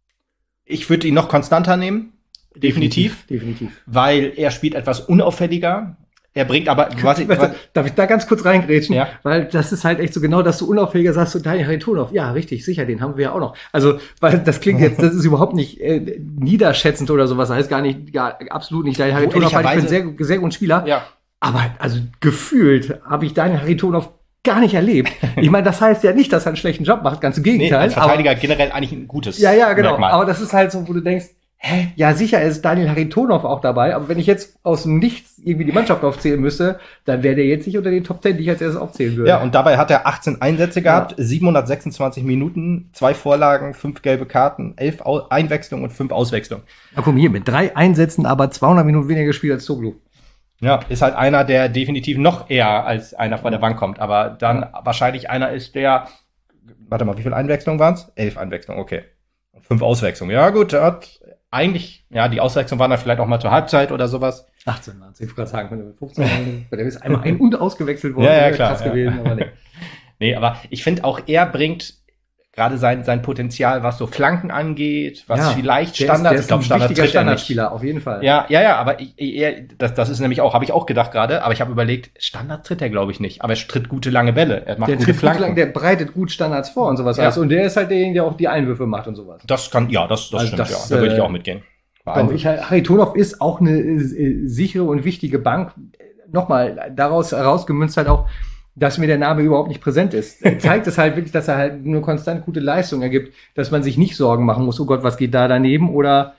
ich würde ihn noch konstanter nehmen. Definitiv. Definitiv. Weil er spielt etwas unauffälliger. Er bringt aber, was ich, was, darf ich da ganz kurz reingrätschen? Ja. Weil das ist halt echt so genau, dass du unauffälliger sagst, so Daniel Haritonov. Ja, richtig, sicher, den haben wir ja auch noch. Also, weil das klingt jetzt, das ist überhaupt nicht äh, niederschätzend oder sowas. Das heißt gar nicht, gar, absolut nicht Daniel Haritonov. Ich bin ein sehr, sehr guter Spieler. Ja. Aber, also, gefühlt habe ich Daniel Haritonov gar nicht erlebt. Ich meine, das heißt ja nicht, dass er einen schlechten Job macht, ganz im Gegenteil. Nee, als Verteidiger aber, generell eigentlich ein gutes Ja, ja, genau. Merkmal. Aber das ist halt so, wo du denkst, hä, ja, sicher ist Daniel Haritonov auch dabei, aber wenn ich jetzt aus dem Nichts irgendwie die Mannschaft aufzählen müsste, dann wäre der jetzt nicht unter den Top Ten, die ich als erstes aufzählen würde. Ja, und dabei hat er achtzehn Einsätze gehabt, ja. siebenhundertsechsundzwanzig Minuten, zwei Vorlagen, fünf gelbe Karten, elf Einwechslungen und fünf Auswechslungen. Na komm, hier, mit drei Einsätzen, aber zweihundert Minuten weniger gespielt als Toglu. Ja, ist halt einer, der definitiv noch eher als einer von der Bank kommt, aber dann ja. wahrscheinlich einer ist, der, warte mal, wie viele Einwechslungen waren es? Elf Einwechslungen, okay. Und fünf Auswechslungen. Ja gut, er hat eigentlich, ja, die Auswechslungen waren dann vielleicht auch mal zur Halbzeit oder sowas. achtzehn waren es, ich wollte gerade sagen, wenn du fünfzehn, der ist einmal ein- und ausgewechselt worden. Ja, ja, klar. Krass ja. gewesen, aber nee. Nee, aber ich finde auch, er bringt gerade sein, sein Potenzial, was so Flanken angeht, was ja, vielleicht der Standard, ist, ich glaube Standard Standard Standardspieler, auf jeden Fall. Ja, ja, ja, aber ich, er, das, das ist nämlich auch, habe ich auch gedacht gerade, aber ich habe überlegt, Standard tritt er glaube ich nicht, aber er tritt gute lange Bälle, er macht der gute tritt Flanken. Lang, der breitet gut Standards vor und sowas ja. alles und der ist halt derjenige, der auch die Einwürfe macht und sowas. Das kann, ja, das, das also stimmt, das, ja, da würde ich äh, auch mitgehen. Doch, ich, Haritonov ist auch eine äh, sichere und wichtige Bank. Nochmal, daraus herausgemünzt halt auch, dass mir der Name überhaupt nicht präsent ist. Zeigt es halt wirklich, dass er halt eine konstant gute Leistung ergibt, dass man sich nicht Sorgen machen muss, oh Gott, was geht da daneben? Oder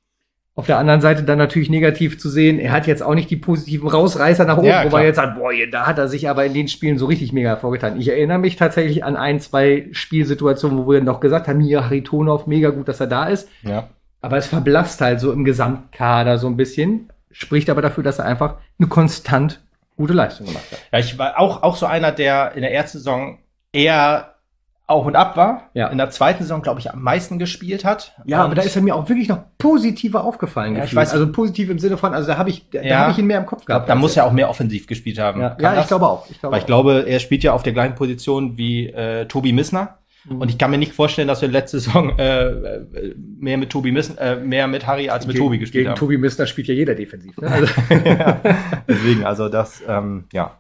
auf der anderen Seite dann natürlich negativ zu sehen, er hat jetzt auch nicht die positiven Rausreißer nach oben, ja, wo man jetzt sagt, boah, da hat er sich aber in den Spielen so richtig mega hervorgetan. Ich erinnere mich tatsächlich an ein, zwei Spielsituationen, wo wir noch gesagt haben, hier Haritonov, mega gut, dass er da ist. Ja. Aber es verblasst halt so im Gesamtkader so ein bisschen, spricht aber dafür, dass er einfach eine konstant gute Leistung gemacht hat. Ja, ich war auch, auch so einer, der in der ersten Saison eher auf und ab war. Ja. In der zweiten Saison, glaube ich, am meisten gespielt hat. Ja, und aber da ist er mir auch wirklich noch positiver aufgefallen. Ja, ich weiß, also positiv im Sinne von, also da habe ich, da ja, habe ich ihn mehr im Kopf gehabt. Da muss er auch mehr offensiv gespielt haben. Ja, ja ich glaube auch. Ich glaube Weil ich auch. glaube, er spielt ja auf der gleichen Position wie äh, Tobi Missner. Mhm. Und ich kann mir nicht vorstellen, dass wir letzte Saison äh, mehr mit Tobi Missner, äh, mehr mit Harry als mit gegen, Tobi gespielt gegen haben. Gegen Tobi Missner spielt ja jeder defensiv. Ne? Also ja, deswegen, also das, ähm, ja.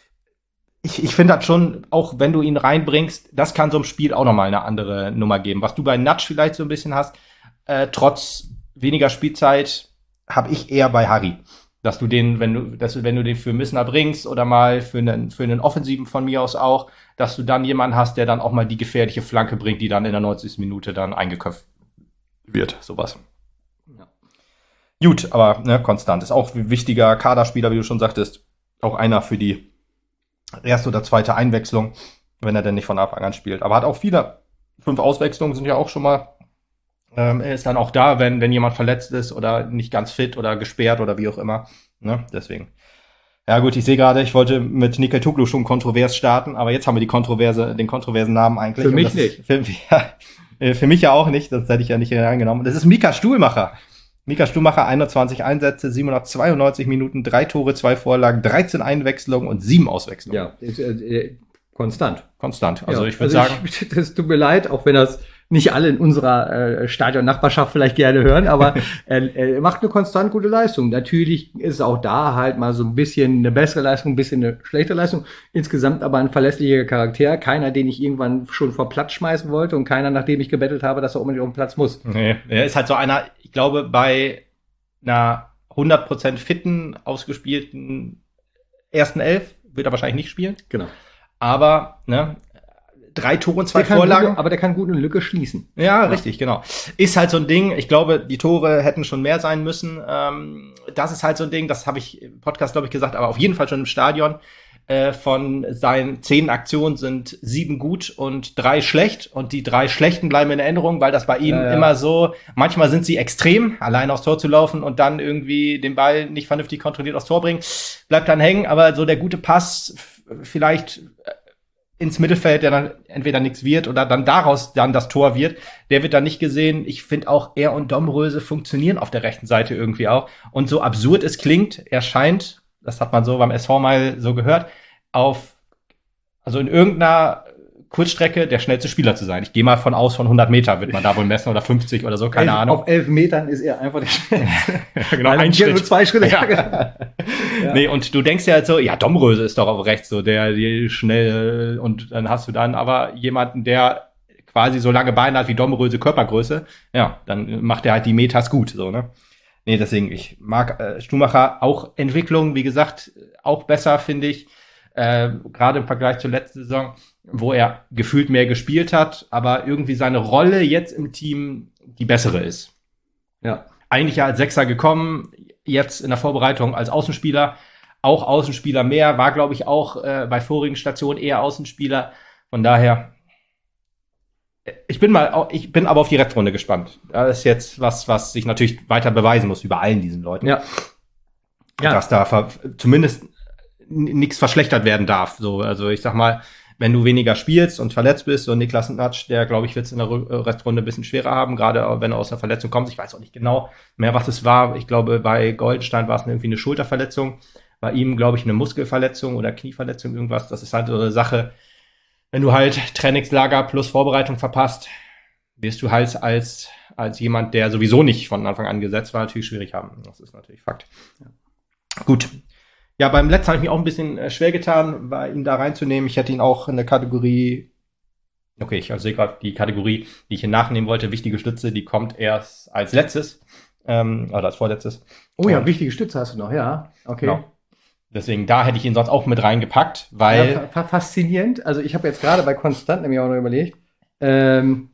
Ich, ich finde das schon, auch wenn du ihn reinbringst, das kann so einem Spiel auch nochmal eine andere Nummer geben. Was du bei Natsch vielleicht so ein bisschen hast, äh, trotz weniger Spielzeit, habe ich eher bei Harry. Dass du den, wenn du, dass du, wenn du den für Missner bringst oder mal für einen, für einen Offensiven von mir aus auch, dass du dann jemanden hast, der dann auch mal die gefährliche Flanke bringt, die dann in der neunzigsten Minute dann eingeköpft wird. Sowas. Ja. Gut, aber ne, konstant. Ist auch ein wichtiger Kaderspieler, wie du schon sagtest. Auch einer für die erste oder zweite Einwechslung, wenn er denn nicht von Anfang an spielt. Aber hat auch viele, fünf Auswechslungen sind ja auch schon mal, ähm, er ist dann auch da, wenn, wenn jemand verletzt ist oder nicht ganz fit oder gesperrt oder wie auch immer. Ne? Deswegen. Ja gut, ich sehe gerade, ich wollte mit Nikel Tuglu schon kontrovers starten, aber jetzt haben wir die Kontroverse, den kontroversen Namen eigentlich. Für mich das nicht. Ist, für, ja, für mich ja auch nicht, das hätte ich ja nicht reingenommen. Das ist Mika Stuhlmacher. Mika Stuhlmacher, einundzwanzig Einsätze, siebenhundertzweiundneunzig Minuten, drei Tore, zwei Vorlagen, dreizehn Einwechslungen und sieben Auswechslungen. Ja, äh, äh, konstant. Konstant. Also ja, ich würde also sagen. Es tut mir leid, auch wenn das nicht alle in unserer äh, Stadion-Nachbarschaft vielleicht gerne hören, aber er, er macht eine konstant gute Leistung. Natürlich ist auch da halt mal so ein bisschen eine bessere Leistung, ein bisschen eine schlechte Leistung. Insgesamt aber ein verlässlicher Charakter. Keiner, den ich irgendwann schon vor Platz schmeißen wollte und keiner, nachdem ich gebettelt habe, dass er unbedingt auf den Platz muss. Nee, er ist halt so einer, ich glaube, bei einer hundert Prozent fitten, ausgespielten ersten Elf wird er wahrscheinlich nicht spielen. Genau. Aber, ne, drei Tore und zwei der Vorlagen. Gut, aber der kann gut eine Lücke schließen. Ja, ja, richtig, genau. Ist halt so ein Ding, ich glaube, die Tore hätten schon mehr sein müssen. Ähm, das ist halt so ein Ding, das habe ich im Podcast, glaube ich, gesagt, aber auf jeden Fall schon im Stadion. Äh, von seinen zehn Aktionen sind sieben gut und drei schlecht. Und die drei schlechten bleiben in Erinnerung, weil das bei ihm ja, ja. immer so, manchmal sind sie extrem, allein aufs Tor zu laufen und dann irgendwie den Ball nicht vernünftig kontrolliert aufs Tor bringen, bleibt dann hängen. Aber so der gute Pass, vielleicht ins Mittelfeld, der dann entweder nichts wird oder dann daraus dann das Tor wird, der wird dann nicht gesehen. Ich finde auch, er und Domröse funktionieren auf der rechten Seite irgendwie auch. Und so absurd es klingt, er scheint, das hat man so beim S V mal so gehört, auf, also in irgendeiner Kurzstrecke der schnellste Spieler zu sein. Ich gehe mal von aus, von hundert Meter wird man da wohl messen oder fünfzig oder so, keine elf, Ahnung. Auf elf Metern ist er einfach der schnellste. Genau, ein Schritt. Nur zwei Schritte. Ja. Ja. Nee, und du denkst ja halt so, ja, Domröse ist doch auf rechts so, der, der schnell, und dann hast du dann aber jemanden, der quasi so lange Beine hat wie Domröse Körpergröße, ja, dann macht er halt die Metas gut, so, ne? Nee, deswegen, ich mag äh, Stumacher auch Entwicklung, wie gesagt, auch besser, finde ich, äh, gerade im Vergleich zur letzten Saison, wo er gefühlt mehr gespielt hat, aber irgendwie seine Rolle jetzt im Team die bessere ist. Ja. Eigentlich ja als Sechser gekommen, jetzt in der Vorbereitung als Außenspieler, auch Außenspieler mehr, war, glaube ich, auch äh, bei vorigen Stationen eher Außenspieler. Von daher, ich bin mal, ich bin aber auf die Restrunde gespannt. Das ist jetzt was, was sich natürlich weiter beweisen muss über allen diesen Leuten. Ja. Ja. Dass da ver- zumindest nichts verschlechtert werden darf. So, also ich sag mal, wenn du weniger spielst und verletzt bist, so Niklas Natsch, der, glaube ich, wird es in der Restrunde ein bisschen schwerer haben, gerade wenn er aus der Verletzung kommt. Ich weiß auch nicht genau mehr, was es war. Ich glaube, bei Goldenstein war es irgendwie eine Schulterverletzung. Bei ihm, glaube ich, eine Muskelverletzung oder Knieverletzung, irgendwas. Das ist halt so eine Sache. Wenn du halt Trainingslager plus Vorbereitung verpasst, wirst du halt als, als jemand, der sowieso nicht von Anfang an gesetzt war, natürlich schwierig haben. Das ist natürlich Fakt. Ja. Gut. Ja, beim letzten habe ich mich auch ein bisschen äh, schwer getan, war ihn da reinzunehmen. Ich hätte ihn auch in der Kategorie, okay, ich sehe gerade die Kategorie, die ich hier nachnehmen wollte, wichtige Stütze, die kommt erst als letztes, ähm, oder als vorletztes. Oh ja, und wichtige Stütze hast du noch, ja. Okay. Genau. Deswegen, da hätte ich ihn sonst auch mit reingepackt, weil... Ja, faszinierend. Also ich habe jetzt gerade bei Konstant nämlich auch noch überlegt, ähm,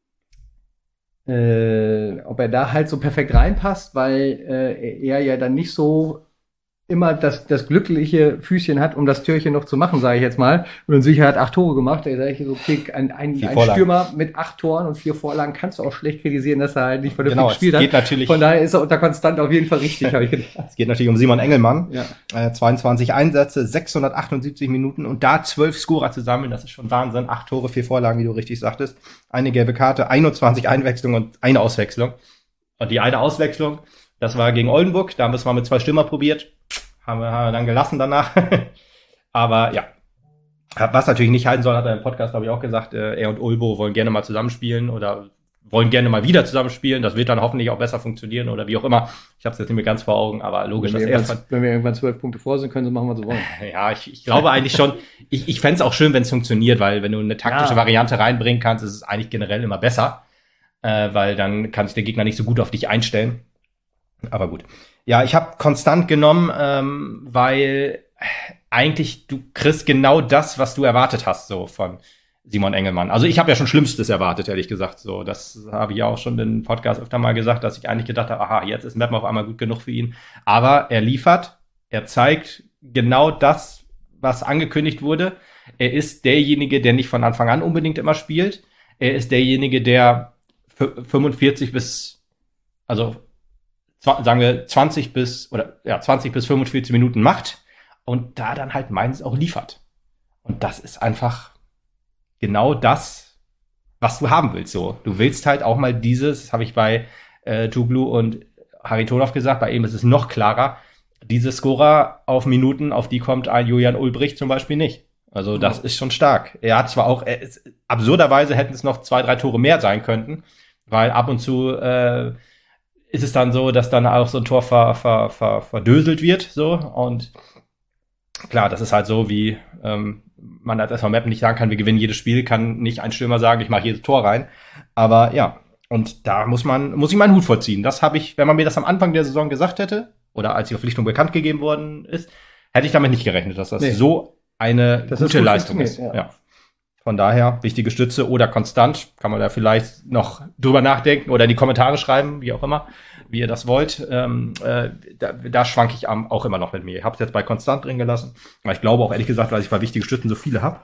äh, ob er da halt so perfekt reinpasst, weil äh, er ja dann nicht so immer das, das glückliche Füßchen hat, um das Türchen noch zu machen, sage ich jetzt mal. Und in Sicherheit acht Tore gemacht. Da sage ich so, okay, ein, ein, ein Stürmer mit acht Toren und vier Vorlagen kannst du auch schlecht kritisieren, dass er halt nicht vernünftig genau, gespielt geht hat. Natürlich, Von daher ist er unter Konstant auf jeden Fall richtig, habe ich gedacht. Es geht natürlich um Simon Engelmann. Ja. Äh, zweiundzwanzig Einsätze, sechshundertachtundsiebzig Minuten und da zwölf Scorer zu sammeln, das ist schon Wahnsinn. Acht Tore, vier Vorlagen, wie du richtig sagtest. Eine gelbe Karte, einundzwanzig Einwechslungen und eine Auswechslung. Und die eine Auswechslung, das war gegen Oldenburg. Da haben wir es mal mit zwei Stürmer probiert. Haben wir, haben wir dann gelassen danach. Aber ja, was natürlich nicht halten soll, hat er im Podcast, glaube ich, auch gesagt, äh, er und Ulbo wollen gerne mal zusammenspielen oder wollen gerne mal wieder zusammenspielen. Das wird dann hoffentlich auch besser funktionieren oder wie auch immer. Ich habe es jetzt nicht mehr ganz vor Augen, aber logisch, wenn dass wir, er... wenn wir irgendwann zwölf Punkte vor sind, können sie machen, was sie wollen. Ja, ich, ich glaube eigentlich schon, ich, ich fände es auch schön, wenn es funktioniert, weil wenn du eine taktische ja. Variante reinbringen kannst, ist es eigentlich generell immer besser, äh, weil dann kann sich der Gegner nicht so gut auf dich einstellen. Aber gut. Ja, ich habe konstant genommen, ähm, weil eigentlich du kriegst genau das, was du erwartet hast, so von Simon Engelmann. Also ich habe ja schon Schlimmstes erwartet, ehrlich gesagt. So, das habe ich ja auch schon im Podcast öfter mal gesagt, dass ich eigentlich gedacht habe, aha, jetzt ist Meppen auf einmal gut genug für ihn. Aber er liefert, er zeigt genau das, was angekündigt wurde. Er ist derjenige, der nicht von Anfang an unbedingt immer spielt. Er ist derjenige, der fünfundvierzig bis, also sagen wir zwanzig bis oder ja zwanzig bis fünfundvierzig Minuten macht und da dann halt Mainz auch liefert. Und das ist einfach genau das, was du haben willst. So, du willst halt auch mal dieses, das habe ich bei äh, Tuglu und Haritonov gesagt, bei ihm ist es noch klarer, diese Scorer auf Minuten, auf die kommt ein Julian Ulbricht zum Beispiel nicht. Also das ist schon stark. Er hat zwar auch, er ist, absurderweise hätten es noch zwei, drei Tore mehr sein könnten, weil ab und zu äh, ist es dann so, dass dann auch so ein Tor ver, ver, ver, verdöselt wird. So. Und klar, das ist halt so, wie ähm, man als S V Meppen nicht sagen kann, wir gewinnen jedes Spiel, kann nicht ein Stürmer sagen, ich mache jedes Tor rein. Aber ja, und da muss man, muss ich meinen Hut vorziehen. Das habe ich, wenn man mir das am Anfang der Saison gesagt hätte, oder als die Verpflichtung bekannt gegeben worden ist, hätte ich damit nicht gerechnet, dass das nee. so eine das gute Leistung ist. Ja. Ja. Von daher, wichtige Stütze oder konstant, kann man da vielleicht noch drüber nachdenken oder in die Kommentare schreiben, wie auch immer, wie ihr das wollt. Ähm, äh, da, da schwanke ich auch immer noch mit mir. Ich habe es jetzt bei konstant drin gelassen, aber ich glaube auch ehrlich gesagt, weil ich bei wichtigen Stützen so viele habe,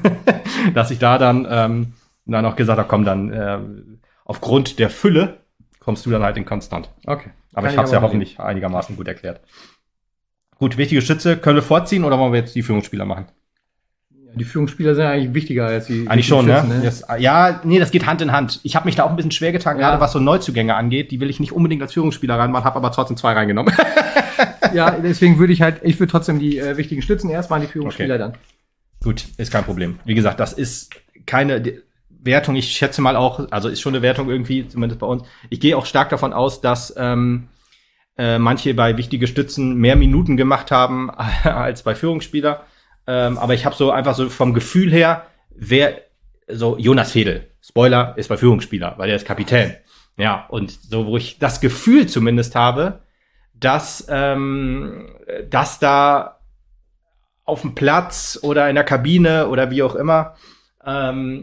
dass ich da dann, ähm, dann auch gesagt habe, komm, dann äh, aufgrund der Fülle kommst du dann halt in konstant. Okay. Aber Kann ich habe es ja hoffentlich sehen. einigermaßen gut erklärt. Gut, wichtige Stütze, können wir vorziehen oder wollen wir jetzt die Führungsspieler machen? Ja, die Führungsspieler sind eigentlich wichtiger als die Eigentlich die schon, Schützen, ne? ne? Das, ja, nee, das geht Hand in Hand. Ich habe mich da auch ein bisschen schwer getan, ja. gerade was so Neuzugänge angeht. Die will ich nicht unbedingt als Führungsspieler reinmachen, habe aber trotzdem zwei reingenommen. Ja, deswegen würde ich halt, ich würde trotzdem die äh, wichtigen Stützen erst machen, die Führungsspieler okay. dann. Gut, ist kein Problem. Wie gesagt, das ist keine die, Wertung, ich schätze mal auch, also ist schon eine Wertung irgendwie, zumindest bei uns. Ich gehe auch stark davon aus, dass ähm, äh, manche bei wichtige Stützen mehr Minuten gemacht haben als bei Führungsspieler. Ähm, aber ich habe so einfach so vom Gefühl her, wer so Jonas Fedel, Spoiler, ist bei Führungsspieler, weil er ist Kapitän. Ja, und so, wo ich das Gefühl zumindest habe, dass, ähm, dass da auf dem Platz oder in der Kabine oder wie auch immer, ähm,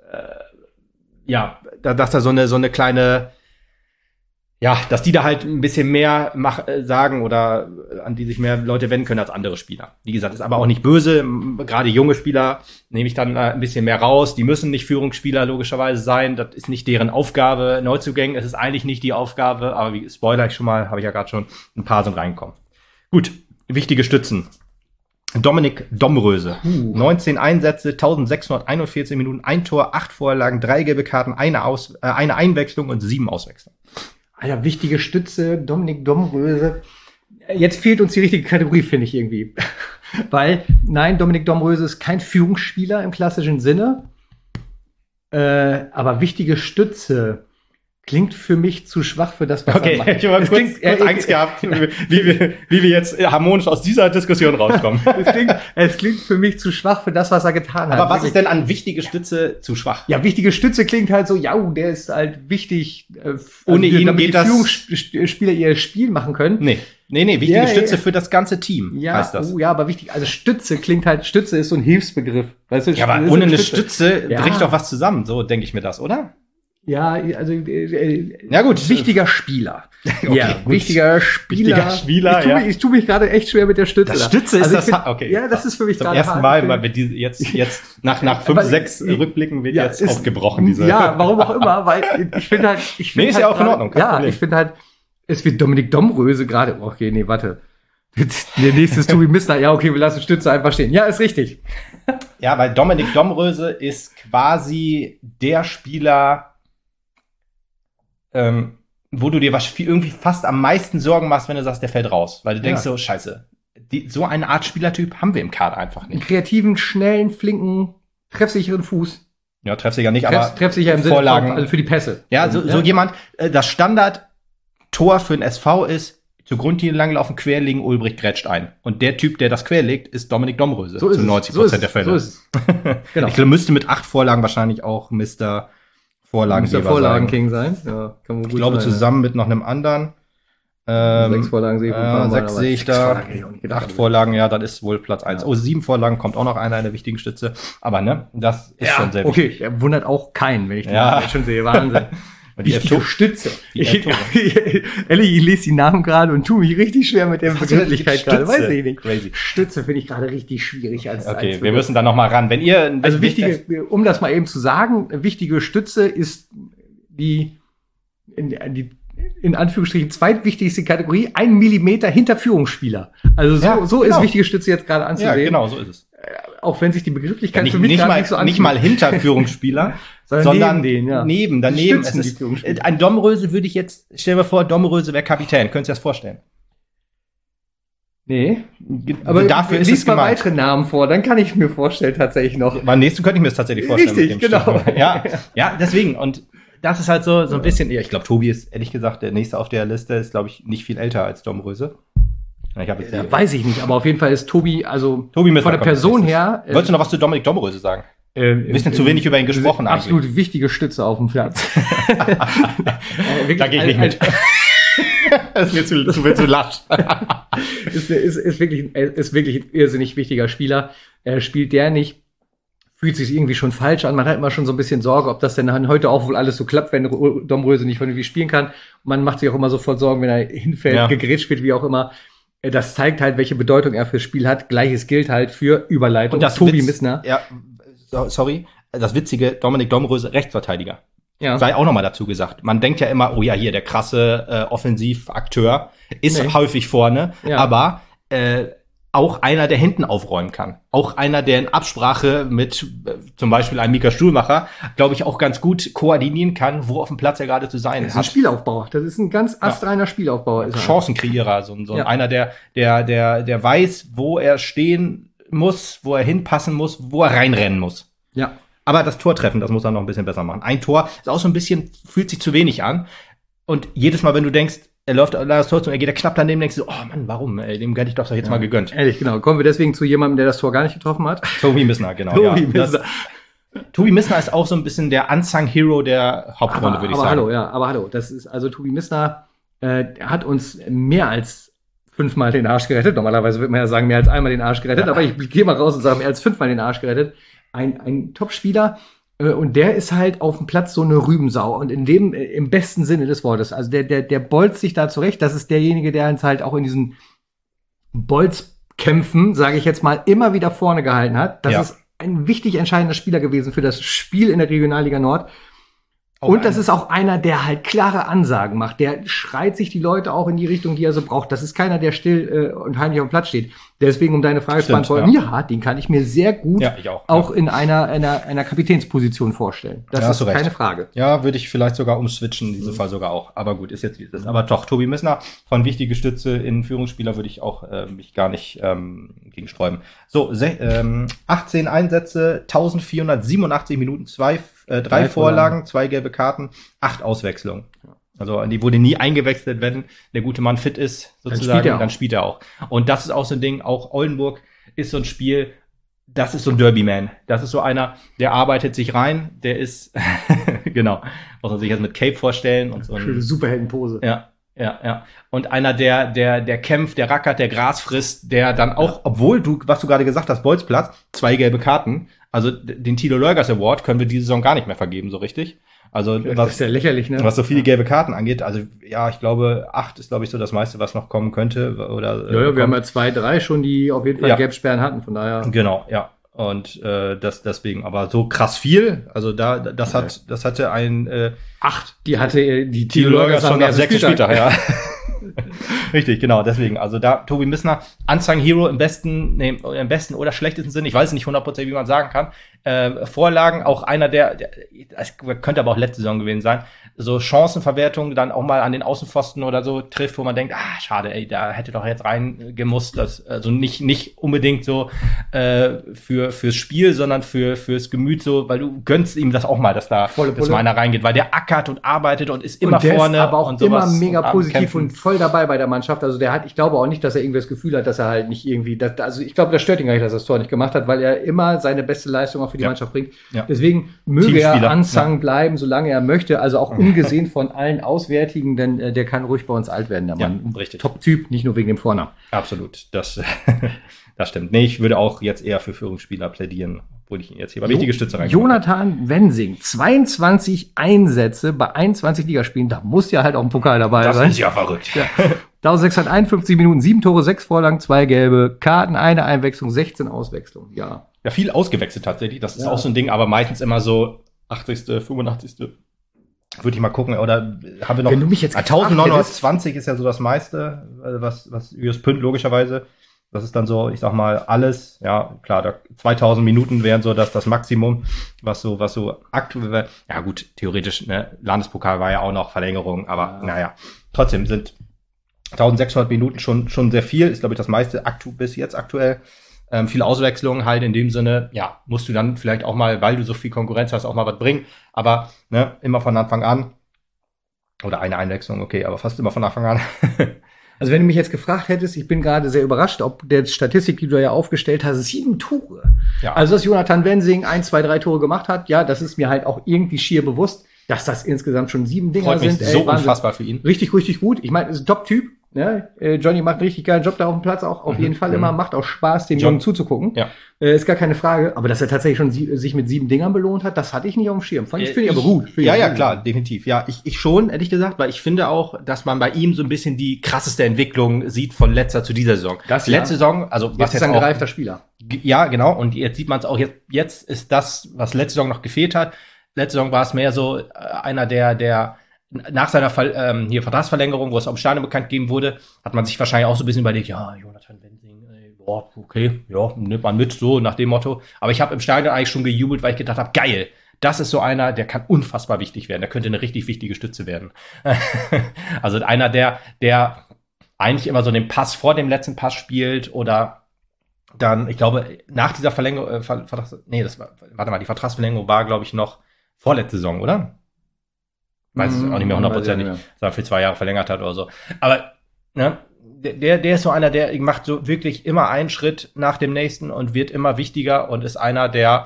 ja, dass da so eine so eine kleine, ja, dass die da halt ein bisschen mehr mach, sagen oder an die sich mehr Leute wenden können als andere Spieler. Wie gesagt, ist aber auch nicht böse. Gerade junge Spieler nehme ich dann ein bisschen mehr raus. Die müssen nicht Führungsspieler logischerweise sein. Das ist nicht deren Aufgabe. Neuzugängen, es ist eigentlich nicht die Aufgabe. Aber wie spoiler ich schon mal, habe ich ja gerade schon ein paar sind reingekommen. Gut, wichtige Stützen. Dominik Domröse. Uh. neunzehn Einsätze, eintausendsechshunderteinundvierzig Minuten, ein Tor, acht Vorlagen, drei gelbe Karten, eine, Aus, äh, eine Einwechslung und sieben Auswechslungen. Alter, wichtige Stütze, Dominik Domröse. Jetzt fehlt uns die richtige Kategorie, finde ich irgendwie. Weil, nein, Dominik Domröse ist kein Führungsspieler im klassischen Sinne. Äh, aber wichtige Stütze klingt für mich zu schwach für das, was okay, er macht. Okay, ich habe kurz, klingt, kurz äh, Angst äh, gehabt, wie wir, wie wir jetzt harmonisch aus dieser Diskussion rauskommen. es, klingt, es klingt für mich zu schwach für das, was er getan hat. Aber was ist denn an wichtige Stütze zu schwach? Ja, wichtige Stütze klingt halt so, ja, der ist halt wichtig. Äh, Ohne ihn damit geht die das Führungsspieler ihr Spiel machen können. Nee, nee, nee, wichtige ja, Stütze ja. für das ganze Team ja, heißt das. Oh, ja, aber wichtig, also Stütze klingt halt, Stütze ist so ein Hilfsbegriff. Weißt du, ja, aber ohne eine Stütze, Stütze ja. bricht doch was zusammen, so denke ich mir das, oder? Ja, also äh, ja, gut. Wichtiger Spieler. Okay, ja, gut. wichtiger Spieler. Wichtiger Spieler, ich tue ja. mich, ich tu mich gerade echt schwer mit der Stütze. Das Stütze ist also das, find, okay. Ja, das ist für mich Zum gerade ersten hart. Mal, weil wir diese jetzt, jetzt nach, nach fünf, Aber, sechs ich, Rückblicken wird ja, jetzt ist, aufgebrochen, diese. Ja, warum auch immer, weil ich finde halt, ich finde nee, ist halt ja auch grade, in Ordnung. Ja, Problem. ich finde halt, es wird Dominik Domröse gerade, okay, nee, warte. Der nächste ist Tobi Missner. Ja, okay, wir lassen Stütze einfach stehen. Ja, ist richtig. Ja, weil Dominik Domröse ist quasi der Spieler, ähm, wo du dir was viel, irgendwie fast am meisten Sorgen machst, wenn du sagst, der fällt raus. Weil du denkst ja. so, scheiße, die, so eine Art Spielertyp haben wir im Kader einfach nicht. Einen kreativen, schnellen, flinken, treffsicheren Fuß. Ja, treffsicher nicht, Treff, aber treffsicher im Vorlagen. Sinne von, also für die Pässe. Ja, so, so ja. jemand, äh, das Standard-Tor für den S V ist, zur Grundlinie langlaufen, querlegen, Ulbricht grätscht ein. Und der Typ, der das querlegt, ist Dominik Domröse. So ist zu neunzig Prozent so der Fälle. So ist es. Genau. Ich müsste mit acht Vorlagen wahrscheinlich auch Mister Vorlagengeber sein. Vorlagen-King sein. Ja, kann man gut ich glaube, sein, zusammen ja. mit noch einem anderen. Ähm, sechs Vorlagen sehe ich, äh, sechs sehe ich da. Acht gedacht, Vorlagen, ja, das ist wohl Platz eins. Ja. Oh, sieben Vorlagen kommt auch noch einer in der wichtigen Stütze. Aber ne, das ist ja, schon sehr okay. wichtig. Okay, er wundert auch keinen, wenn ich den ja. jetzt schon sehe. Wahnsinn. Die Wichtige Stütze. Die ich, Ellie, ich lese die Namen gerade und tue mich richtig schwer mit der Begrifflichkeit gerade. Weiß ich nicht. Crazy. Stütze finde ich gerade richtig schwierig. Als, okay, als wir müssen da noch mal ran. Wenn ihr also wichtige, um das mal eben zu sagen, wichtige Stütze ist die, die in Anführungsstrichen zweitwichtigste Kategorie, ein Millimeter hinter Führungsspieler. Also so, Ja, so genau. ist wichtige Stütze jetzt gerade Ja, anzusehen. genau, so ist es. Auch wenn sich die Begrifflichkeit Ja, nicht, für mich nicht, gar mal, nicht so nicht mal hinter Führungsspieler, Sondern sondern neben denen, ja. neben, Die daneben. stützen Es die ist, Führungsspieler. ein Domröse würde ich jetzt, stell dir mal vor, Domröse wäre Kapitän. Könntest du dir das vorstellen? Nee. Aber dafür ist lies es mal gemeint. weitere Namen vor, dann kann ich mir vorstellen tatsächlich noch. Beim nächsten könnte ich mir das tatsächlich vorstellen. Richtig, mit dem genau. Stichwort. Ja, ja, deswegen. Und das ist halt so, so ein bisschen, ja, ich glaube, Tobi ist, ehrlich gesagt, der nächste auf der Liste ist, glaube ich, nicht viel älter als Domröse. Ich habe jetzt Ja, die, weiß ich nicht, aber auf jeden Fall ist Tobi, also Tobi Missler von der kommt als Person nächstes. her. äh, Wolltest du noch was zu Dominik Domröse sagen? äh, Ein bisschen zu wenig über ihn gesprochen eigentlich. Absolut wichtige Stütze auf dem Platz. Äh, Da gehe ich nicht ein- mit. Das ist mir zu, zu, zu lasch. ist, ist, ist, wirklich, ist wirklich ein irrsinnig wichtiger Spieler. Äh, spielt der nicht, fühlt sich irgendwie schon falsch an. Man hat immer schon so ein bisschen Sorge, ob das denn heute auch wohl alles so klappt, wenn Domröse nicht vernünftig spielen kann. Man macht sich auch immer sofort Sorgen, wenn er hinfällt, Ja. gegrätscht wird, wie auch immer. Äh, Das zeigt halt, welche Bedeutung er fürs Spiel hat. Gleiches gilt halt für Überleitung. Und das Tobi Witz- Missner. Ja, so- sorry. Das Witzige, Dominik Domröse, Rechtsverteidiger. Ja. Sei auch nochmal dazu gesagt. Man denkt ja immer, oh ja, hier, der krasse äh, Offensivakteur ist Nee. häufig vorne, Ja. aber äh, auch einer, der hinten aufräumen kann. Auch einer, der in Absprache mit äh, zum Beispiel einem Mika Stuhlmacher, glaube ich, auch ganz gut koordinieren kann, wo auf dem Platz er gerade zu sein Das ist ein hat. Spielaufbau. Das ist ein ganz astreiner Spielaufbauer. Ist er. Chancenkreierer, so, ein- so ein Ja. einer, der, der, der, der weiß, wo er stehen muss, wo er hinpassen muss, wo er reinrennen muss. Ja. Aber das Tor treffen, das muss er noch ein bisschen besser machen. Ein Tor ist auch so ein bisschen, fühlt sich zu wenig an. Und jedes Mal, wenn du denkst, er läuft das Tor zu und er geht der knapp daneben, denkst du, oh Mann, warum? Ey, dem hätte ich doch jetzt mal gegönnt. Ehrlich, genau. Kommen wir deswegen zu jemandem, der das Tor gar nicht getroffen hat. Tobi Missner, genau. Tobi ja. Missner. Das, Tobi Missner ist auch so ein bisschen der Unsung Hero der Hauptrunde, aber, würde ich aber sagen. hallo, ja, aber hallo. Das ist also Tobi Missner äh, hat uns mehr als fünfmal den Arsch gerettet. Normalerweise würde man ja sagen, mehr als einmal den Arsch gerettet, Ja. aber ich gehe mal raus und sage, mehr als fünfmal den Arsch gerettet. Ein, ein Top-Spieler. Äh, Und der ist halt auf dem Platz so eine Rübensau und in dem, äh, im besten Sinne des Wortes. Also der, der, der bolzt sich da zurecht. Das ist derjenige, der uns halt auch in diesen Bolzkämpfen, sage ich jetzt mal, immer wieder vorne gehalten hat. Das Ja. ist ein wichtig entscheidender Spieler gewesen für das Spiel in der Regionalliga Nord. Auch Und das ein- ist auch einer, der halt klare Ansagen macht. Der schreit sich die Leute auch in die Richtung, die er so braucht. Das ist keiner, der still äh, und heimlich auf dem Platz steht. Deswegen, um deine Frage zu Stimmt, beantworten, ja. ja, den kann ich mir sehr gut Ja, ich auch. auch ja. in einer, einer, einer Kapitänsposition vorstellen. Das Ja, hast ist du recht. keine Frage. Ja, würde ich vielleicht sogar umswitchen, in diesem Fall sogar auch. Aber gut, ist jetzt wie es ist. Aber doch, Tobi Missner von wichtige Stütze in Führungsspieler würde ich auch äh, mich gar nicht ähm, gegen sträuben. So, se- ähm, achtzehn Einsätze, eintausendvierhundertsiebenundachtzig Minuten, zwei, äh, drei, Drei Vorlagen, Vorlagen. zwei gelbe Karten, acht Auswechslungen. Also die wurde nie eingewechselt, wenn der gute Mann fit ist, sozusagen, spielt er auch. dann spielt er auch. Und das ist auch so ein Ding, auch Oldenburg ist so ein Spiel, das ist so ein Derby-Man. Das ist so einer, der arbeitet sich rein, der ist, genau, muss man sich jetzt mit Cape vorstellen und so. Schöne Ein, Superheldenpose. ja, ja, ja. Und einer, der, der, der kämpft, der rackert, der Gras frisst, der dann auch, obwohl du, was du gerade gesagt hast, Bolzplatz, zwei gelbe Karten, also d- den Tilo Lörgers Award können wir diese Saison gar nicht mehr vergeben, so richtig. Also, Das was, ist ja lächerlich, ne? was so viele gelbe Karten angeht, also ja, ich glaube, acht ist, glaube ich, so das meiste, was noch kommen könnte. Oder, äh, Ja, ja, wir kommt. haben ja zwei, drei schon, die auf jeden Fall Ja. Gelbsperren hatten, von daher. Genau, ja. Und äh, das deswegen, aber so krass viel, also da, das hat, das hatte ein äh, Acht, die hatte äh, die Tilo Lörgers schon nach sechs Spieltag, ja. ja. Richtig, genau, deswegen. Also da Tobi Missner, Unsung Hero im besten, nee, im besten oder schlechtesten Sinn, ich weiß nicht hundertprozentig, wie man sagen kann. Äh, Vorlagen, auch einer der, der, das könnte aber auch letzte Saison gewesen sein, so Chancenverwertung dann auch mal an den Außenpfosten oder so trifft, wo man denkt, ah, schade, ey, da hätte doch jetzt reingemusst. Das, also nicht, nicht unbedingt so äh, für fürs Spiel, sondern für fürs Gemüt so, weil du gönnst ihm das auch mal, dass da Volle dass Pulle. mal einer reingeht, weil der ackert und arbeitet und ist immer und der vorne ist aber auch und sowas immer mega und am positiv Kämpfen. und voll dabei bei der Mannschaft. Also der hat, ich glaube auch nicht, dass er irgendwie das Gefühl hat, dass er halt nicht irgendwie, dass, also ich glaube, das stört ihn gar nicht, dass er das Tor nicht gemacht hat, weil er immer seine beste Leistung auch für die Ja. Mannschaft bringt. Ja. Deswegen möge er Teamspieler, unsung ja. bleiben, solange er möchte. Also auch ungesehen von allen Auswärtigen, denn äh, der kann ruhig bei uns alt werden, der Ja, Mann. richtig. Top-Typ, nicht nur wegen dem Vornamen. Absolut, das, das stimmt. Nee, ich würde auch jetzt eher für Führungsspieler plädieren, obwohl ich ihn jetzt hier bei wichtige Stütze rein. Jonathan Wensing, zweiundzwanzig Einsätze bei einundzwanzig Ligaspielen, da muss ja halt auch ein Pokal dabei Das sein. ist ja verrückt. Ja. eintausendsechshunderteinundfünfzig Minuten, sieben Tore, sechs Vorlagen, zwei gelbe Karten, eine Einwechslung, sechzehn Auswechslungen. Ja. Ja, viel ausgewechselt tatsächlich. Das ist Ja. auch so ein Ding, aber meistens immer so achtzigste, fünfundachtzigste Würde ich mal gucken, oder haben wir noch. Wenn du mich jetzt eintausendneunhundertzwanzig ist ja so das meiste, was, was U S Pünd logischerweise. Das ist dann so, ich sag mal, alles, ja, klar, da zweitausend Minuten wären so das, das Maximum, was so, was so aktuell, ja gut, theoretisch, ne, Landespokal war ja auch noch Verlängerung, aber ja. naja, trotzdem sind eintausendsechshundert Minuten schon, schon sehr viel, ist glaube ich das meiste aktu bis jetzt aktuell. Ähm, viele Auswechslungen halt in dem Sinne, ja, musst du dann vielleicht auch mal, weil du so viel Konkurrenz hast, auch mal was bringen, aber, ne, immer von Anfang an. Oder eine Einwechslung, okay, aber fast immer von Anfang an. Also wenn du mich jetzt gefragt hättest, ich bin gerade sehr überrascht, ob der Statistik, die du ja aufgestellt hast, sieben Tore. Ja. Also dass Jonathan Wensing ein, zwei, drei Tore gemacht hat, ja, das ist mir halt auch irgendwie schier bewusst, dass das insgesamt schon sieben Dinger Freut mich sind. So ey, unfassbar für ihn. Richtig, richtig gut. Ich meine, ist ein Top-Typ. Ne? Johnny macht einen richtig geilen Job da auf dem Platz, auch auf mhm. jeden Fall immer. Macht auch Spaß, dem Jungen zuzugucken. Ja. Äh, ist gar keine Frage. Aber dass er tatsächlich schon sie, sich mit sieben Dingern belohnt hat, das hatte ich nicht auf dem Schirm. Fand ich, finde ich aber gut. Find ja, ich ja, gut. klar, definitiv. Ja, ich, ich schon, ehrlich gesagt, weil ich finde auch, dass man bei ihm so ein bisschen die krasseste Entwicklung sieht von letzter zu dieser Saison. Das ja. Letzte Saison, also was jetzt ist ein gereifter Spieler. Ja, genau. Und jetzt sieht man es auch, jetzt, jetzt ist das, was letzte Saison noch gefehlt hat. Letzte Saison war es mehr so äh, einer der, der nach seiner Ver- ähm, hier Vertragsverlängerung, wo es am Stadion bekannt gegeben wurde, hat man sich wahrscheinlich auch so ein bisschen überlegt, ja, Jonathan Wensing, ey, boah, okay, ja, nimmt man mit, so nach dem Motto. Aber ich habe im Stadion eigentlich schon gejubelt, weil ich gedacht habe, geil, das ist so einer, der kann unfassbar wichtig werden, der könnte eine richtig wichtige Stütze werden. Also einer, der, der eigentlich immer so den Pass vor dem letzten Pass spielt oder dann, ich glaube, nach dieser Verlängerung, äh, Vertrags- nee, das war, warte mal, die Vertragsverlängerung war, glaube ich, noch vorletzte Saison, oder? Weiß es auch nicht mehr hundertprozentig, dass er für zwei Jahre verlängert hat oder so. Aber ne, der, der ist so einer, der macht so wirklich immer einen Schritt nach dem nächsten und wird immer wichtiger und ist einer, der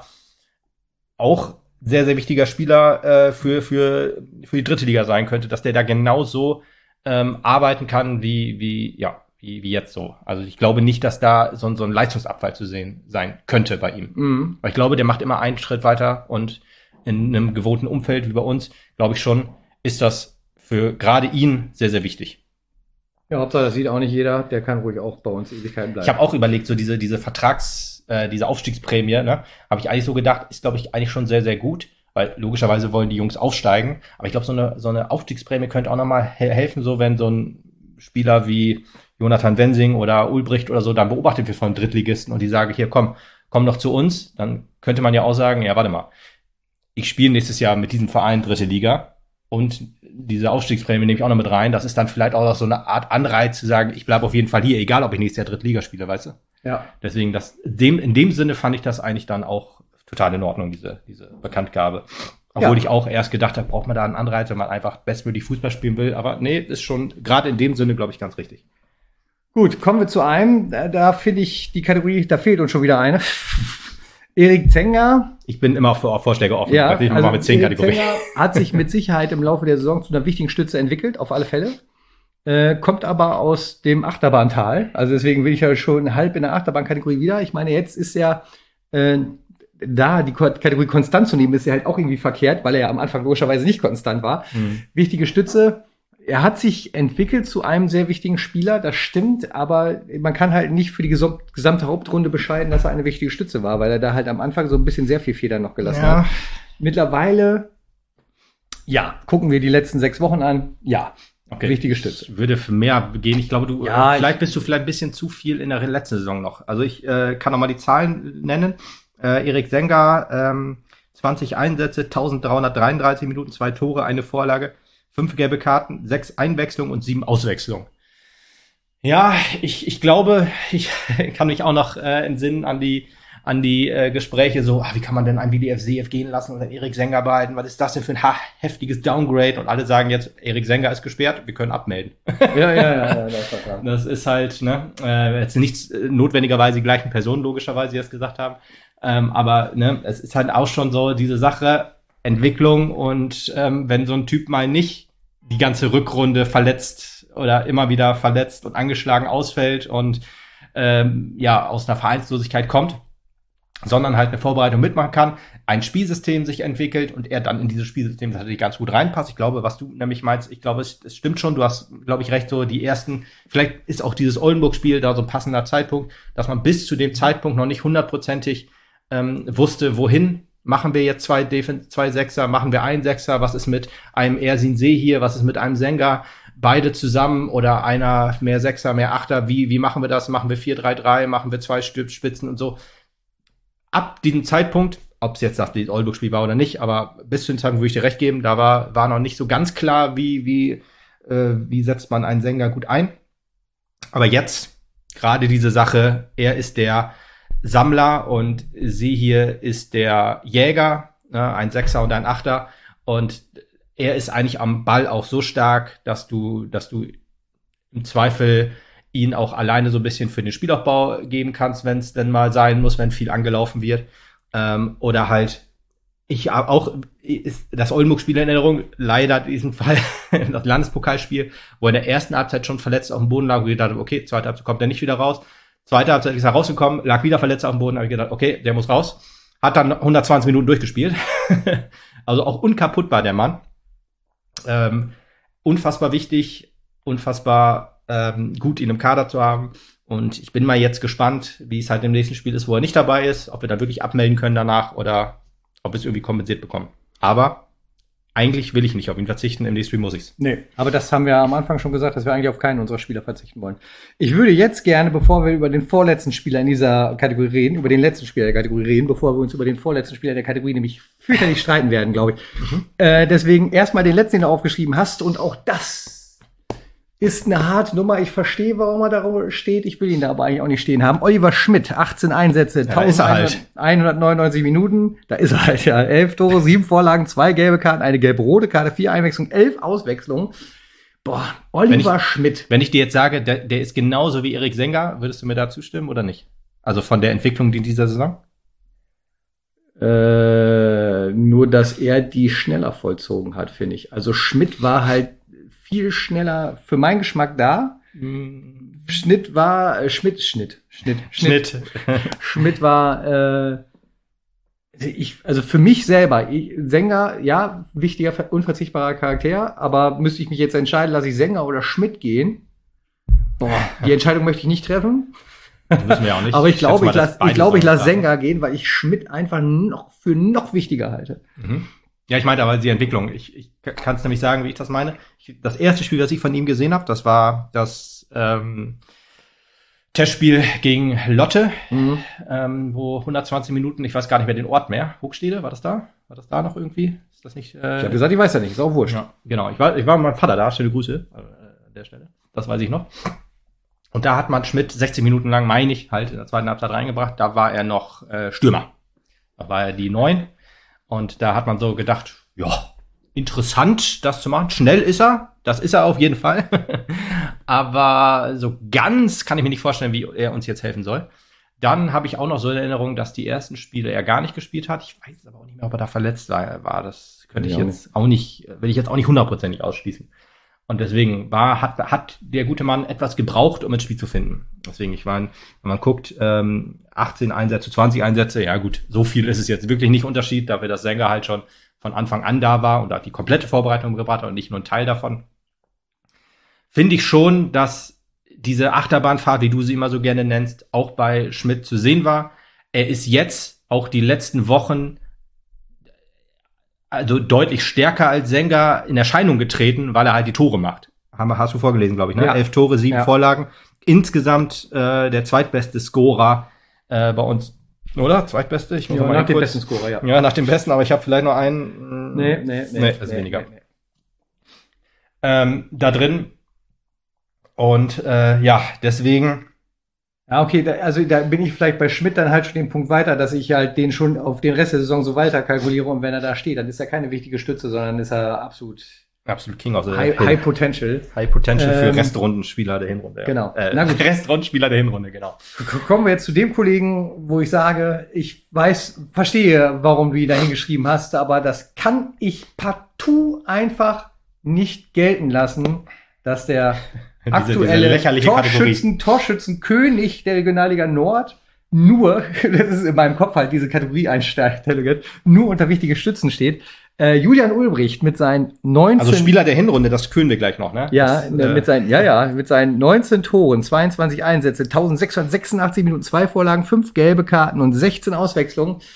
auch sehr, sehr wichtiger Spieler äh, für, für, für die dritte Liga sein könnte, dass der da genauso ähm, arbeiten kann wie, wie, ja, wie, wie jetzt so. Also ich glaube nicht, dass da so, so ein Leistungsabfall zu sehen sein könnte bei ihm. Mhm. Weil ich glaube, der macht immer einen Schritt weiter und in einem gewohnten Umfeld wie bei uns, glaube ich schon, ist das für gerade ihn sehr, sehr wichtig. Ja, Hauptsache, das sieht auch nicht jeder, der kann ruhig auch bei uns Ewigkeiten bleiben. Ich habe auch überlegt, so diese, diese Vertrags, äh, diese Aufstiegsprämie, ne, habe ich eigentlich so gedacht, ist, glaube ich, eigentlich schon sehr, sehr gut, weil logischerweise wollen die Jungs aufsteigen, aber ich glaube, so eine, so eine Aufstiegsprämie könnte auch nochmal he- helfen, so wenn so ein Spieler wie Jonathan Wensing oder Ulbricht oder so dann beobachtet wird von Drittligisten und die sagen, hier, komm, komm doch zu uns, dann könnte man ja auch sagen, ja, warte mal, ich spiele nächstes Jahr mit diesem Verein dritte Liga und diese Aufstiegsprämie nehme ich auch noch mit rein. Das ist dann vielleicht auch so eine Art Anreiz zu sagen, ich bleibe auf jeden Fall hier, egal ob ich nächstes Jahr Drittliga spiele, weißt du? Ja. Deswegen, das, dem, in dem Sinne fand ich das eigentlich dann auch total in Ordnung, diese, diese Bekanntgabe. Obwohl ja. ich auch erst gedacht habe, braucht man da einen Anreiz, wenn man einfach bestmöglich Fußball spielen will. Aber nee, ist schon gerade in dem Sinne, glaube ich, ganz richtig. Gut, kommen wir zu einem. Da, da finde ich die Kategorie, da fehlt uns schon wieder eine. Erik Zenger. Ich bin immer für Vorschläge offen. Ja, ich also mal mit zehn Erik Kategorien. Zenger hat sich mit Sicherheit im Laufe der Saison zu einer wichtigen Stütze entwickelt, auf alle Fälle. Äh, kommt aber aus dem Achterbahntal. Also deswegen bin ich ja schon halb in der Achterbahnkategorie wieder. Ich meine, jetzt ist ja äh, da die Kategorie konstant zu nehmen, ist ja halt auch irgendwie verkehrt, weil er ja am Anfang logischerweise nicht konstant war. Mhm. Wichtige Stütze. Er hat sich entwickelt zu einem sehr wichtigen Spieler, das stimmt, aber man kann halt nicht für die gesamte Hauptrunde bescheiden, dass er eine wichtige Stütze war, weil er da halt am Anfang so ein bisschen sehr viel Federn noch gelassen ja. hat. Mittlerweile, ja, gucken wir die letzten sechs Wochen an, ja, okay. Wichtige Stütze. Ich würde für mehr gehen. Ich glaube, du ja, äh, vielleicht bist du vielleicht ein bisschen zu viel in der letzten Saison noch. Also ich äh, kann noch mal die Zahlen nennen. Äh, Erik Zenger, ähm, zwanzig Einsätze, eintausenddreihundertdreiunddreißig Minuten, zwei Tore, eine Vorlage. Fünf gelbe Karten, sechs Einwechslungen und sieben Auswechslungen. Ja, ich, ich glaube, ich kann mich auch noch äh, entsinnen an die an die äh, Gespräche so, ah, wie kann man denn einen W D F C F gehen lassen und dann Erik Zenger behalten? Was ist das denn für ein ha, heftiges Downgrade? Und alle sagen jetzt, Erik Zenger ist gesperrt, wir können abmelden. Ja, ja, ja, ja, das war klar. Das ist halt, ne, äh, jetzt nicht äh, notwendigerweise die gleichen Personen, logischerweise, die das gesagt haben. Ähm, aber ne, es ist halt auch schon so diese Sache, Entwicklung und ähm, wenn so ein Typ mal nicht die ganze Rückrunde verletzt oder immer wieder verletzt und angeschlagen ausfällt und ähm, ja aus einer Vereinslosigkeit kommt, sondern halt eine Vorbereitung mitmachen kann, ein Spielsystem sich entwickelt und er dann in dieses Spielsystem tatsächlich ganz gut reinpasst. Ich glaube, was du nämlich meinst, ich glaube, es, es stimmt schon, du hast, glaube ich, recht, so die ersten, vielleicht ist auch dieses Oldenburg-Spiel da so ein passender Zeitpunkt, dass man bis zu dem Zeitpunkt noch nicht hundertprozentig ähm, wusste, wohin Machen wir jetzt zwei, Defen- zwei Sechser, machen wir einen Sechser, was ist mit einem Ersin See hier, was ist mit einem Senga, beide zusammen oder einer mehr Sechser, mehr Achter, wie, wie machen wir das? Machen wir vier drei drei, machen wir zwei Spitzen und so. Ab diesem Zeitpunkt, ob es jetzt das Oldenburg-Spiel war oder nicht, aber bis zu dem Zeitpunkt würde ich dir recht geben, da war, war noch nicht so ganz klar, wie, wie, äh, wie setzt man einen Senga gut ein. Aber jetzt, gerade diese Sache, er ist der Sammler und sie hier ist der Jäger, ne, ein Sechser und ein Achter. Und er ist eigentlich am Ball auch so stark, dass du, dass du im Zweifel ihn auch alleine so ein bisschen für den Spielaufbau geben kannst, wenn es denn mal sein muss, wenn viel angelaufen wird. Ähm, oder halt, ich hab auch ist das Oldenburg-Spiel in Erinnerung, leider diesen Fall, das Landespokalspiel, wo er in der ersten Halbzeit schon verletzt auf dem Boden lag, wo ich dachte, okay, zweite Halbzeit kommt er nicht wieder raus. Zweite Halbzeit ist er rausgekommen, lag wieder verletzt auf dem Boden, habe ich gedacht, okay, der muss raus. Hat dann hundertzwanzig Minuten durchgespielt. Also auch unkaputtbar, der Mann. Ähm, unfassbar wichtig, unfassbar ähm, gut, ihn im Kader zu haben. Und ich bin mal jetzt gespannt, wie es halt im nächsten Spiel ist, wo er nicht dabei ist, ob wir da wirklich abmelden können danach oder ob wir es irgendwie kompensiert bekommen. Aber eigentlich will ich nicht auf ihn verzichten, im nächsten Spiel muss ich's. Nee, aber das haben wir am Anfang schon gesagt, dass wir eigentlich auf keinen unserer Spieler verzichten wollen. Ich würde jetzt gerne, bevor wir über den vorletzten Spieler in dieser Kategorie reden, über den letzten Spieler der Kategorie reden, bevor wir uns über den vorletzten Spieler der Kategorie nämlich fürchterlich streiten werden, glaube ich. Mhm. Äh, deswegen erstmal den letzten, den du aufgeschrieben hast, und auch das ist eine harte Nummer. Ich verstehe, warum er da steht. Ich will ihn da aber eigentlich auch nicht stehen haben. Oliver Schmidt, achtzehn Einsätze, ja, eintausendeinhundertneunundneunzig Minuten. Da ist er halt, ja. elf Tore, sieben Vorlagen, zwei gelbe Karten, eine gelb-rote Karte, vier Einwechslungen, elf Auswechslungen. Boah, Oliver wenn ich, Schmidt. Wenn ich dir jetzt sage, der, der ist genauso wie Erik Senga, würdest du mir da zustimmen oder nicht? Also von der Entwicklung in dieser Saison? Äh, nur, dass er die schneller vollzogen hat, finde ich. Also Schmidt war halt viel schneller für meinen Geschmack da. Mm. Schnitt war äh, Schmidt, Schnitt, Schnitt, Schnitt. Schnitt. Schmidt war äh, ich, also für mich selber, ich, Sänger, ja, wichtiger, unverzichtbarer Charakter, aber müsste ich mich jetzt entscheiden, lasse ich Sänger oder Schmidt gehen? Boah, die Entscheidung möchte ich nicht treffen. Das müssen wir ja auch nicht. Aber ich glaube, ich lasse, ich glaube, ich lasse sagen. Sänger gehen, weil ich Schmidt einfach noch für noch wichtiger halte. Mhm. Ja, ich meinte aber die Entwicklung. Ich, ich kann es nämlich sagen, wie ich das meine. Ich, das erste Spiel, das ich von ihm gesehen habe, das war das ähm, Testspiel gegen Lotte, mhm. ähm, wo hundertzwanzig Minuten, ich weiß gar nicht mehr den Ort mehr. Hochstede, war das da? War das da noch irgendwie? Ist das nicht? Äh, ich habe gesagt, ich weiß ja nicht, ist auch wurscht. Ja, genau, ich war, ich war mit meinem Vater da, schöne Grüße äh, an der Stelle. Das weiß ich noch. Und da hat man Schmidt sechzig Minuten lang, meine ich, halt in der zweiten Halbzeit reingebracht. Da war er noch äh, Stürmer. Da war er die neun. Und da hat man so gedacht, ja, interessant, das zu machen. Schnell ist er, das ist er auf jeden Fall. Aber so ganz kann ich mir nicht vorstellen, wie er uns jetzt helfen soll. Dann habe ich auch noch so in Erinnerung, dass die ersten Spiele er gar nicht gespielt hat. Ich weiß aber auch nicht mehr, ob er da verletzt war. Das könnte ich jetzt auch nicht, will ich jetzt auch nicht hundertprozentig ausschließen. Und deswegen war, hat, hat der gute Mann etwas gebraucht, um ins Spiel zu finden. Deswegen, ich meine, wenn man guckt, ähm, achtzehn Einsätze, zwanzig Einsätze, ja gut, so viel ist es jetzt wirklich nicht Unterschied, dafür, dass Sänger halt schon von Anfang an da war und auch die komplette Vorbereitung gebracht hat und nicht nur ein Teil davon. Finde ich schon, dass diese Achterbahnfahrt, wie du sie immer so gerne nennst, auch bei Schmidt zu sehen war. Er ist jetzt auch die letzten Wochen also deutlich stärker als Sänger in Erscheinung getreten, weil er halt die Tore macht. Haben wir, hast du vorgelesen, glaube ich, ne? Ja. Elf Tore, sieben ja. Vorlagen. Insgesamt äh, der zweitbeste Scorer äh, bei uns. Oder? Zweitbeste? Ich muss ja, mal nach dem kurz. besten Scorer, ja. Ja, nach dem besten, aber ich habe vielleicht noch einen. Nee, nee, nee. Nee, ist nee, weniger. Nee, nee. Ähm, da drin. Und äh, ja, deswegen. Ja, okay, da, also da bin ich vielleicht bei Schmidt dann halt schon den Punkt weiter, dass ich halt den schon auf den Rest der Saison so weiter kalkuliere und wenn er da steht, dann ist er keine wichtige Stütze, sondern ist er absolut absolut King of the High, High Potential. High Potential für ähm, Restrundenspieler der Hinrunde. Ja. Genau. Äh, Na gut. Restrundenspieler der Hinrunde, genau. Kommen wir jetzt zu dem Kollegen, wo ich sage, ich weiß, verstehe, warum du ihn da hingeschrieben hast, aber das kann ich partout einfach nicht gelten lassen, dass der aktuelle diese, diese Torschützen, Torschützenkönig der Regionalliga Nord nur, das ist in meinem Kopf halt diese Kategorie Einsteiger, nur unter wichtige Stützen steht. Äh, Julian Ulbricht mit seinen neunzehn Also Spieler der Hinrunde, das können wir gleich noch, ne? Ja, das, äh, mit seinen, ja, ja, mit seinen neunzehn Toren, zweiundzwanzig Einsätze, eintausendsechshundertsechsundachtzig Minuten, zwei Vorlagen, fünf gelbe Karten und sechzehn Auswechslungen.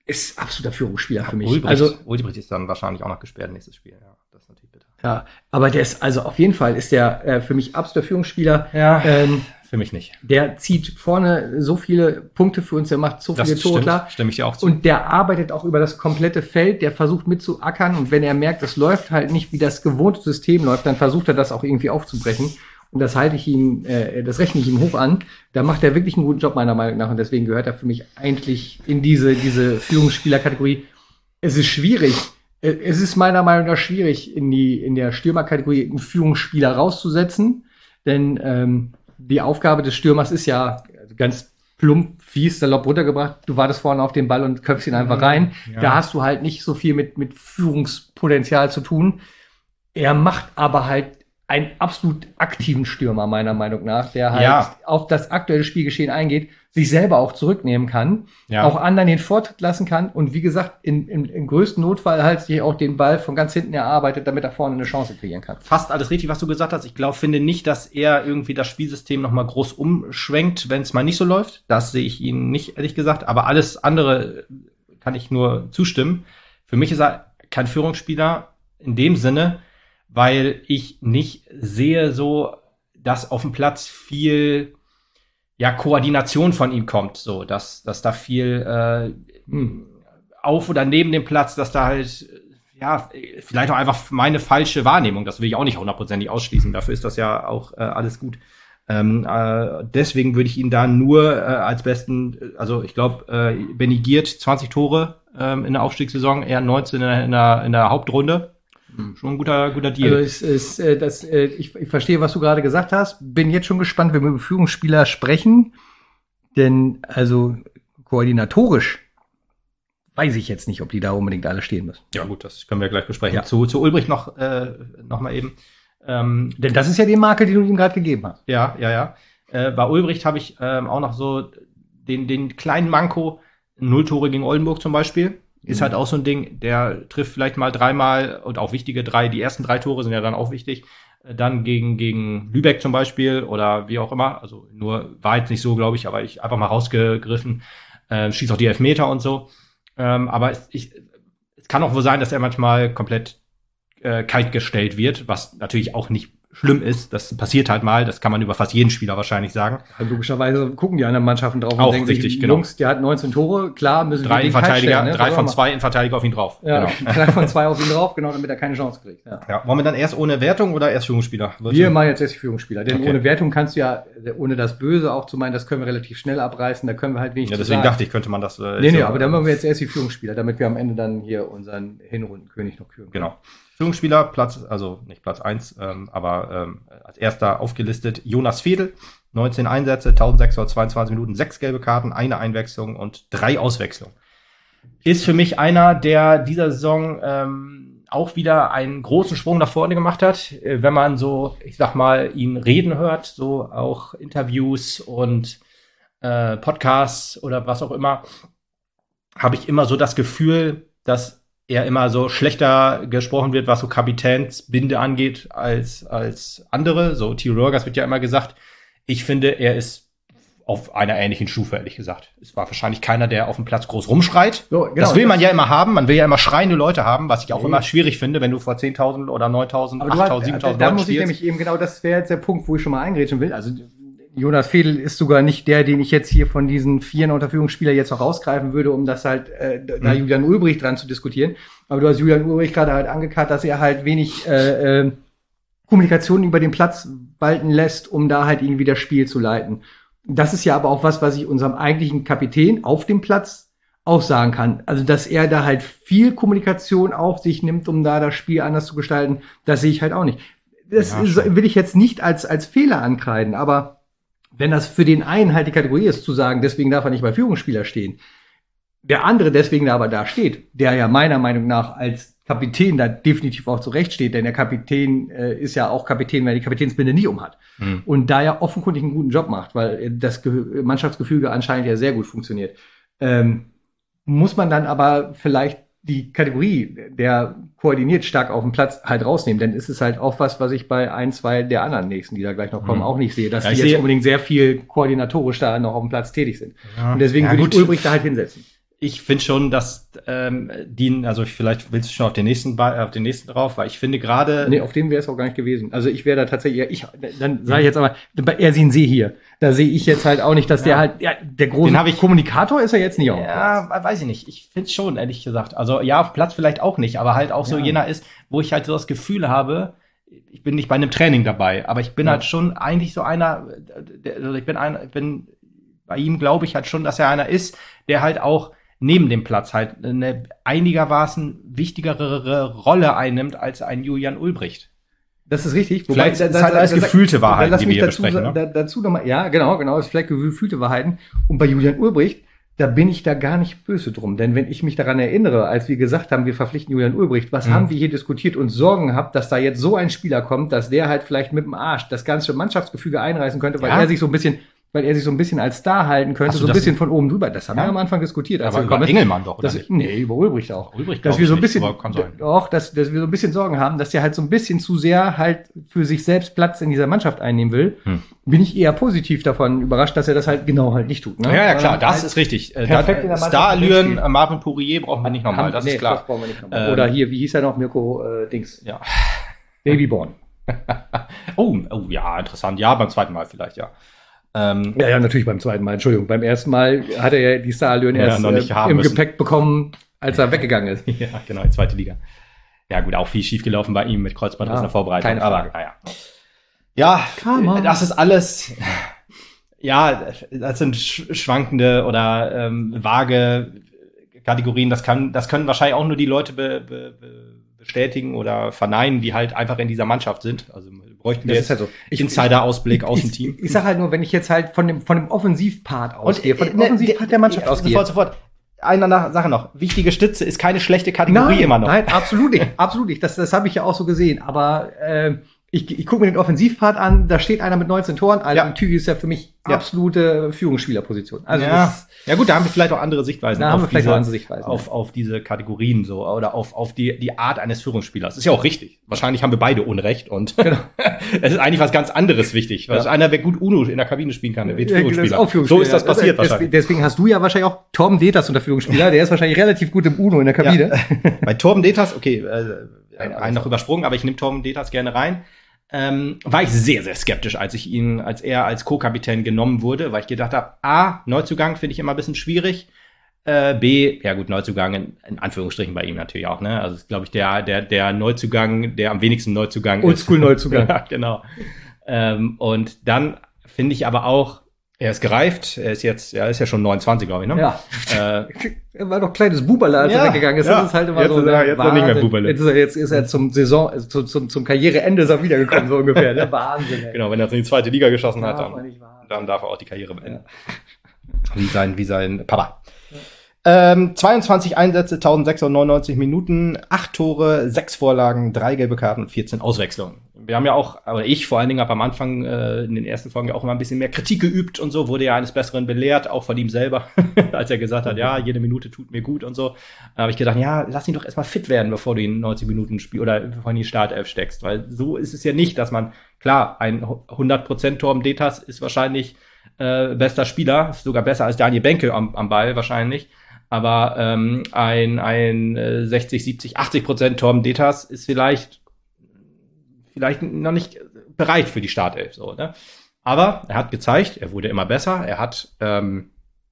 ist absoluter Führungsspieler für mich. Ulbricht, also Ulbricht ist dann wahrscheinlich auch noch gesperrt nächstes Spiel. Ja, das ist natürlich bitter. Ja, aber der ist, also auf jeden Fall ist der äh, für mich absoluter Führungsspieler. Ja, ähm, für mich nicht. Der zieht vorne so viele Punkte für uns, der macht so viele Das Tore stimmt, klar. stimme ich dir auch zu. Und der arbeitet auch über das komplette Feld, der versucht mitzuackern und wenn er merkt, es läuft halt nicht, wie das gewohnte System läuft, dann versucht er das auch irgendwie aufzubrechen. Und das halte ich ihm, äh, das rechne ich ihm hoch an. Da macht er wirklich einen guten Job meiner Meinung nach und deswegen gehört er für mich eigentlich in diese, diese Führungsspielerkategorie. Es ist schwierig. Es ist meiner Meinung nach schwierig, in die, in der Stürmerkategorie einen Führungsspieler rauszusetzen, denn, ähm, die Aufgabe des Stürmers ist ja ganz plump, fies, salopp runtergebracht. Du wartest vorne auf den Ball und köpfst ihn einfach rein. Ja. Da hast du halt nicht so viel mit, mit Führungspotenzial zu tun. Er macht aber halt einen absolut aktiven Stürmer, meiner Meinung nach, der halt ja. auf das aktuelle Spielgeschehen eingeht, sich selber auch zurücknehmen kann, ja. auch anderen den Vortritt lassen kann und wie gesagt, in, in, im größten Notfall halt sich auch den Ball von ganz hinten erarbeitet, damit er vorne eine Chance kreieren kann. Fast alles richtig, was du gesagt hast. Ich glaube, finde nicht, dass er irgendwie das Spielsystem noch mal groß umschwenkt, wenn es mal nicht so läuft. Das sehe ich ihn nicht, ehrlich gesagt. Aber alles andere kann ich nur zustimmen. Für mich ist er kein Führungsspieler in dem Sinne, weil ich nicht sehe so, dass auf dem Platz viel ja Koordination von ihm kommt, so dass dass da viel äh, auf oder neben dem Platz, dass da halt ja vielleicht auch einfach meine falsche Wahrnehmung, das will ich auch nicht hundertprozentig ausschließen, dafür ist das ja auch äh, alles gut. Ähm, äh, deswegen würde ich ihn da nur äh, als besten, also ich glaube, äh, Benny Giert zwanzig Tore ähm, in der Aufstiegssaison, er neunzehn in der, in der, in der Hauptrunde. Schon ein guter, guter Deal. Also es ist, äh, das, äh, ich, ich verstehe, was du gerade gesagt hast. Bin jetzt schon gespannt, wenn wir über Führungsspieler sprechen. Denn also koordinatorisch weiß ich jetzt nicht, ob die da unbedingt alle stehen müssen. Ja gut, das können wir gleich besprechen. Ja. Zu, zu Ulbricht noch, äh, noch mal eben. Ähm, denn das ist ja die Marke, die du ihm gerade gegeben hast. Ja, ja, ja. Äh, bei Ulbricht habe ich ähm, auch noch so den, den kleinen Manko, null Tore gegen Oldenburg zum Beispiel. Ist halt auch so ein Ding, der trifft vielleicht mal dreimal und auch wichtige drei. Die ersten drei Tore sind ja dann auch wichtig. Dann gegen, gegen Lübeck zum Beispiel oder wie auch immer. Also nur war jetzt nicht so, glaube ich, aber ich einfach mal rausgegriffen. Äh, schießt auch die Elfmeter und so. Ähm, aber es, ich, es kann auch wohl sein, dass er manchmal komplett äh, kalt gestellt wird, was natürlich auch nicht schlimm ist. Das passiert halt mal. Das kann man über fast jeden Spieler wahrscheinlich sagen. Also logischerweise gucken die anderen Mannschaften drauf auch und denken, richtig, die genau. Jungs, der hat neunzehn Tore, klar müssen drei wir den Verteidiger, stellen, ne? drei von zwei in Verteidiger auf ihn drauf. Ja, genau. drei von zwei auf ihn drauf, genau, damit er keine Chance kriegt. Ja. Ja, wollen wir dann erst ohne Wertung oder erst Führungsspieler? Wir machen jetzt erst die Führungsspieler, denn Okay. ohne Wertung kannst du ja, ohne das Böse auch zu meinen, das können wir relativ schnell abreißen, da können wir halt wenig Ja, zu deswegen sagen. dachte ich, könnte man das. Äh, Nee, nee, so, aber dann machen wir jetzt erst die Führungsspieler, damit wir am Ende dann hier unseren Hinrundenkönig noch küren können. Genau. Führungsspieler, Platz, also nicht Platz eins, ähm, aber ähm, als erster aufgelistet Jonas Fedel. neunzehn Einsätze, eintausendsechshundertzweiundzwanzig Minuten, sechs gelbe Karten, eine Einwechslung und drei Auswechslungen. Ist für mich einer, der dieser Saison ähm, auch wieder einen großen Sprung nach vorne gemacht hat. Äh, wenn man so, ich sag mal, ihn reden hört, so auch Interviews und äh, Podcasts oder was auch immer, habe ich immer so das Gefühl, dass er immer so schlechter gesprochen wird, was so Kapitänsbinde angeht, als als andere. So Theo Rögers wird ja immer gesagt. Ich finde, er ist auf einer ähnlichen Stufe, ehrlich gesagt. Es war wahrscheinlich keiner, der auf dem Platz groß rumschreit. So, genau, das will das man ja immer haben. Man will ja immer schreiende Leute haben, was ich auch immer schwierig finde, wenn du vor zehntausend oder neuntausend, Aber du achttausend, hast- siebentausend Da Leuten muss ich spielst. nämlich eben genau, das wäre jetzt der Punkt, wo ich schon mal eingrätschen will. Also Jonas Fedel ist sogar nicht der, den ich jetzt hier von diesen vier Unterführungsspielern jetzt noch rausgreifen würde, um das halt äh, da Mhm. Julian Ulbricht dran zu diskutieren. Aber du hast Julian Ulbricht gerade halt angekarrt, dass er halt wenig äh, äh, Kommunikation über den Platz walten lässt, um da halt irgendwie das Spiel zu leiten. Das ist ja aber auch was, was ich unserem eigentlichen Kapitän auf dem Platz auch sagen kann. Also, dass er da halt viel Kommunikation auf sich nimmt, um da das Spiel anders zu gestalten, das sehe ich halt auch nicht. Das Ja, ist, schon. will ich jetzt nicht als, als Fehler ankreiden, aber wenn das für den einen halt die Kategorie ist, zu sagen, deswegen darf er nicht bei Führungsspieler stehen, der andere deswegen da aber da steht, der ja meiner Meinung nach als Kapitän da definitiv auch zurecht steht, denn der Kapitän äh, ist ja auch Kapitän, wenn er die Kapitänsbinde nicht umhat. Mhm. Und da ja offenkundig einen guten Job macht, weil das Ge- Mannschaftsgefüge anscheinend ja sehr gut funktioniert. Ähm, muss man dann aber vielleicht die Kategorie, der koordiniert stark auf dem Platz, halt rausnehmen, denn es ist halt auch was, was ich bei ein, zwei der anderen nächsten, die da gleich noch kommen, Mhm. auch nicht sehe, dass Ja, die ich jetzt sehe- unbedingt sehr viel koordinatorisch da noch auf dem Platz tätig sind. Ja. Und deswegen Ja, würde gut. ich Ulbricht da halt hinsetzen. ich finde schon, dass ähm, die, also vielleicht willst du schon auf den nächsten Ball, auf den nächsten drauf, weil ich finde gerade. Nee, auf dem wäre es auch gar nicht gewesen. Also ich wäre da tatsächlich, ich, dann sage ich jetzt aber, bei Ersin See hier, da sehe ich jetzt halt auch nicht, dass ja. der halt, ja, der große Den ich, Kommunikator ist er jetzt nicht auf. Ja, weiß ich nicht. Ich finde schon, ehrlich gesagt. Also ja, auf Platz vielleicht auch nicht, aber halt auch so ja. jener ist, wo ich halt so das Gefühl habe, ich bin nicht bei einem Training dabei, aber ich bin ja. halt schon eigentlich so einer, also ich bin einer, ich bin bei ihm glaube ich halt schon, dass er einer ist, der halt auch neben dem Platz halt eine einigermaßen wichtigere Rolle einnimmt als ein Julian Ulbricht. Das ist richtig. Wobei, vielleicht ist halt alles gefühlte Wahrheiten, die wir hier dazu, besprechen. Da, dazu noch mal, ja, genau, genau, das ist vielleicht gefühlte Wahrheiten. Und bei Julian Ulbricht, da bin ich da gar nicht böse drum. Denn wenn ich mich daran erinnere, als wir gesagt haben, wir verpflichten Julian Ulbricht, was mhm. haben wir hier diskutiert und Sorgen gehabt, dass da jetzt so ein Spieler kommt, dass der halt vielleicht mit dem Arsch das ganze Mannschaftsgefüge einreißen könnte, weil ja. er sich so ein bisschen weil er sich so ein bisschen als Star halten könnte, so ein bisschen von oben drüber. Das haben ja. wir am Anfang diskutiert. Als aber über Engelmann doch, oder dass, nicht? Nee, über Ulbricht auch. Ulbricht dass wir so ein bisschen, nicht, doch, dass, dass wir so ein bisschen Sorgen haben, dass der halt so ein bisschen zu sehr halt für sich selbst Platz in dieser Mannschaft einnehmen will. Hm. Bin ich eher positiv davon überrascht, dass er das halt genau halt nicht tut. Ne? Ja, ja, klar, das halt ist richtig. Star-Allüren, Marvin Poirier braucht man nicht nochmal, das nee, ist klar. Das brauchen wir nicht nochmal. Ähm, oder hier, wie hieß er noch, Mirko äh, Dings? Ja. Babyborn. oh, oh, ja, interessant. Ja, beim zweiten Mal vielleicht, ja. Ähm, ja, ja, natürlich beim zweiten Mal, Entschuldigung. Beim ersten Mal hat er ja die Star-Allüren ja, erst noch nicht äh, im müssen. Gepäck bekommen, als er weggegangen ist. Ja, genau, in zweite Liga. Ja gut, auch viel schiefgelaufen bei ihm mit Kreuzband aus ja, der Vorbereitung. Keine Frage. Aber naja. Ja, Karma. Das ist alles, ja, das sind schwankende oder ähm, vage Kategorien. Das kann, das können wahrscheinlich auch nur die Leute be, be, be bestätigen oder verneinen, die halt einfach in dieser Mannschaft sind. Also bräuchten wir das jetzt halt so. Insider-Ausblick aus dem ich, Team. Ich, ich sag halt nur, wenn ich jetzt halt von dem, von dem Offensivpart ausgehe, von dem Offensivpart der Mannschaft ausgehe. Sofort, sofort. Eine Sache noch. Wichtige Stütze ist keine schlechte Kategorie nein, immer noch. Nein, absolut nicht. Absolut nicht. Das, das habe ich ja auch so gesehen. Aber äh, ich, ich gucke mir den Offensivpart an, da steht einer mit neunzehn Toren. Also ja. Tügi ist ja für mich ja. absolute Führungsspielerposition. Also ja. Das, ja gut, da haben wir vielleicht auch andere Sichtweisen. Da haben wir vielleicht diese, auch andere Sichtweisen. Auf, ja. auf diese Kategorien so oder auf, auf die, die Art eines Führungsspielers. Ist ja auch richtig. Wahrscheinlich haben wir beide Unrecht und genau. Es ist eigentlich was ganz anderes wichtig. Ja. Also einer, wer gut Uno in der Kabine spielen kann, der wird Führungsspieler. Ja, Führungsspieler. So ist das passiert das, wahrscheinlich. Deswegen hast du ja wahrscheinlich auch Torben Deters unter Führungsspieler. Der ist wahrscheinlich relativ gut im Uno in der Kabine. Ja. Bei Torben Deters, okay, äh, einen noch übersprungen, aber ich nehme Torben Deters gerne rein. Ähm, war ich sehr, sehr skeptisch, als ich ihn, als er als Co-Kapitän genommen wurde, weil ich gedacht habe, A, Neuzugang finde ich immer ein bisschen schwierig, äh, B, ja gut, Neuzugang in, in Anführungsstrichen bei ihm natürlich auch, ne, also ist, glaube ich, der, der, der Neuzugang, der am wenigsten Neuzugang ist. Oldschool-Neuzugang. Ja, genau. Ähm, und dann finde ich aber auch, er ist gereift, er ist jetzt, er ist ja schon neunundzwanzig, glaube ich, ne? Ja. Äh, er war doch kleines Buberle, als ja, er weggegangen ist. Ja. Das ist halt immer jetzt so. Ist er, jetzt Wahnsinn. Nicht mehr Buberle. Jetzt ist er, jetzt ist er zum Saison, zum, zum, zum Karriereende ist er wiedergekommen, so ungefähr. Der Wahnsinn, ey. Genau, wenn er jetzt in die zweite Liga geschossen darf hat, dann, dann darf er auch die Karriere beenden. Ja. Wie sein, wie sein Papa. Ja. Ähm, zweiundzwanzig Einsätze, eintausendsechshundertneunundneunzig Minuten, acht Tore, sechs Vorlagen, drei gelbe Karten und vierzehn Auswechslungen. Wir haben ja auch, aber ich vor allen Dingen habe am Anfang äh, in den ersten Folgen ja auch immer ein bisschen mehr Kritik geübt und so, wurde ja eines Besseren belehrt, auch von ihm selber, als er gesagt hat, ja, jede Minute tut mir gut und so. Da habe ich gedacht, ja, lass ihn doch erstmal fit werden, bevor du ihn neunzig Minuten spielst oder bevor du ihn in die Startelf steckst, weil so ist es ja nicht, dass man, klar, ein hundert Prozent Torben Deters ist wahrscheinlich äh, bester Spieler, ist sogar besser als Daniel Benke am, am Ball wahrscheinlich. Aber ähm, ein, ein äh, sechzig, siebzig, achtzig Prozent Torben Deters ist vielleicht vielleicht noch nicht bereit für die Startelf, so, ne? Aber er hat gezeigt, er wurde immer besser, er hat ähm,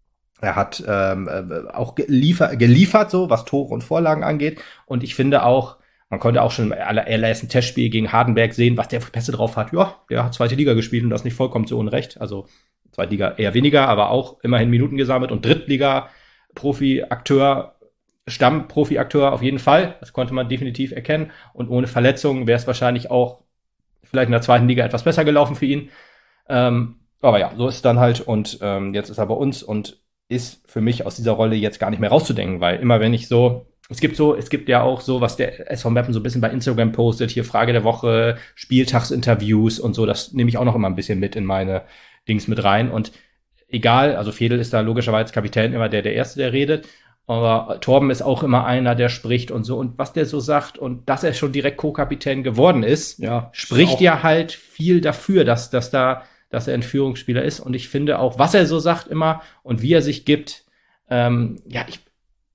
er hat ähm, auch geliefert, geliefert, so was Tore und Vorlagen angeht. Und ich finde auch, man konnte auch schon im allerersten Testspiel gegen Hardenberg sehen, was der für Pässe drauf hat. Ja, der hat zweite Liga gespielt und das nicht vollkommen zu Unrecht. Also zweite Liga eher weniger, aber auch immerhin Minuten gesammelt und Drittliga Profi-Akteur, Stamm-Profi-Akteur auf jeden Fall. Das konnte man definitiv erkennen. Und ohne Verletzungen wäre es wahrscheinlich auch vielleicht in der zweiten Liga etwas besser gelaufen für ihn. Ähm, aber ja, so ist es dann halt. Und ähm, jetzt ist er bei uns und ist für mich aus dieser Rolle jetzt gar nicht mehr rauszudenken, weil immer wenn ich so, es gibt so, es gibt ja auch so, was der S V Meppen so ein bisschen bei Instagram postet, hier Frage der Woche, Spieltagsinterviews und so, das nehme ich auch noch immer ein bisschen mit in meine Dings mit rein. Und egal, also Fedel ist da logischerweise Kapitän immer der, der Erste, der redet. Aber Torben ist auch immer einer, der spricht und so. Und was der so sagt und dass er schon direkt Co-Kapitän geworden ist, ja, spricht ja halt viel dafür, dass, dass da, dass er ein Führungsspieler ist. Und ich finde auch, was er so sagt immer und wie er sich gibt, ähm, ja, ich,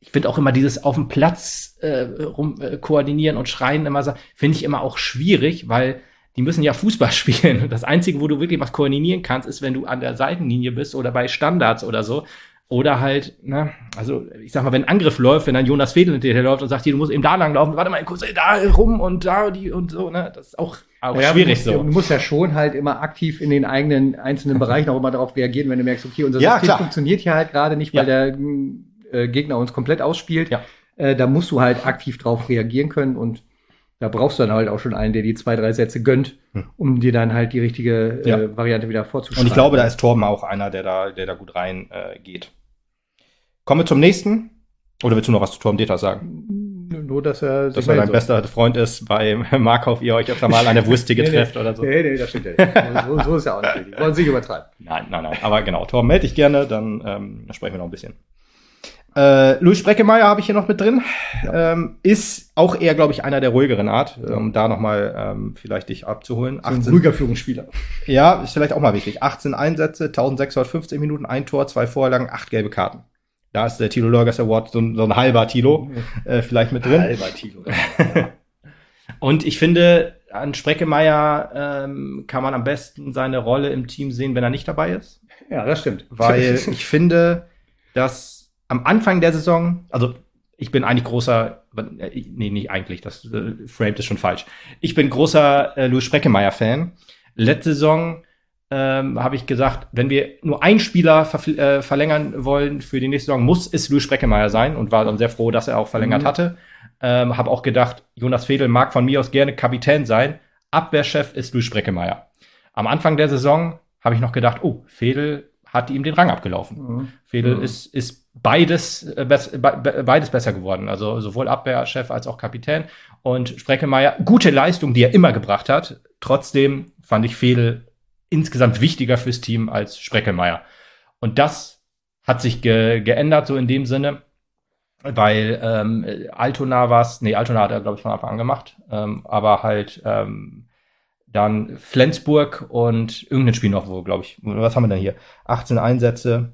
ich finde auch immer dieses auf dem Platz äh, rum äh, koordinieren und schreien immer so, finde ich immer auch schwierig, weil die müssen ja Fußball spielen. Das Einzige, wo du wirklich was koordinieren kannst, ist, wenn du an der Seitenlinie bist oder bei Standards oder so. Oder halt, ne, also ich sag mal, wenn ein Angriff läuft, wenn dann Jonas Vedel hinterher läuft und sagt, hier, du musst eben da lang laufen, warte mal kurz, da rum und da die und so, ne, das ist auch, auch ja, schwierig du, so. Du musst ja schon halt immer aktiv in den eigenen einzelnen Bereichen auch immer darauf reagieren, wenn du merkst, okay, unser Ja, System klar. funktioniert hier halt gerade nicht, weil Ja. der äh, Gegner uns komplett ausspielt. Ja. Äh, da musst du halt aktiv drauf reagieren können und da brauchst du dann halt auch schon einen, der die zwei, drei Sätze gönnt, Hm. um dir dann halt die richtige äh, Ja. Variante wieder vorzuschreiben. Und ich glaube, da ist Torben auch einer, der da, der da gut rein äh, geht. Kommen wir zum nächsten. Oder willst du noch was zu Torben Deters sagen? Nur, dass er Dass er dein so. bester Freund ist, bei Markov ihr euch öfter mal an der Wursttheke Nee, nee. trefft oder so. Nee, nee, das stimmt ja nicht. So, so ist ja auch nicht richtig. Wollen Sie nicht übertreiben. Nein, nein, nein. Aber genau, Torben, melde dich gerne, dann ähm, sprechen wir noch ein bisschen. Äh, Louis Spreckemeyer habe ich hier noch mit drin. Ähm, ist auch eher, glaube ich, einer der ruhigeren Art, um da nochmal ähm, vielleicht dich abzuholen. So ein ruhiger Führungsspieler. Ja, ist vielleicht auch mal wichtig. achtzehn Einsätze, eintausendsechshundertfünfzehn Minuten, ein Tor, zwei Vorlagen, acht gelbe Karten. Da ist der Thilo Lörgers Award so ein, so ein halber Thilo äh, vielleicht mit drin. Halber Thilo. Und ich finde, an Spreckemeyer ähm, kann man am besten seine Rolle im Team sehen, wenn er nicht dabei ist. Ja, das stimmt. Weil ich finde, dass am Anfang der Saison, also ich bin eigentlich großer, äh, nee, nicht eigentlich, das äh, framed ist schon falsch. Ich bin großer äh, Louis Spreckemeyer-Fan. Letzte Saison ähm, habe ich gesagt, wenn wir nur einen Spieler verf- äh, verlängern wollen für die nächste Saison, muss es Louis Spreckemeyer sein und war dann sehr froh, dass er auch verlängert Mhm. hatte. Ähm, habe auch gedacht, Jonas Vedel mag von mir aus gerne Kapitän sein. Abwehrchef ist Louis Spreckemeyer. Am Anfang der Saison habe ich noch gedacht, oh, Vedel hat ihm den Rang abgelaufen. Mhm. Vedel Mhm. ist, ist beides, äh, bes- be- beides besser geworden. Also sowohl Abwehrchef als auch Kapitän. Und Spreckemeyer, gute Leistung, die er immer gebracht hat. Trotzdem fand ich Vedel insgesamt wichtiger fürs Team als Spreckemeyer. Und das hat sich ge- geändert, so in dem Sinne, weil ähm, Altona war es, nee, Altona hat er, glaube ich, von Anfang an gemacht, ähm, aber halt ähm, dann Flensburg und irgendein Spiel noch, wo, glaube ich, was haben wir denn hier? achtzehn Einsätze,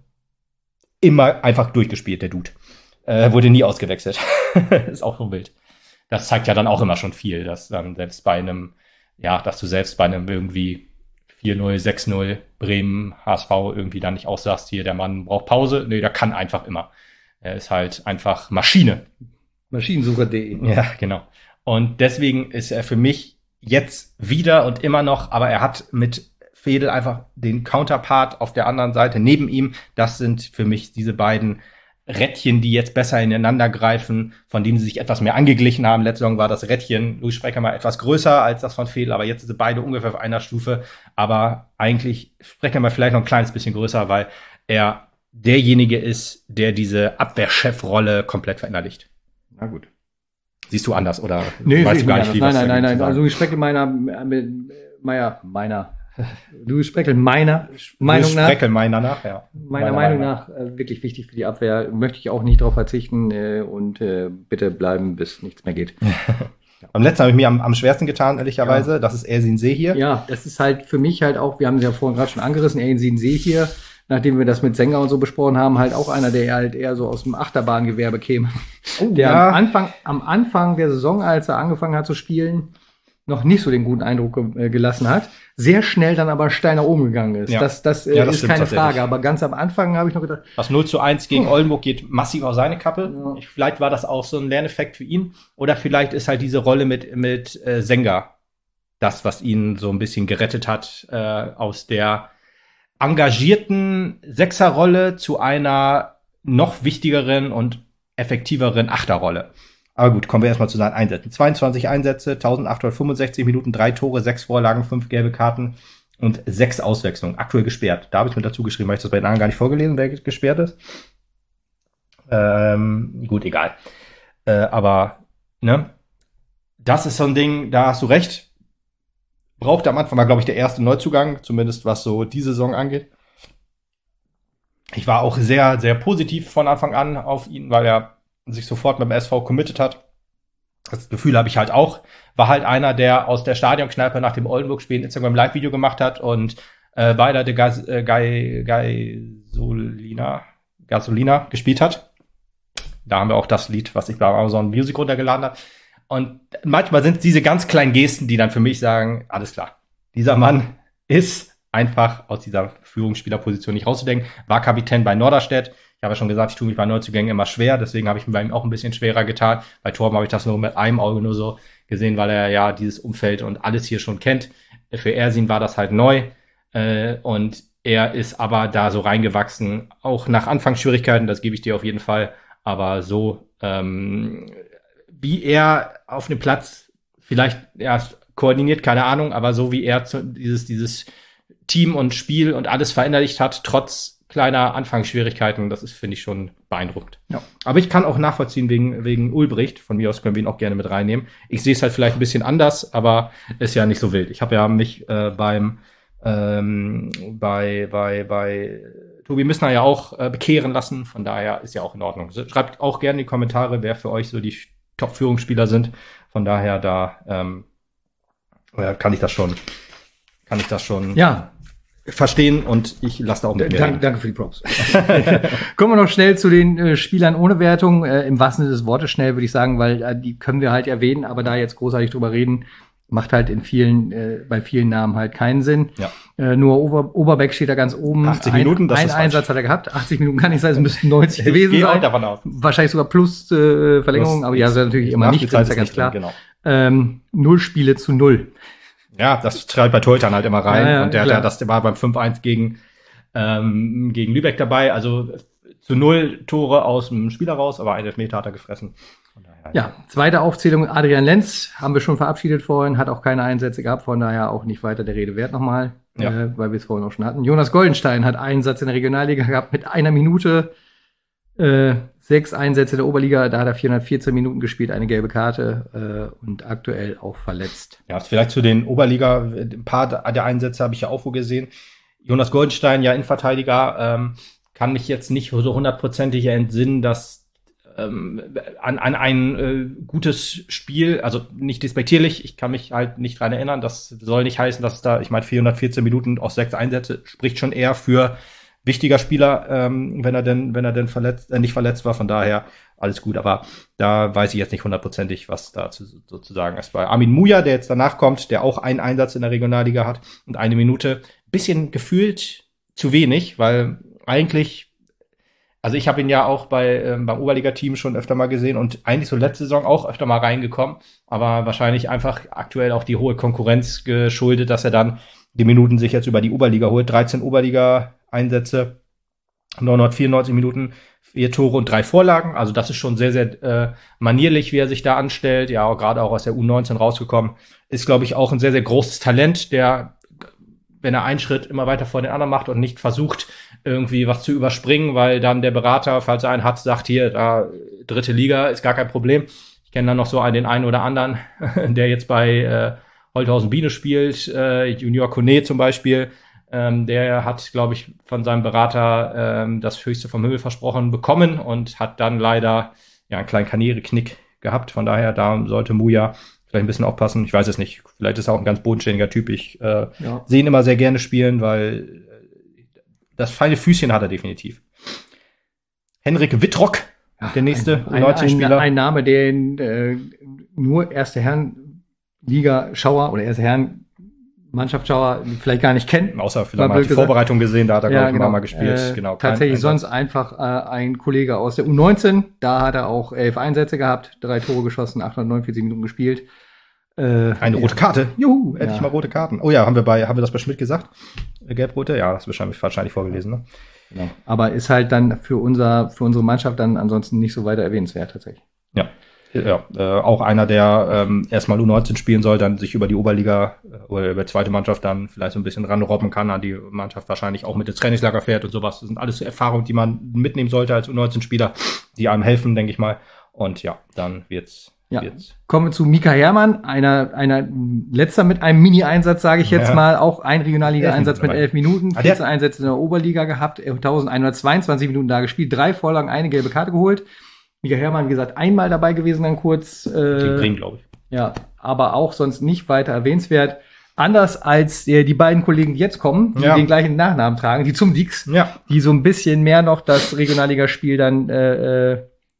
immer einfach durchgespielt, der Dude. Äh, wurde nie ausgewechselt. Ist auch so wild. Das zeigt ja dann auch immer schon viel, dass dann selbst bei einem, ja, dass du selbst bei einem irgendwie vier null, sechs null Bremen, H S V irgendwie dann nicht aussagst, hier, der Mann braucht Pause. Nee, der kann einfach immer. Er ist halt einfach Maschine. Maschinensucher punkt de. Ja, genau. Und deswegen ist er für mich jetzt wieder und immer noch, aber er hat mit Vedel einfach den Counterpart auf der anderen Seite neben ihm. Das sind für mich diese beiden Rädchen, die jetzt besser ineinander greifen, von denen sie sich etwas mehr angeglichen haben. Letzte Saison war das Rädchen Louis Spreckemeyer etwas größer als das von Vedel, aber jetzt sind sie beide ungefähr auf einer Stufe. Aber eigentlich Spreckemeyer vielleicht noch ein kleines bisschen größer, weil er derjenige ist, der diese Abwehrchefrolle komplett verinnerlicht. Na gut. Siehst du anders oder Nee, weißt sehe du gar ich nicht, wie anders. was Nein, nein, nein, dagegen nein. zu Also ich spreche meiner, meiner, meiner, Louis Spreckel, meiner Meinung nach, Spreckel meiner nach, ja. meiner Meinung nach äh, wirklich wichtig für die Abwehr. Möchte ich auch nicht darauf verzichten äh, und äh, bitte bleiben, bis nichts mehr geht. Am letzten habe ich mir am, am schwersten getan, ehrlicherweise. Ja. Das ist Ersin See hier. Ja, das ist halt für mich halt auch, wir haben es ja vorhin gerade schon angerissen, Ersin See hier, nachdem wir das mit Sänger und so besprochen haben, halt auch einer, der halt eher so aus dem Achterbahngewerbe käme. Oh, Der ja. am Anfang, am Anfang der Saison, als er angefangen hat zu spielen, noch nicht so den guten Eindruck ge äh, gelassen hat, sehr schnell dann aber steil nach oben gegangen ist. Ja. Das, das, äh, Ja, das ist stimmt keine tatsächlich. Frage. Aber ganz am Anfang habe ich noch gedacht, Das null zu eins gegen Oldenburg geht massiv auf seine Kappe. Ja. Ich, vielleicht war das auch so ein Lerneffekt für ihn. Oder vielleicht ist halt diese Rolle mit, mit äh, Sänger das, was ihn so ein bisschen gerettet hat äh, aus der engagierten Sechserrolle zu einer noch wichtigeren und effektiveren Achterrolle. Aber gut, kommen wir erstmal zu seinen Einsätzen. zweiundzwanzig Einsätze, eintausendachthundertfünfundsechzig Minuten, drei Tore, sechs Vorlagen, fünf gelbe Karten und sechs Auswechslungen. Aktuell gesperrt. Da habe ich mit dazu geschrieben, weil ich das bei den anderen gar nicht vorgelesen, wer gesperrt ist. Ähm, gut, egal. Äh, aber, ne? Das ist so ein Ding, da hast du recht. Brauchte am Anfang, war, glaube ich, der erste Neuzugang, zumindest was so die Saison angeht. Ich war auch sehr, sehr positiv von Anfang an auf ihn, weil er sich sofort mit dem S V committed hat. Das Gefühl habe ich halt auch. War halt einer, der aus der Stadionkneipe nach dem Oldenburg-Spiel ein Instagram-Live-Video gemacht hat und äh, bei der Gas, äh, Gai, Gasolina, Gasolina gespielt hat. Da haben wir auch das Lied, was ich bei Amazon Music runtergeladen habe. Und manchmal sind es diese ganz kleinen Gesten, die dann für mich sagen, alles klar, dieser Mann ist einfach aus dieser Führungsspielerposition nicht rauszudenken. War Kapitän bei Norderstedt. Ich habe ja schon gesagt, ich tue mich bei Neuzugängen immer schwer, deswegen habe ich mir bei ihm auch ein bisschen schwerer getan. Bei Torben habe ich das nur mit einem Auge nur so gesehen, weil er ja dieses Umfeld und alles hier schon kennt. Für Ersin war das halt neu äh, und er ist aber da so reingewachsen, auch nach Anfangsschwierigkeiten, das gebe ich dir auf jeden Fall, aber so ähm, wie er auf dem Platz vielleicht ja, koordiniert, keine Ahnung, aber so wie er zu, dieses, dieses Team und Spiel und alles verinnerlicht hat, trotz kleiner Anfangsschwierigkeiten, das ist, finde ich, schon beeindruckend. Ja. Aber ich kann auch nachvollziehen wegen, wegen Ulbricht, von mir aus können wir ihn auch gerne mit reinnehmen. Ich sehe es halt vielleicht ein bisschen anders, aber ist ja nicht so wild. Ich habe ja mich äh, beim ähm, bei, bei, bei Tobi Missner ja auch äh, bekehren lassen, von daher ist ja auch in Ordnung. Schreibt auch gerne in die Kommentare, wer für euch so die Top-Führungsspieler sind. Von daher, da ähm, kann ich das schon, kann ich das schon ja. verstehen und ich lasse da auch mit mir Dank, Danke für die Props. Kommen wir noch schnell zu den äh, Spielern ohne Wertung. Äh, Im wahrsten Sinne des Wortes schnell, würde ich sagen, weil äh, die können wir halt erwähnen, aber da jetzt großartig drüber reden, macht halt in vielen, äh, bei vielen Namen halt keinen Sinn. Ja. Äh, nur Ober Oberbeck steht da ganz oben. achtzig Minuten, das ein, ist Ein Einsatz hat er gehabt. achtzig Minuten kann nicht sein, es müssten neunzig gewesen ich sein. Auch davon aus. Wahrscheinlich sogar plus äh, Verlängerung, plus, aber ja, das ist natürlich immer nicht, das ist ja ganz klar. Drin, genau. Ähm, null Spiele zu null. Ja, das treibt bei Torhütern halt immer rein. Ja, ja, und der, klar. der, das der war beim fünf eins gegen, ähm, gegen Lübeck dabei. Also zu null Tore aus dem Spiel heraus, aber einen Elfmeter hat er gefressen. Von daher, ja, zweite Aufzählung, Adrian Lenz, haben wir schon verabschiedet vorhin, hat auch keine Einsätze gehabt, von daher auch nicht weiter der Rede wert nochmal, ja. äh, weil wir es vorhin auch schon hatten. Jonas Goldenstein hat einen Satz in der Regionalliga gehabt mit einer Minute, äh, sechs Einsätze in der Oberliga, da hat er vierhundertvierzehn Minuten gespielt, eine gelbe Karte äh, und aktuell auch verletzt. Ja, vielleicht zu den Oberliga, ein paar der Einsätze habe ich ja auch wo gesehen. Jonas Goldenstein, ja Innenverteidiger, ähm, kann mich jetzt nicht so hundertprozentig entsinnen, dass ähm, an, an ein äh, gutes Spiel, also nicht despektierlich, ich kann mich halt nicht dran erinnern, das soll nicht heißen, dass da, ich meine, vierhundertvierzehn Minuten aus sechs Einsätze spricht schon eher für wichtiger Spieler, ähm, wenn er denn, wenn er denn verletzt, äh, nicht verletzt war, von daher alles gut, aber da weiß ich jetzt nicht hundertprozentig, was da zu, sozusagen ist. Bei Armin Muja, der jetzt danach kommt, der auch einen Einsatz in der Regionalliga hat und eine Minute, bisschen gefühlt zu wenig, weil eigentlich, also ich habe ihn ja auch bei ähm, beim Oberliga-Team schon öfter mal gesehen und eigentlich so letzte Saison auch öfter mal reingekommen, aber wahrscheinlich einfach aktuell auch die hohe Konkurrenz geschuldet, dass er dann die Minuten sich jetzt über die Oberliga holt. dreizehn Oberliga-Einsätze, neunhundertvierundneunzig Minuten, vier Tore und drei Vorlagen. Also das ist schon sehr, sehr äh, manierlich, wie er sich da anstellt. Ja, gerade auch aus der U neunzehn rausgekommen. Ist, glaube ich, auch ein sehr, sehr großes Talent, der, wenn er einen Schritt immer weiter vor den anderen macht und nicht versucht, irgendwie was zu überspringen, weil dann der Berater, falls er einen hat, sagt, hier, da dritte Liga ist gar kein Problem. Ich kenne dann noch so einen, den einen oder anderen, der jetzt bei äh, Holthausen Biene spielt, äh, Junior Kone zum Beispiel. Ähm, der hat, glaube ich, von seinem Berater ähm, das Höchste vom Himmel versprochen bekommen und hat dann leider ja einen kleinen Karriereknick gehabt. Von daher, da sollte Muja vielleicht ein bisschen aufpassen. Ich weiß es nicht. Vielleicht ist er auch ein ganz bodenständiger Typ. Ich äh, ja. sehe ihn immer sehr gerne spielen, weil das feine Füßchen hat er definitiv. Henrik Wittrock, ja, der nächste ein, neunzehn-Spieler. Ein, ein Name, den äh, nur erste Herren-Liga-Schauer oder erste Herren Mannschaftsschauer vielleicht gar nicht kennt. Außer vielleicht mal die Vorbereitung gesehen, da hat er, ja, glaube ich, genau. ein paar Mal gespielt. Äh, genau, tatsächlich sonst einfach äh, ein Kollege aus der U neunzehn. Da hat er auch elf Einsätze gehabt, drei Tore geschossen, achthundertneunundvierzig Minuten gespielt. Äh, eine rote Karte. Juhu, endlich ja. mal rote Karten. Oh ja, haben wir bei, haben wir das bei Schmidt gesagt? Gelb-rote? Ja, das ist wahrscheinlich, wahrscheinlich vorgelesen, ne? Genau. Aber ist halt dann für unser, für unsere Mannschaft dann ansonsten nicht so weiter erwähnenswert, tatsächlich. Ja. Ja, äh, auch einer, der ähm, erstmal U neunzehn spielen soll, dann sich über die Oberliga äh, oder über die zweite Mannschaft dann vielleicht so ein bisschen ranrobben kann, an die Mannschaft wahrscheinlich auch mit ins Trainingslager fährt und sowas. Das sind alles Erfahrungen, die man mitnehmen sollte als U neunzehn-Spieler, die einem helfen, denke ich mal. Und ja, dann wird's. Ja. wird's. Kommen wir zu Mika Herrmann, einer, einer letzter mit einem Mini-Einsatz, sage ich jetzt ja. mal, auch ein Regionalliga-Einsatz mit elf Minuten, vierzehn ah, Einsätze in der Oberliga gehabt, eintausendeinhundertzweiundzwanzig Minuten da gespielt, drei Vorlagen, eine gelbe Karte geholt. Mika Herrmann, wie gesagt, einmal dabei gewesen, dann kurz. Äh, Gegen Bremen, glaube ich. Ja, aber auch sonst nicht weiter erwähnenswert. Anders als äh, die beiden Kollegen, die jetzt kommen, die ja. den gleichen Nachnamen tragen, die zum Dix, ja. die so ein bisschen mehr noch das Regionalligaspiel dann äh,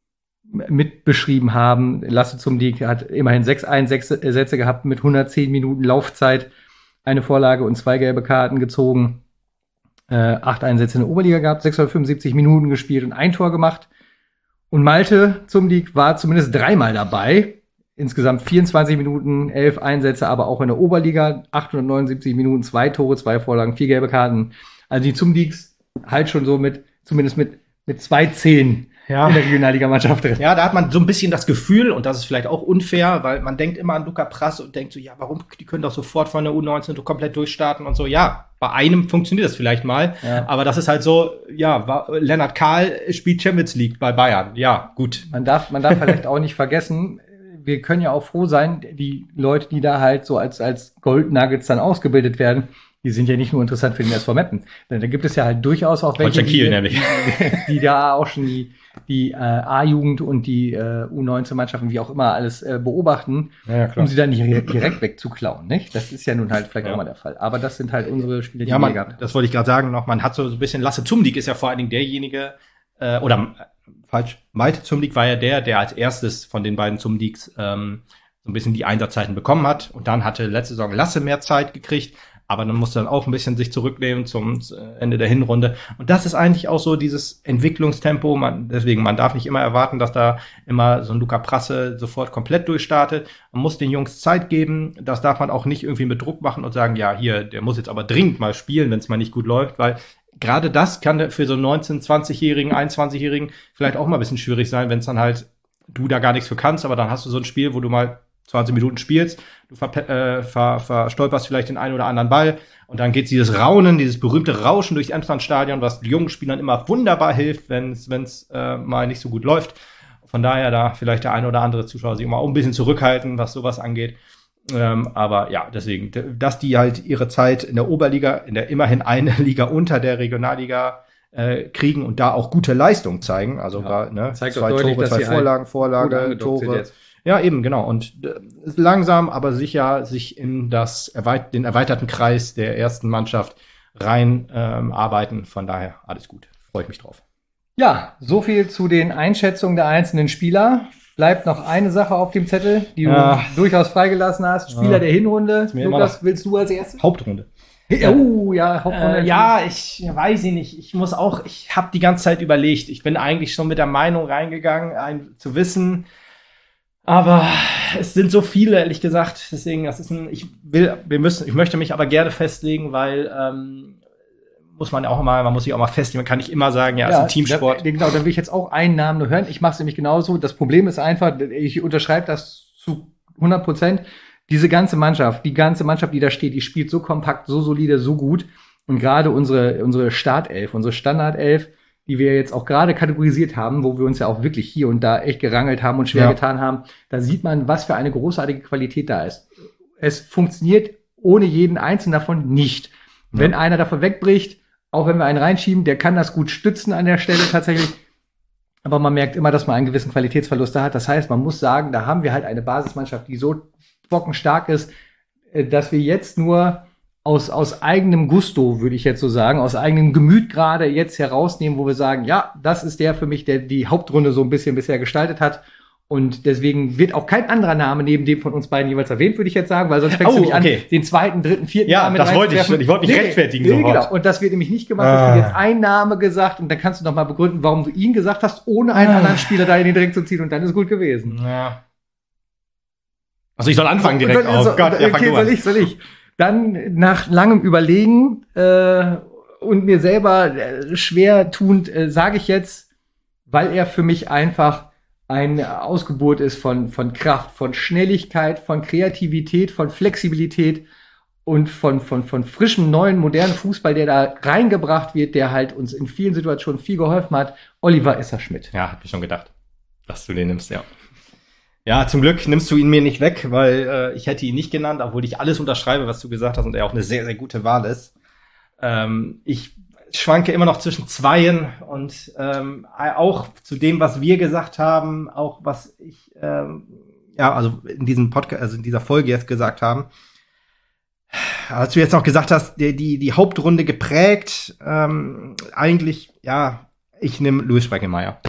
mitbeschrieben haben. Lasse Zumdiek hat immerhin sechs Einsätze gehabt mit hundertzehn Minuten Laufzeit, eine Vorlage und zwei gelbe Karten gezogen, äh, acht Einsätze in der Oberliga gehabt, sechshundertfünfundsiebzig Minuten gespielt und ein Tor gemacht. Und Malte Zumdiek war zumindest dreimal dabei. Insgesamt vierundzwanzig Minuten, elf Einsätze, aber auch in der Oberliga, achthundertneunundsiebzig Minuten, zwei Tore, zwei Vorlagen, vier gelbe Karten. Also die Zumdieks halt schon so mit, zumindest mit, mit zwei Zehn Ja. in der Regionalligamannschaft drin. Ja, da hat man so ein bisschen das Gefühl, und das ist vielleicht auch unfair, weil man denkt immer an Luca Prass und denkt so, ja, warum, die können doch sofort von der U neunzehn komplett durchstarten und so. Ja, bei einem funktioniert das vielleicht mal, Ja. aber das ist halt so, ja, war, Lennart Kahl spielt Champions League bei Bayern. Ja, gut. Man darf, man darf vielleicht auch nicht vergessen, wir können ja auch froh sein, die Leute, die da halt so als, als Goldnuggets dann ausgebildet werden, die sind ja nicht nur interessant für den S V Meppen. Denn da gibt es ja halt durchaus auch welche, Kiel, die, nämlich. die, die da auch schon die, die äh, A-Jugend und die äh, U neunzehn-Mannschaften, wie auch immer, alles äh, beobachten, Ja, klar. um sie dann nicht direkt wegzuklauen, nicht? Das ist ja nun halt vielleicht Ja. auch mal der Fall. Aber das sind halt unsere Spiele, die Ja, wir man, gehabt haben. das wollte ich gerade sagen noch, man hat so ein bisschen, Lasse Zumdiek ist ja vor allen Dingen derjenige, äh, oder äh, falsch, Malte Zumdiek war ja der, der als erstes von den beiden Zumdieks ähm, so ein bisschen die Einsatzzeiten bekommen hat. Und dann hatte letzte Saison Lasse mehr Zeit gekriegt, aber dann musste dann auch ein bisschen sich zurücknehmen zum Ende der Hinrunde. Und das ist eigentlich auch so dieses Entwicklungstempo. Man, deswegen, man darf nicht immer erwarten, dass da immer so ein Luca Prasse sofort komplett durchstartet. Man muss den Jungs Zeit geben. Das darf man auch nicht irgendwie mit Druck machen und sagen, ja, hier, der muss jetzt aber dringend mal spielen, wenn es mal nicht gut läuft, weil gerade das kann für so einen neunzehn-, zwanzigjährigen, einundzwanzigjährigen vielleicht auch mal ein bisschen schwierig sein, wenn es dann halt du da gar nichts für kannst, aber dann hast du so ein Spiel, wo du mal zwanzig Minuten spielst, du ver, äh, ver, verstolperst vielleicht den einen oder anderen Ball und dann geht dieses Raunen, dieses berühmte Rauschen durchs Emsland-Stadion, was jungen Spielern immer wunderbar hilft, wenn es äh, mal nicht so gut läuft. Von daher da vielleicht der eine oder andere Zuschauer sich immer auch ein bisschen zurückhalten, was sowas angeht. Ähm, aber ja, deswegen, dass die halt ihre Zeit in der Oberliga, in der immerhin eine Liga unter der Regionalliga äh, kriegen und da auch gute Leistung zeigen. Also Ja, war, ne, zeigt zwei auch deutlich, Tore, dass zwei sie halt Vorlagen, gut Vorlage, angedockt sind Tore. jetzt. Ja, eben, genau. Und äh, ist langsam, aber sicher sich in das erweit- den erweiterten Kreis der ersten Mannschaft rein ähm, arbeiten. Von daher alles gut. Freue ich mich drauf. Ja, so viel zu den Einschätzungen der einzelnen Spieler. Bleibt noch eine Sache auf dem Zettel, die Ja. du durchaus freigelassen hast. Spieler Ja. der Hinrunde. mir immer Lukas, willst du als erstes? Hauptrunde. Oh, ja, Hauptrunde. Äh, ja, ich weiß ich nicht. Ich muss auch, ich habe die ganze Zeit überlegt. Ich bin eigentlich schon mit der Meinung reingegangen, ein, zu wissen, aber es sind so viele, ehrlich gesagt. Deswegen, das ist ein, ich will, wir müssen, ich möchte mich aber gerne festlegen, weil ähm, muss man auch mal, man muss sich auch mal festlegen. Man kann nicht immer sagen, ja, es ist ein Teamsport. Da, genau, dann will ich jetzt auch einen Namen nur hören. Ich mache es nämlich genauso. Das Problem ist einfach, ich unterschreibe das zu hundert Prozent. Diese ganze Mannschaft, die ganze Mannschaft, die da steht, die spielt so kompakt, so solide, so gut. Und gerade unsere, unsere Startelf, unsere Standardelf, die wir jetzt auch gerade kategorisiert haben, wo wir uns ja auch wirklich hier und da echt gerangelt haben und schwer Ja. getan haben, da sieht man, was für eine großartige Qualität da ist. Es funktioniert ohne jeden einzelnen davon nicht. Ja. Wenn einer davon wegbricht, auch wenn wir einen reinschieben, der kann das gut stützen an der Stelle tatsächlich. Aber man merkt immer, dass man einen gewissen Qualitätsverlust da hat. Das heißt, man muss sagen, da haben wir halt eine Basismannschaft, die so bockenstark ist, äh, dass wir jetzt nur aus, aus eigenem Gusto, würde ich jetzt so sagen, aus eigenem Gemüt gerade jetzt herausnehmen, wo wir sagen, ja, das ist der für mich, der die Hauptrunde so ein bisschen bisher gestaltet hat. Und deswegen wird auch kein anderer Name neben dem von uns beiden jeweils erwähnt, würde ich jetzt sagen, weil sonst fängst Oh, du mich okay. an, den zweiten, dritten, vierten Ja, Namen mit das wollte ich reinzuwerfen. schon. Ich wollte mich rechtfertigen nee, sofort. genau. Und das wird nämlich nicht gemacht. Ah. Es wird jetzt ein Name gesagt und dann kannst du noch mal begründen, warum du ihn gesagt hast, ohne einen Ah. anderen Spieler da in den Dreck zu ziehen und dann ist gut gewesen. Ja. Also ich soll anfangen direkt. Soll- Oh soll- Gott, ja, fang okay, du soll an. ich, soll ich. Dann nach langem Überlegen äh, und mir selber äh, schwer tuend, äh, sage ich jetzt, weil er für mich einfach eine Ausgeburt ist von, von Kraft, von Schnelligkeit, von Kreativität, von Flexibilität und von, von, von frischem, neuen, modernen Fußball, der da reingebracht wird, der halt uns in vielen Situationen viel geholfen hat. Oliver Isserschmidt. Ja, hab ich schon gedacht, dass du den nimmst, ja. Ja, zum Glück nimmst du ihn mir nicht weg, weil äh, ich hätte ihn nicht genannt, obwohl ich alles unterschreibe, was du gesagt hast und er auch eine sehr, sehr gute Wahl ist. Ähm, ich schwanke immer noch zwischen Zweien und ähm, auch zu dem, was wir gesagt haben, auch was ich, ähm, ja, also in diesem Podcast, also in dieser Folge jetzt gesagt haben. Als du jetzt noch gesagt hast, die, die, die Hauptrunde geprägt, ähm, eigentlich, ja, Ich nehme Louis Spreckelmeier.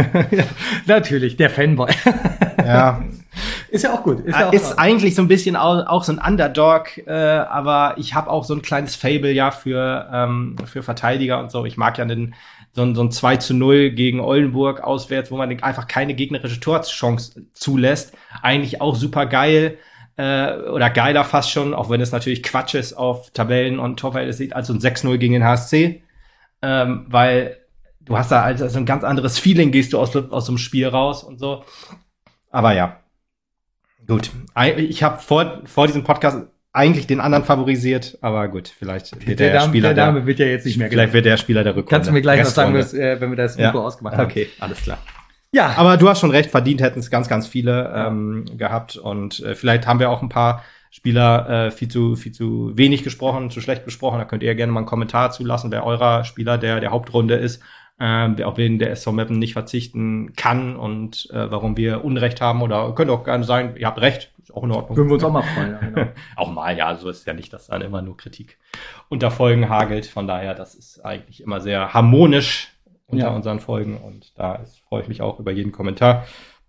Natürlich, der Fanboy. Ja. Ist ja auch gut. Ist, ja auch ist eigentlich so ein bisschen auch, auch so ein Underdog, äh, aber ich habe auch so ein kleines Fable ja für, ähm, für Verteidiger und so. Ich mag ja den, so, ein, so ein zwei zu null gegen Oldenburg auswärts, wo man einfach keine gegnerische Torchance zulässt. Eigentlich auch super geil. Äh, oder geiler fast schon, auch wenn es natürlich Quatsch ist auf Tabellen und Torverhältnis sieht, als so ein sechs null gegen den H S C. Ähm, weil du hast da also so ein ganz anderes Feeling, gehst du aus, aus so einem Spiel raus und so. Aber ja. Gut. Ich habe vor, vor diesem Podcast eigentlich den anderen favorisiert, aber gut, vielleicht wird der, der Dame, Spieler der Dame der, wird ja jetzt nicht mehr vielleicht wird der Spieler der Rückrunde. Kannst du mir gleich noch sagen, Restrunde. was, äh, wenn wir das Mikro Ja. ausgemacht haben. Okay, alles klar. Ja, Aber du hast schon recht, verdient hätten es ganz, ganz viele ähm, gehabt. Und äh, vielleicht haben wir auch ein paar Spieler äh, viel zu viel zu wenig gesprochen, zu schlecht besprochen. Da könnt ihr gerne mal einen Kommentar zulassen, wer eurer Spieler der der Hauptrunde ist, ähm, auf wen der S V Meppen nicht verzichten kann und äh, warum wir Unrecht haben. Oder könnt auch gerne sagen, ihr habt recht, ist auch in Ordnung. würden wir uns auch mal freuen. Ja, genau. Auch mal, ja, so ist ja nicht, dass dann immer nur Kritik unter Folgen hagelt. Von daher, das ist eigentlich immer sehr harmonisch unter Ja. unseren Folgen und da ist, freue ich mich auch über jeden Kommentar.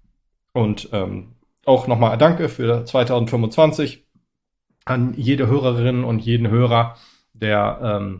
Und ähm, auch nochmal Danke für zwanzig fünfundzwanzig an jede Hörerin und jeden Hörer, der ähm,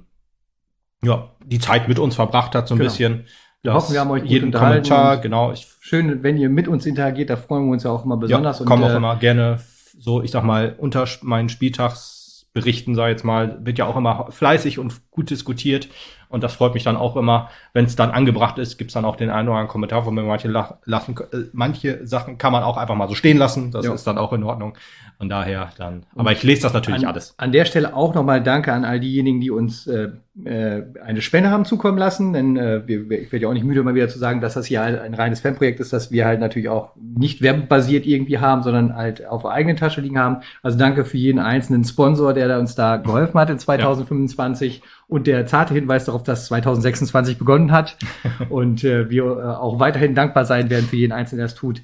ja, die Zeit mit uns verbracht hat, so ein Genau. bisschen. Wir Das- hoffen, wir haben euch gut jeden unterhalten Kommentar, und- genau. Ich Schön, wenn ihr mit uns interagiert, da freuen wir uns ja auch immer besonders. ja, kommen und, auch äh, immer gerne so, ich sag mal, unter meinen Spieltagsberichten, sag ich jetzt mal, wird ja auch immer fleißig und gut diskutiert. Und das freut mich dann auch immer, wenn es dann angebracht ist, gibt's dann auch den einen oder anderen Kommentar von mir. Manche, lach, lachen, äh, manche Sachen kann man auch einfach mal so stehen lassen. Das Ja. ist dann auch in Ordnung. Von daher dann. Aber ich lese das natürlich an, alles. An der Stelle auch nochmal Danke an all diejenigen, die uns äh, äh, eine Spende haben zukommen lassen. Denn äh, wir, ich werde ja auch nicht müde, mal wieder zu sagen, dass das hier halt ein reines Fanprojekt ist, dass wir halt natürlich auch nicht werbebasiert irgendwie haben, sondern halt auf der eigenen Tasche liegen haben. Also danke für jeden einzelnen Sponsor, der da uns da geholfen hat in zwanzig fünfundzwanzig. Und der zarte Hinweis darauf, dass zwanzig sechsundzwanzig begonnen hat. Und äh, wir äh, auch weiterhin dankbar sein werden für jeden Einzelnen, der es tut.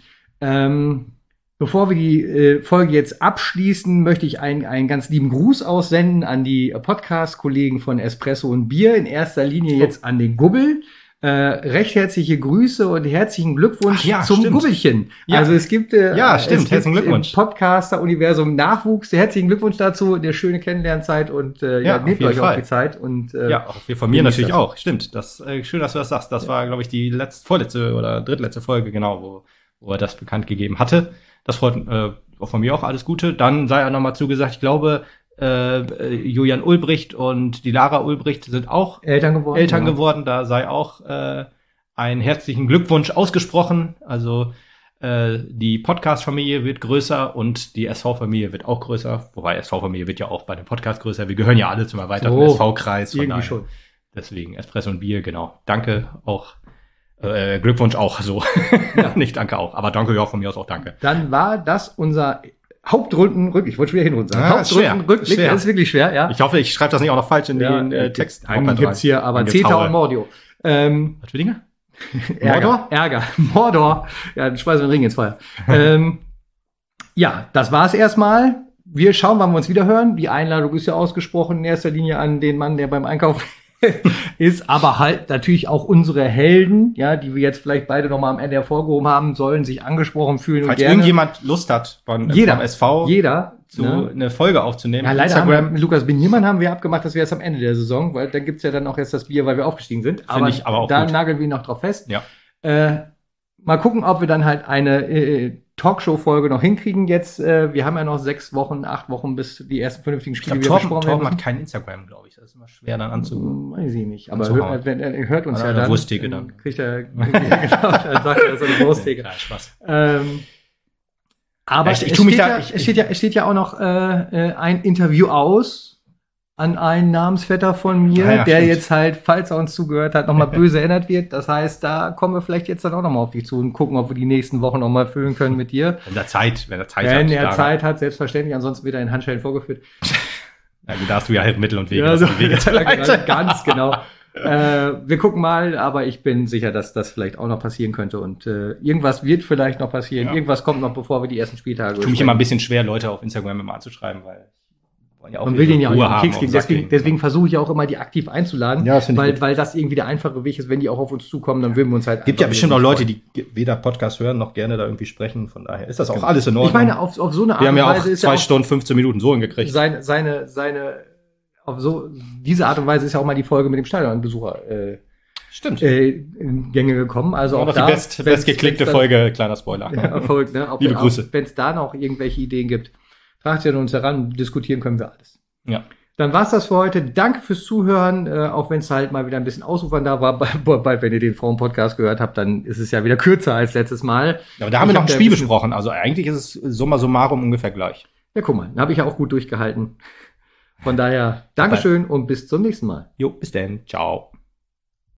Ähm, Bevor wir die äh, Folge jetzt abschließen, möchte ich einen, einen ganz lieben Gruß aussenden an die äh, Podcast-Kollegen von Espresso und Bier. In erster Linie jetzt an den Gubbel. Äh, recht herzliche Grüße und herzlichen Glückwunsch Ach ja, zum stimmt. Gubbelchen. Ja. Also es gibt, äh, Ja, es stimmt. gibt Herzlichen Glückwunsch. im Podcaster-Universum Nachwuchs. Herzlichen Glückwunsch dazu, eine schöne Kennenlernzeit und äh, ja, Ja, auf nehmt jeden euch auch Fall. die Zeit. Und, äh, Ja, auch wir von mir genießt natürlich das. auch. Stimmt. Das äh, schön, dass du das sagst. Das war, glaube ich, die letzte, vorletzte oder drittletzte Folge, genau, wo, wo er das bekannt gegeben hatte. Das freut äh, auch von mir auch alles Gute. Dann sei er nochmal zugesagt, ich glaube, äh, äh, Julian Ulbricht und die Lara Ulbricht sind auch Eltern geworden. Eltern ja. geworden. Da sei auch äh, ein herzlichen Glückwunsch ausgesprochen. Also äh, die Podcast-Familie wird größer und die S V-Familie wird auch größer. Wobei S V-Familie wird ja auch bei dem Podcast größer. Wir gehören ja alle zum erweiterten So, S V-Kreis. von Irgendwie daher. schon. Deswegen Espresso und Bier, genau. Danke auch. Äh, Glückwunsch auch so. Nicht danke auch. Aber danke ja von mir aus auch danke. Dann war das unser Hauptrundenrück. Ich wollte schon wieder Hinrunden sagen. Ah, ist schwer. Hauptrundenrückblick, Schwer. das ist wirklich schwer, ja. Ich hoffe, ich schreibe das nicht auch noch falsch in den äh, Text. Dann gibt's hier aber Dann gibt's Zeta Haue. und Mordio. Ähm, Was für Dinge? Ärger, Mordor? Ärger. Mordor. Ja, dann schmeißen wir den Ring ins Feuer. ähm, ja, das war's erstmal. Wir schauen, wann wir uns wieder hören. Die Einladung ist ja ausgesprochen in erster Linie an den Mann, der beim Einkauf ist, aber halt natürlich auch unsere Helden, ja, die wir jetzt vielleicht beide nochmal am Ende hervorgehoben haben, sollen sich angesprochen fühlen und Falls gerne. irgendjemand Lust hat, von, Jeder. vom S V Jeder. zu ne? eine Folge aufzunehmen, Ja, leider haben Instagram, wir, mit Lukas Biniermann haben wir abgemacht, dass wir erst am Ende der Saison, weil dann gibt's ja dann auch erst das Bier, weil wir aufgestiegen sind. Aber, ich aber auch da gut. nageln wir ihn noch drauf fest. Ja. Äh, mal gucken, ob wir dann halt eine äh, Talkshow-Folge noch hinkriegen jetzt. Äh, wir haben ja noch sechs Wochen, acht Wochen, bis die ersten vernünftigen Ich Spiele glaube, wieder Torben, besprochen Torben werden hat kein Instagram, glaube ich. Das ist immer schwer dann anzu. müssen. Weiß ich nicht. Aber anzuhauen. hört, wenn, er hört uns Oder ja eine dann. Wursttheke dann dann. Kriegt er, genau, dann sagt er, das ist eine Wursttheke. Ja, Spaß. Ähm, aber Ja, ich- ich es, tu mich steht da- ja, ich- es, steht ja, es steht ja auch noch äh, äh, ein Interview aus an einen Namensvetter von mir, Ah ja, der stimmt. jetzt halt, falls er uns zugehört hat, nochmal böse erinnert wird. Das heißt, da kommen wir vielleicht jetzt dann auch nochmal auf dich zu und gucken, ob wir die nächsten Wochen nochmal füllen können mit dir. Wenn er Zeit, wenn er Zeit Wenn hat. er klar. Zeit hat, selbstverständlich. Ansonsten wird er in Handschellen vorgeführt. Also da hast du ja halt Mittel und Wege. Ja, dass so, du die Wege zu leiten. ganz genau. Äh, wir gucken mal, aber ich bin sicher, dass das vielleicht auch noch passieren könnte. Und äh, irgendwas wird vielleicht noch passieren. Ja. Irgendwas kommt noch, bevor wir die ersten Spieltage Ich tue mich immer ein bisschen schwer, Leute auf Instagram immer anzuschreiben, weil wollen ja auch Man will den ja auch Ruhe nicht haben, Keks auf kriegen. den Sack Deswegen, kriegen. deswegen versuche ich auch immer, die aktiv einzuladen. Ja, das finde ich weil, gut. weil das irgendwie der einfache Weg ist, wenn die auch auf uns zukommen, dann würden wir uns halt. Gibt ja einfach bestimmt auch irgendwie Leute, freuen. die weder Podcast hören, noch gerne da irgendwie sprechen. Von daher ist das auch Genau. alles in Ordnung. Ich meine, auf, auf so eine Art wir haben und ja auch Weise ist zwei ja auch Stunden, fünfzehn Minuten so hingekriegt. seine, seine, seine, auf so, diese Art und Weise ist ja auch mal die Folge mit dem Stadionbesucher, äh, Stimmt. äh, in Gänge gekommen. Also auch auch noch da, die best, wenn's- bestgeklickte wenn's dann- Folge, kleiner Spoiler. Ja, Erfolg, ne? Auch, Liebe Grüße. Wenn es da noch irgendwelche Ideen gibt, fragt ihr an uns heran, diskutieren können wir alles. Ja. Dann war's das für heute. Danke fürs Zuhören, äh, auch wenn es halt mal wieder ein bisschen ausufern da war. Bald, bald, wenn ihr den Frauen-Podcast gehört habt, dann ist es ja wieder kürzer als letztes Mal. Ja, aber da haben wir Ich noch hab ein da Spiel ein bisschen- besprochen. Also eigentlich ist es summa summarum ungefähr gleich. Ja, guck mal, da habe ich ja auch gut durchgehalten. Von daher, Dankeschön und bis zum nächsten Mal. Jo, bis dann. Ciao.